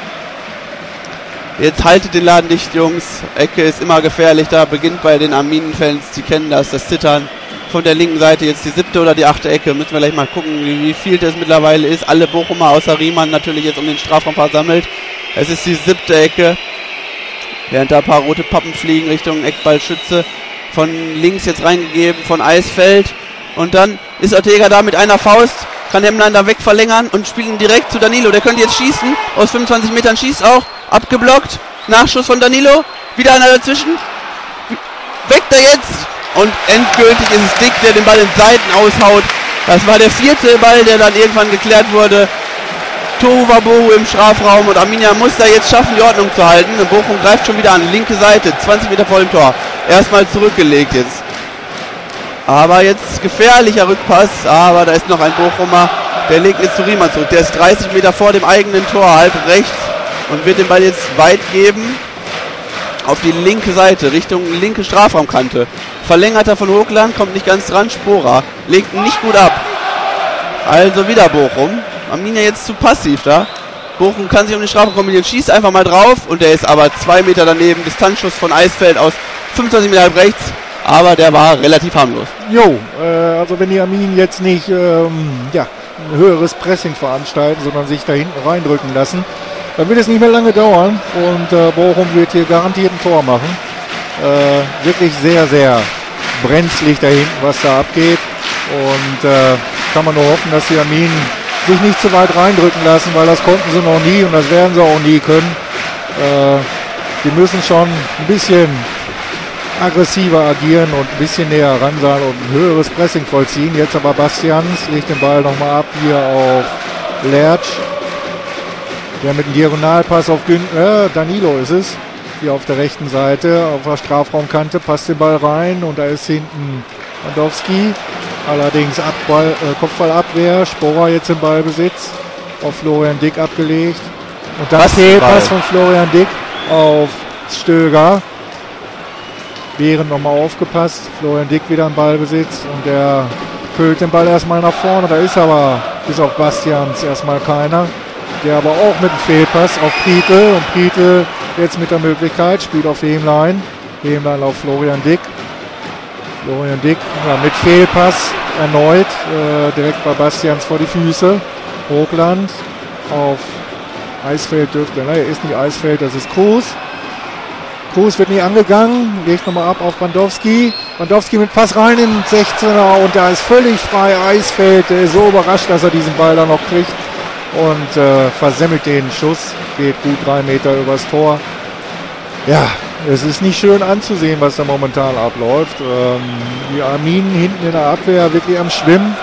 Jetzt haltet den Laden dicht, Jungs. Ecke ist immer gefährlich. Da beginnt bei den Arminen-Fans, die kennen das Zittern. Von der linken Seite jetzt die 7. oder die 8. Ecke. Müssen wir gleich mal gucken, wie viel das mittlerweile ist. Alle Bochumer außer Riemann natürlich jetzt um den Strafraum versammelt. Es ist die 7. Ecke. Während da ein paar rote Pappen fliegen Richtung Eckballschütze. Von links jetzt reingegeben von Eisfeld. Und dann ist Ortega da mit einer Faust. Kann Hemmlein da weg verlängern und spielt ihn direkt zu Danilo. Der könnte jetzt schießen. Aus 25 Metern schießt auch. Abgeblockt. Nachschuss von Danilo. Wieder einer dazwischen. Weckt er jetzt. Und endgültig ist es Dick, der den Ball in Seiten aushaut. Das war der 4. Ball, der dann irgendwann geklärt wurde. Tohuwabohu im Strafraum. Und Arminia muss da jetzt schaffen, die Ordnung zu halten. Und Bochum greift schon wieder an. Linke Seite. 20 Meter vor dem Tor. Erstmal zurückgelegt jetzt. Aber jetzt gefährlicher Rückpass. Aber da ist noch ein Bochumer. Der legt jetzt zu Riemann zurück. Der ist 30 Meter vor dem eigenen Tor. Halb rechts. Und wird den Ball jetzt weit geben. Auf die linke Seite. Richtung linke Strafraumkante. Verlängerter von Hochland. Kommt nicht ganz dran. Sporer. Legt nicht gut ab. Also wieder Bochum. Arminia jetzt zu passiv da. Bochum kann sich um den Strafraum kombinieren. Schießt einfach mal drauf. Und der ist aber 2 Meter daneben. Distanzschuss von Eisfeld aus 25 Meter halb rechts. Aber der war relativ harmlos. Jo, also wenn die Arminen jetzt nicht ein höheres Pressing veranstalten, sondern sich da hinten reindrücken lassen, dann wird es nicht mehr lange dauern. Und Bochum wird hier garantiert ein Tor machen. Wirklich sehr, sehr brenzlig da hinten, was da abgeht. Und kann man nur hoffen, dass die Arminen sich nicht zu weit reindrücken lassen, weil das konnten sie noch nie und das werden sie auch nie können. die müssen schon ein bisschen aggressiver agieren und ein bisschen näher ran sein und ein höheres Pressing vollziehen. Jetzt aber Bastians legt den Ball nochmal ab hier auf Lerch. Der mit dem Diagonalpass auf Danilo ist es. Hier auf der rechten Seite, auf der Strafraumkante, passt den Ball rein und da ist hinten Bandowski. Allerdings Kopfballabwehr. Sporer jetzt im Ballbesitz. Auf Florian Dick abgelegt. Und dann Fehlpass von Florian Dick auf Stöger. Behren nochmal aufgepasst. Florian Dick wieder im Ballbesitz und der füllt den Ball erstmal nach vorne. Da ist aber bis auf Bastians erstmal keiner. Der aber auch mit dem Fehlpass auf Prietl. Und Prietl jetzt mit der Möglichkeit, spielt auf Hemlein. Hemlein auf Florian Dick. Florian Dick mit Fehlpass erneut. Direkt bei Bastians vor die Füße. Hochland auf Eisfeld dürfte. Ist nicht Eisfeld, das ist Kruse. Kruse wird nie angegangen. Legt nochmal ab auf Bandowski. Bandowski mit Pass rein in den 16er und da ist völlig frei Eisfeld. Der ist so überrascht, dass er diesen Ball da noch kriegt. Und versemmelt den Schuss, geht gut 3 Meter übers Tor. Ja, es ist nicht schön anzusehen, was da momentan abläuft. Die Arminen hinten in der Abwehr wirklich am Schwimmen.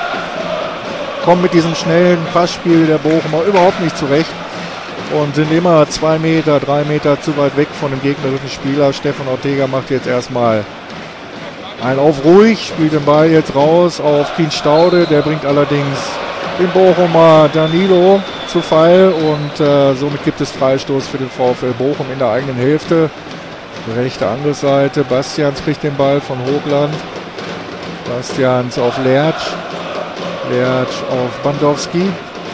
Kommen mit diesem schnellen Passspiel der Bochumer überhaupt nicht zurecht. Und sind immer 2 Meter, 3 Meter zu weit weg von dem gegnerischen Spieler. Stefan Ortega macht jetzt erstmal einen auf ruhig, spielt den Ball jetzt raus auf Kien Staude. Der bringt allerdings den Bochumer Danilo zu Fall und somit gibt es Freistoß für den VfL Bochum in der eigenen Hälfte. Rechte Angriffsseite, Bastians kriegt den Ball von Hochland. Bastians auf Lerch. Lerch auf Bandowski.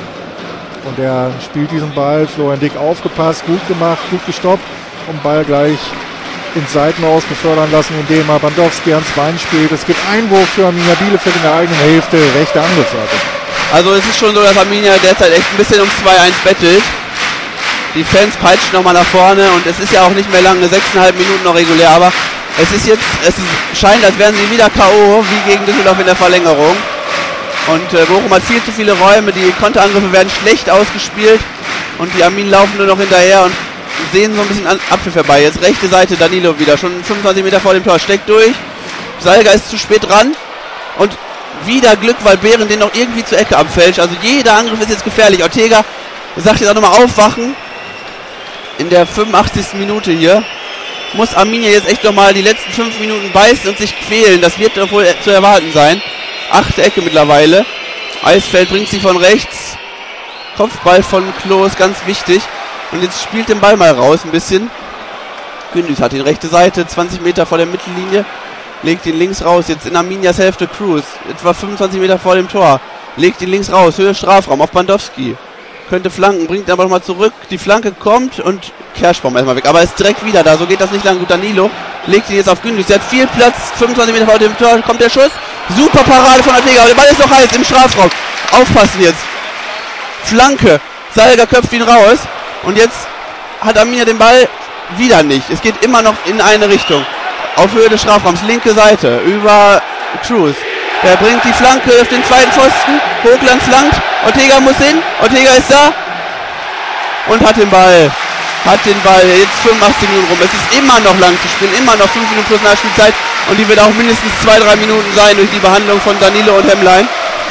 Und er spielt diesen Ball. Florian Dick aufgepasst, gut gemacht, gut gestoppt. Und Ball gleich ins Seitenhaus befördern lassen, indem er Bandowski ans Bein spielt. Es gibt Einwurf für Arminia Bielefeld in der eigenen Hälfte, rechte Angriffsseite. Also es ist schon so, dass Arminia derzeit echt ein bisschen um 2-1 bettelt. Die Fans peitschen nochmal nach vorne und es ist ja auch nicht mehr lange, 6,5 Minuten noch regulär, aber scheint, als wären sie wieder K.O. wie gegen Düsseldorf in der Verlängerung. Und Bochum hat viel zu viele Räume, die Konterangriffe werden schlecht ausgespielt und die Arminen laufen nur noch hinterher und sehen so ein bisschen an Apfel vorbei. Jetzt rechte Seite Danilo wieder, schon 25 Meter vor dem Tor, steckt durch. Salga ist zu spät dran und wieder Glück, weil Behren den noch irgendwie zur Ecke abfälscht. Also jeder Angriff ist jetzt gefährlich. Ortega sagt jetzt auch nochmal aufwachen. In der 85. Minute hier muss Arminia jetzt echt nochmal die letzten 5 Minuten beißen und sich quälen. Das wird doch wohl zu erwarten sein. 8. Ecke mittlerweile. Eisfeld bringt sie von rechts. Kopfball von Klos, ganz wichtig. Und jetzt spielt den Ball mal raus ein bisschen. Gündüz hat die rechte Seite, 20 Meter vor der Mittellinie. Legt ihn links raus, jetzt in Arminias Hälfte Kruse. Etwa 25 Meter vor dem Tor. Legt ihn links raus, Höhe Strafraum auf Bandowski. Könnte flanken, bringt ihn aber nochmal zurück. Die Flanke kommt und Kerschbaum erstmal weg. Aber ist direkt wieder da, so geht das nicht lang. Gut, Danilo legt ihn jetzt auf Gündüz. Der hat viel Platz, 25 Meter vor dem Tor kommt der Schuss. Super Parade von Ortega, aber der Ball ist noch heiß im Strafraum. Aufpassen jetzt. Flanke, Salga köpft ihn raus. Und jetzt hat Arminia den Ball wieder nicht. Es geht immer noch in eine Richtung. Auf Höhe des Strafraums, linke Seite, über Kruse. Der bringt die Flanke auf den zweiten Pfosten. Hochland flankt. Ortega muss hin. Ortega ist da. Und hat den Ball. Jetzt 85 Minuten rum. Es ist immer noch lang zu spielen. Immer noch 5 Minuten plus Nachspielzeit. Und die wird auch mindestens 2-3 Minuten sein durch die Behandlung von Danilo und Hemlein.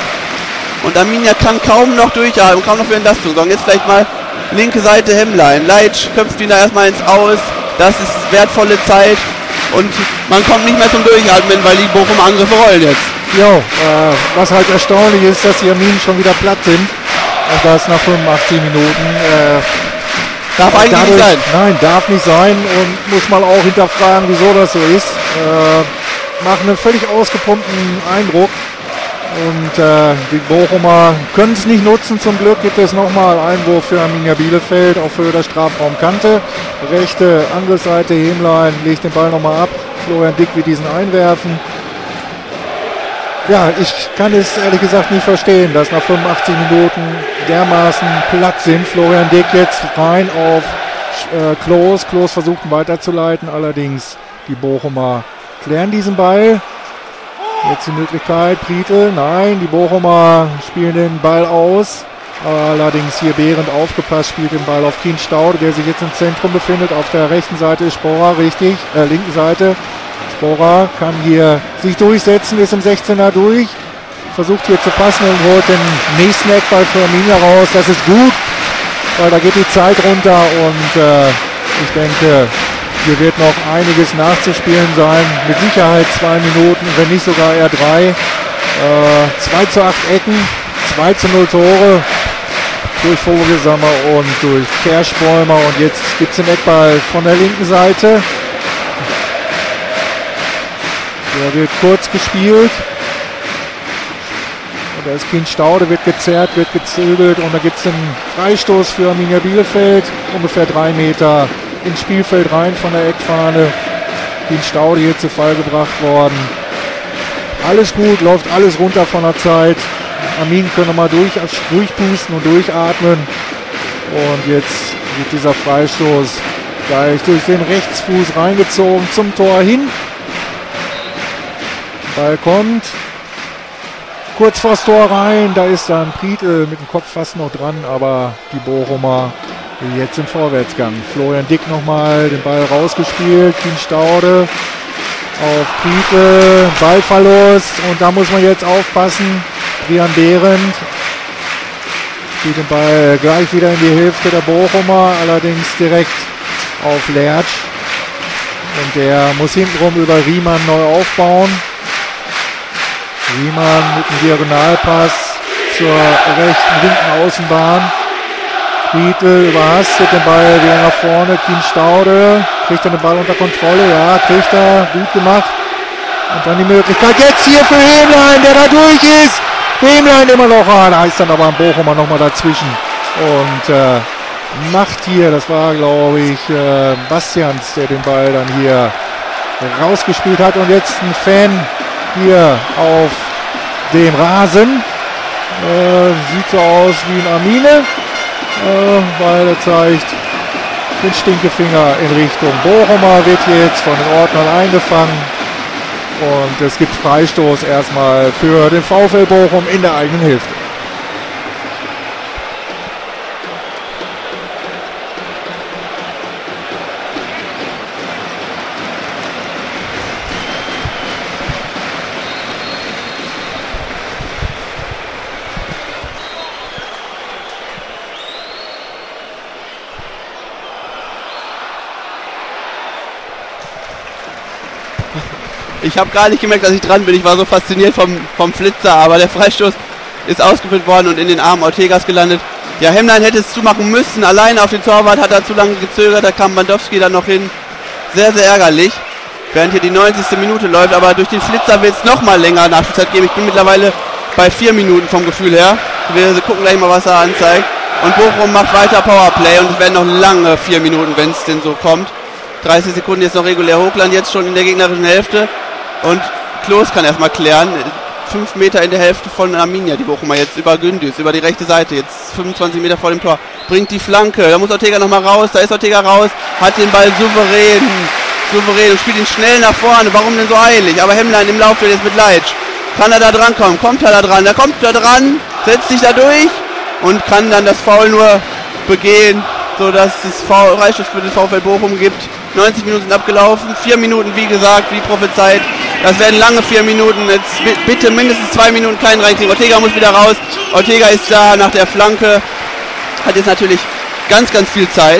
Und Arminia kann kaum noch durchatmen. Kaum noch für Entlastung sorgen. Jetzt vielleicht mal linke Seite Hemlein. Leitsch köpft ihn da erstmal ins Aus. Das ist wertvolle Zeit. Und man kommt nicht mehr zum Durchatmen, weil die Bochumer Angriffe rollen jetzt. Ja, was halt erstaunlich ist, dass die Arminen schon wieder platt sind. Und das nach 85 Minuten. Darf eigentlich nicht sein. Nein, darf nicht sein und muss man auch hinterfragen, wieso das so ist. Macht einen völlig ausgepumpten Eindruck. Und die Bochumer können es nicht nutzen. Zum Glück gibt es nochmal Einwurf für Arminia Bielefeld auf Höhe der Strafraumkante. Rechte Angriffsseite, Hemlein legt den Ball nochmal ab. Florian Dick wird diesen einwerfen. Ja, ich kann es ehrlich gesagt nicht verstehen, dass nach 85 Minuten dermaßen platt sind. Florian Dick jetzt rein auf Klos. Klos versucht ihn weiterzuleiten, allerdings die Bochumer klären diesen Ball. Jetzt die Möglichkeit, Prietl, nein, die Bochumer spielen den Ball aus. Allerdings hier Behrendt aufgepasst, spielt den Ball auf Kien Staude, der sich jetzt im Zentrum befindet. Auf der rechten Seite ist Sporer, richtig, linken Seite. Sporer kann hier sich durchsetzen, ist im 16er durch. Versucht hier zu passen und holt den nächsten Eckball für Arminia raus. Das ist gut, weil da geht die Zeit runter und ich denke, hier wird noch einiges nachzuspielen sein. Mit Sicherheit 2 Minuten, wenn nicht sogar eher 3. 2:8 Ecken, 2:0 Tore durch Vogelsammer und durch Kerschbäumer. Und jetzt gibt es den Eckball von der linken Seite. Der wird kurz gespielt. Da ist Kien Staude, wird gezerrt, wird gezögert und da gibt es einen Freistoß für Arminia Bielefeld, ungefähr 3 Meter ins Spielfeld rein von der Eckfahne. Kien Staude hier zu Fall gebracht worden. Alles gut, läuft alles runter von der Zeit. Armin können nochmal durchpusten und durchatmen. Und jetzt wird dieser Freistoß gleich durch den Rechtsfuß reingezogen zum Tor hin. Ball kommt. Kurz vors Tor rein, da ist dann Prietl mit dem Kopf fast noch dran, aber die Bochumer jetzt im Vorwärtsgang. Florian Dick nochmal den Ball rausgespielt, Kien Staude auf Prietl, Ballverlust und da muss man jetzt aufpassen. Brian Behrendt spielt den Ball gleich wieder in die Hälfte der Bochumer, allerdings direkt auf Lertsch und der muss hintenrum über Riemann neu aufbauen. Riemann mit einem Diagonalpass zur linken Außenbahn. Prietl überhastet den Ball wieder nach vorne. Kien Staude kriegt er den Ball unter Kontrolle. Ja, kriegt er. Gut gemacht. Und dann die Möglichkeit jetzt hier für Hemlein, der da durch ist. Hemlein immer noch. Da ist dann aber ein Bochumer nochmal dazwischen. Und macht hier, das war glaube ich Bastians, der den Ball dann hier rausgespielt hat. Und jetzt ein Fan hier auf dem Rasen. Sieht so aus wie ein Armine, weil er zeigt den Stinkefinger in Richtung Bochumer, wird jetzt von den Ordnern eingefangen. Und es gibt Freistoß erstmal für den VfL Bochum in der eigenen Hälfte. Ich habe gar nicht gemerkt, dass ich dran bin. Ich war so fasziniert vom Flitzer, aber der Freistoß ist ausgeführt worden und in den Armen Ortegas gelandet. Ja, Hemlein hätte es zumachen müssen. Alleine auf den Torwart hat er zu lange gezögert. Da kam Bandowski dann noch hin. Sehr, sehr ärgerlich. Während hier die 90. Minute läuft, aber durch den Flitzer wird es nochmal länger Nachspielzeit geben. Ich bin mittlerweile bei 4 Minuten vom Gefühl her. Wir gucken gleich mal, was er anzeigt. Und Bochum macht weiter Powerplay und es werden noch lange 4 Minuten, wenn es denn so kommt. 30 Sekunden jetzt noch regulär Hochland, jetzt schon in der gegnerischen Hälfte. Und Klos kann erstmal klären. 5 Meter in der Hälfte von Arminia, die Bochumer jetzt über Gündüz, über die rechte Seite, jetzt 25 Meter vor dem Tor. Bringt die Flanke, da muss Ortega nochmal raus, da ist Ortega raus, hat den Ball souverän und spielt ihn schnell nach vorne. Warum denn so eilig? Aber Hemlein im Laufspiel jetzt mit Leitsch. Kann er da dran kommen? Kommt er da dran? Da kommt er dran, setzt sich da durch und kann dann das Foul nur begehen, sodass es Freistoß für den VfL Bochum gibt. 90 Minuten sind abgelaufen, 4 Minuten wie gesagt, wie prophezeit. Das werden lange 4 Minuten, jetzt bitte mindestens 2 Minuten klein reinkriegen. Ortega muss wieder raus, Ortega ist da nach der Flanke, hat jetzt natürlich ganz, ganz viel Zeit.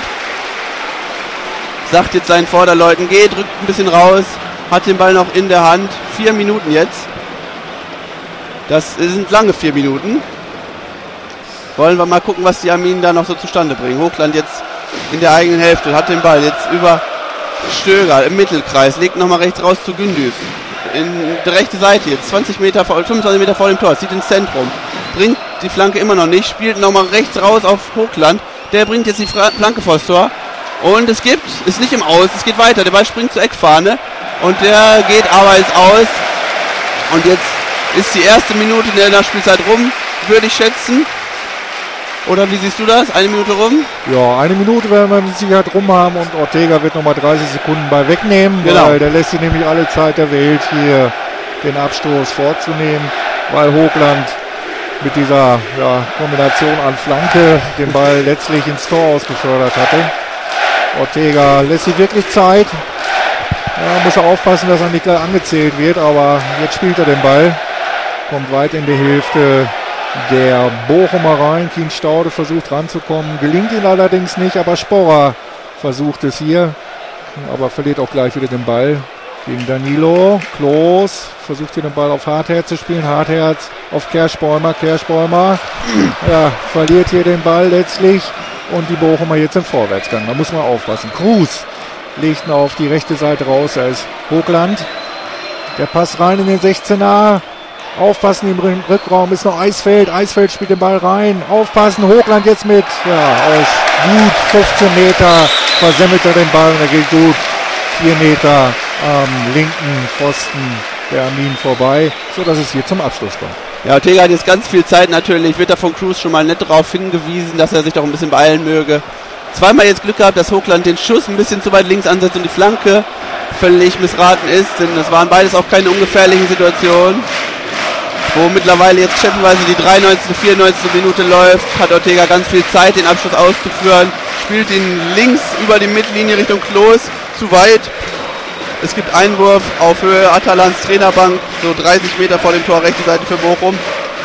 Sagt jetzt seinen Vorderleuten, geht, drückt ein bisschen raus, hat den Ball noch in der Hand. 4 Minuten jetzt. Das sind lange 4 Minuten. Wollen wir mal gucken, was die Arminen da noch so zustande bringen. Hochland jetzt in der eigenen Hälfte, hat den Ball jetzt über Stöger im Mittelkreis, legt nochmal rechts raus zu Gündüz. In der rechte Seite jetzt, 25 Meter vor dem Tor, zieht ins Zentrum. Bringt die Flanke immer noch nicht, spielt nochmal rechts raus auf Hochland. Der bringt jetzt die Flanke vors Tor. Und ist nicht im Aus, es geht weiter. Der Ball springt zur Eckfahne und der geht aber ins Aus. Und jetzt ist die erste Minute in der Nachspielzeit rum, würde ich schätzen. Oder wie siehst du das? 1 Minute rum? Ja, 1 Minute werden wir mit Sicherheit rum haben und Ortega wird nochmal 30 Sekunden bei wegnehmen, genau. Weil der lässt sich nämlich alle Zeit der Welt hier den Abstoß vorzunehmen, weil Hochland mit dieser Kombination an Flanke den Ball letztlich ins Tor ausgefördert hatte. Ortega lässt sich wirklich Zeit. Ja, muss er aufpassen, dass er nicht gleich angezählt wird, aber jetzt spielt er den Ball. Kommt weit in die Hälfte der Bochumer rein. Kien Staude versucht ranzukommen. Gelingt ihm allerdings nicht, aber Sporrer versucht es hier. Aber verliert auch gleich wieder den Ball gegen Danilo. Klos versucht hier den Ball auf Hartherz zu spielen. Hartherz auf Kerschbäumer. Kerschbäumer verliert hier den Ball letztlich. Und die Bochumer jetzt im Vorwärtsgang. Da muss man aufpassen. Kruse legt ihn auf die rechte Seite raus. Da ist Hochland. Der Pass rein in den 16er. Aufpassen, im Rückraum ist noch Eisfeld. Eisfeld spielt den Ball rein. Aufpassen, Hochland jetzt mit. Aus gut 15 Meter versemmelt er den Ball und er geht gut 4 Meter am linken Pfosten der Armin vorbei, sodass es hier zum Abschluss kommt. Ja, Ortega hat jetzt ganz viel Zeit natürlich. Wird da von Kruse schon mal nett darauf hingewiesen, dass er sich doch ein bisschen beeilen möge. Zweimal jetzt Glück gehabt, dass Hochland den Schuss ein bisschen zu weit links ansetzt und die Flanke völlig missraten ist, denn das waren beides auch keine ungefährlichen Situationen. Wo mittlerweile jetzt schätzenweise die 93., 94. Minute läuft, hat Ortega ganz viel Zeit, den Abschluss auszuführen. Spielt ihn links über die Mittellinie Richtung Klos, zu weit. Es gibt Einwurf auf Höhe Atalans Trainerbank, so 30 Meter vor dem Tor, rechte Seite für Bochum.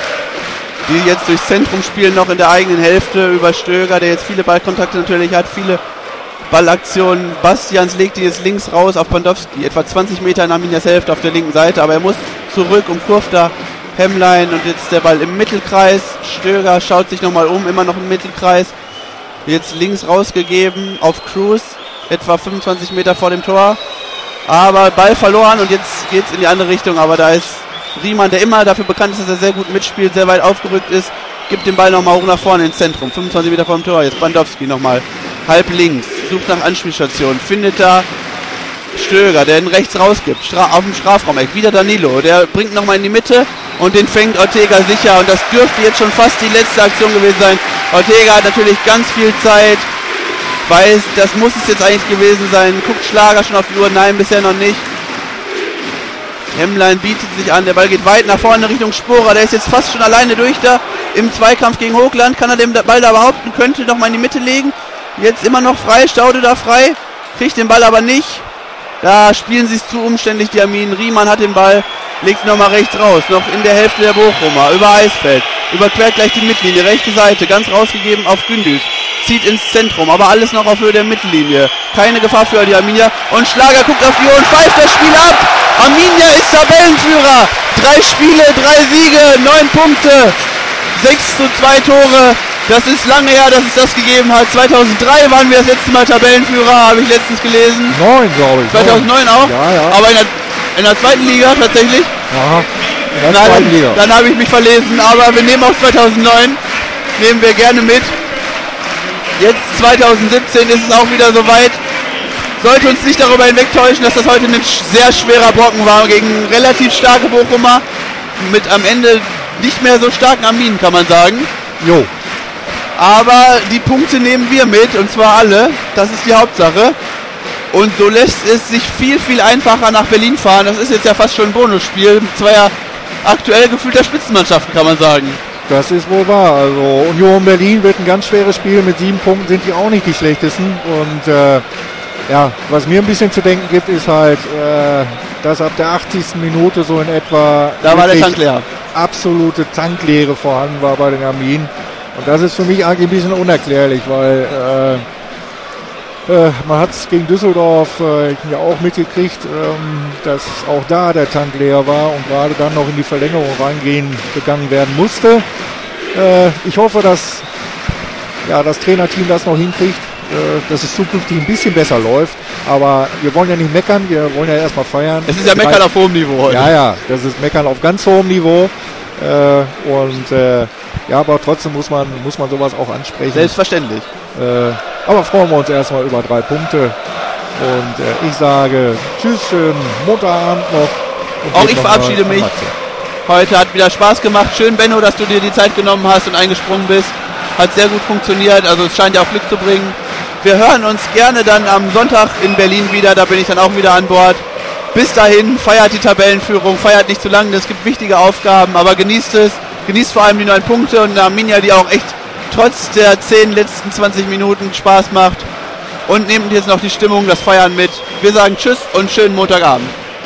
Die jetzt durchs Zentrum spielen, noch in der eigenen Hälfte über Stöger, der jetzt viele Ballkontakte natürlich hat, viele Ballaktionen. Bastians legt ihn jetzt links raus auf Pandowski, etwa 20 Meter in Arminias Hälfte auf der linken Seite, aber er muss zurück, umkurvt da Hemmlein und jetzt der Ball im Mittelkreis. Stöger schaut sich nochmal um, immer noch im Mittelkreis. Jetzt links rausgegeben auf Kruse, etwa 25 Meter vor dem Tor. Aber Ball verloren und jetzt geht's in die andere Richtung, aber da ist Riemann, der immer dafür bekannt ist, dass er sehr gut mitspielt, sehr weit aufgerückt ist, gibt den Ball nochmal hoch nach vorne ins Zentrum, 25 Meter vor dem Tor. Jetzt Bandowski nochmal, halb links, sucht nach Anspielstation, findet da Stöger, der ihn rechts rausgibt, auf dem Strafraumeck, wieder Danilo, der bringt nochmal in die Mitte und den fängt Ortega sicher und das dürfte jetzt schon fast die letzte Aktion gewesen sein. Ortega hat natürlich ganz viel Zeit, weiß, das muss es jetzt eigentlich gewesen sein, guckt Schlager schon auf die Uhr, nein, bisher noch nicht. Hemmlein bietet sich an, der Ball geht weit nach vorne Richtung Sporer, der ist jetzt fast schon alleine durch da im Zweikampf gegen Hochland, kann er den Ball da behaupten, könnte noch mal in die Mitte legen, jetzt immer noch frei, Staude da frei, kriegt den Ball aber nicht. Da spielen sie es zu umständlich, die Arminen. Riemann hat den Ball, legt nochmal rechts raus, noch in der Hälfte der Bochumer, über Eisfeld, überquert gleich die Mittellinie, rechte Seite, ganz rausgegeben auf Gündüz, zieht ins Zentrum, aber alles noch auf Höhe der Mittellinie. Keine Gefahr für die Arminia und Schlager guckt auf die Uhr und pfeift das Spiel ab. Arminia ist Tabellenführer, 3 Spiele, 3 Siege, 9 Punkte, 6:2 Tore. Das ist lange her, dass es das gegeben hat. 2003 waren wir das letzte Mal Tabellenführer, habe ich letztens gelesen. 9, glaube ich. 2009 auch? Ja. Aber in der zweiten Liga tatsächlich? Aha, in der zweiten Liga. Dann habe ich mich verlesen, aber wir nehmen auch 2009, nehmen wir gerne mit. Jetzt 2017 ist es auch wieder soweit. Sollte uns nicht darüber hinwegtäuschen, dass das heute ein sehr schwerer Brocken war gegen relativ starke Bochumer. Mit am Ende nicht mehr so starken Arminen, kann man sagen. Jo. Aber die Punkte nehmen wir mit, und zwar alle. Das ist die Hauptsache. Und so lässt es sich viel, viel einfacher nach Berlin fahren. Das ist jetzt ja fast schon ein Bonusspiel. Zweier aktuell gefühlter Spitzenmannschaften, kann man sagen. Das ist wohl wahr. Also Union Berlin wird ein ganz schweres Spiel. Mit 7 Punkten sind die auch nicht die schlechtesten. Und was mir ein bisschen zu denken gibt, ist halt, dass ab der 80. Minute so in etwa da war der Tank leer. Absolute Tankleere vorhanden war bei den Arminen. Und das ist für mich eigentlich ein bisschen unerklärlich, weil man hat es gegen Düsseldorf ja auch mitgekriegt, dass auch da der Tank leer war und gerade dann noch in die Verlängerung gegangen werden musste. Ich hoffe, dass das Trainerteam das noch hinkriegt, dass es zukünftig ein bisschen besser läuft. Aber wir wollen ja nicht meckern, wir wollen ja erstmal feiern. Es ist ja Meckern auf hohem Niveau heute. Ja, das ist Meckern auf ganz hohem Niveau. Aber trotzdem muss man sowas auch ansprechen. Selbstverständlich. Aber freuen wir uns erstmal über 3 Punkte. Und ich sage tschüss, schönen Montagabend noch. Auch ich verabschiede mich. Heute hat wieder Spaß gemacht. Schön, Benno, dass du dir die Zeit genommen hast und eingesprungen bist. Hat sehr gut funktioniert, also es scheint ja auch Glück zu bringen. Wir hören uns gerne dann am Sonntag in Berlin wieder, da bin ich dann auch wieder an Bord. Bis dahin, feiert die Tabellenführung, feiert nicht zu lange, es gibt wichtige Aufgaben, aber genießt es. genießt vor allem die 9 Punkte und Arminia, die auch echt trotz der 10 letzten 20 Minuten Spaß macht und nehmt jetzt noch die Stimmung, das Feiern mit. Wir sagen Tschüss und schönen Montagabend.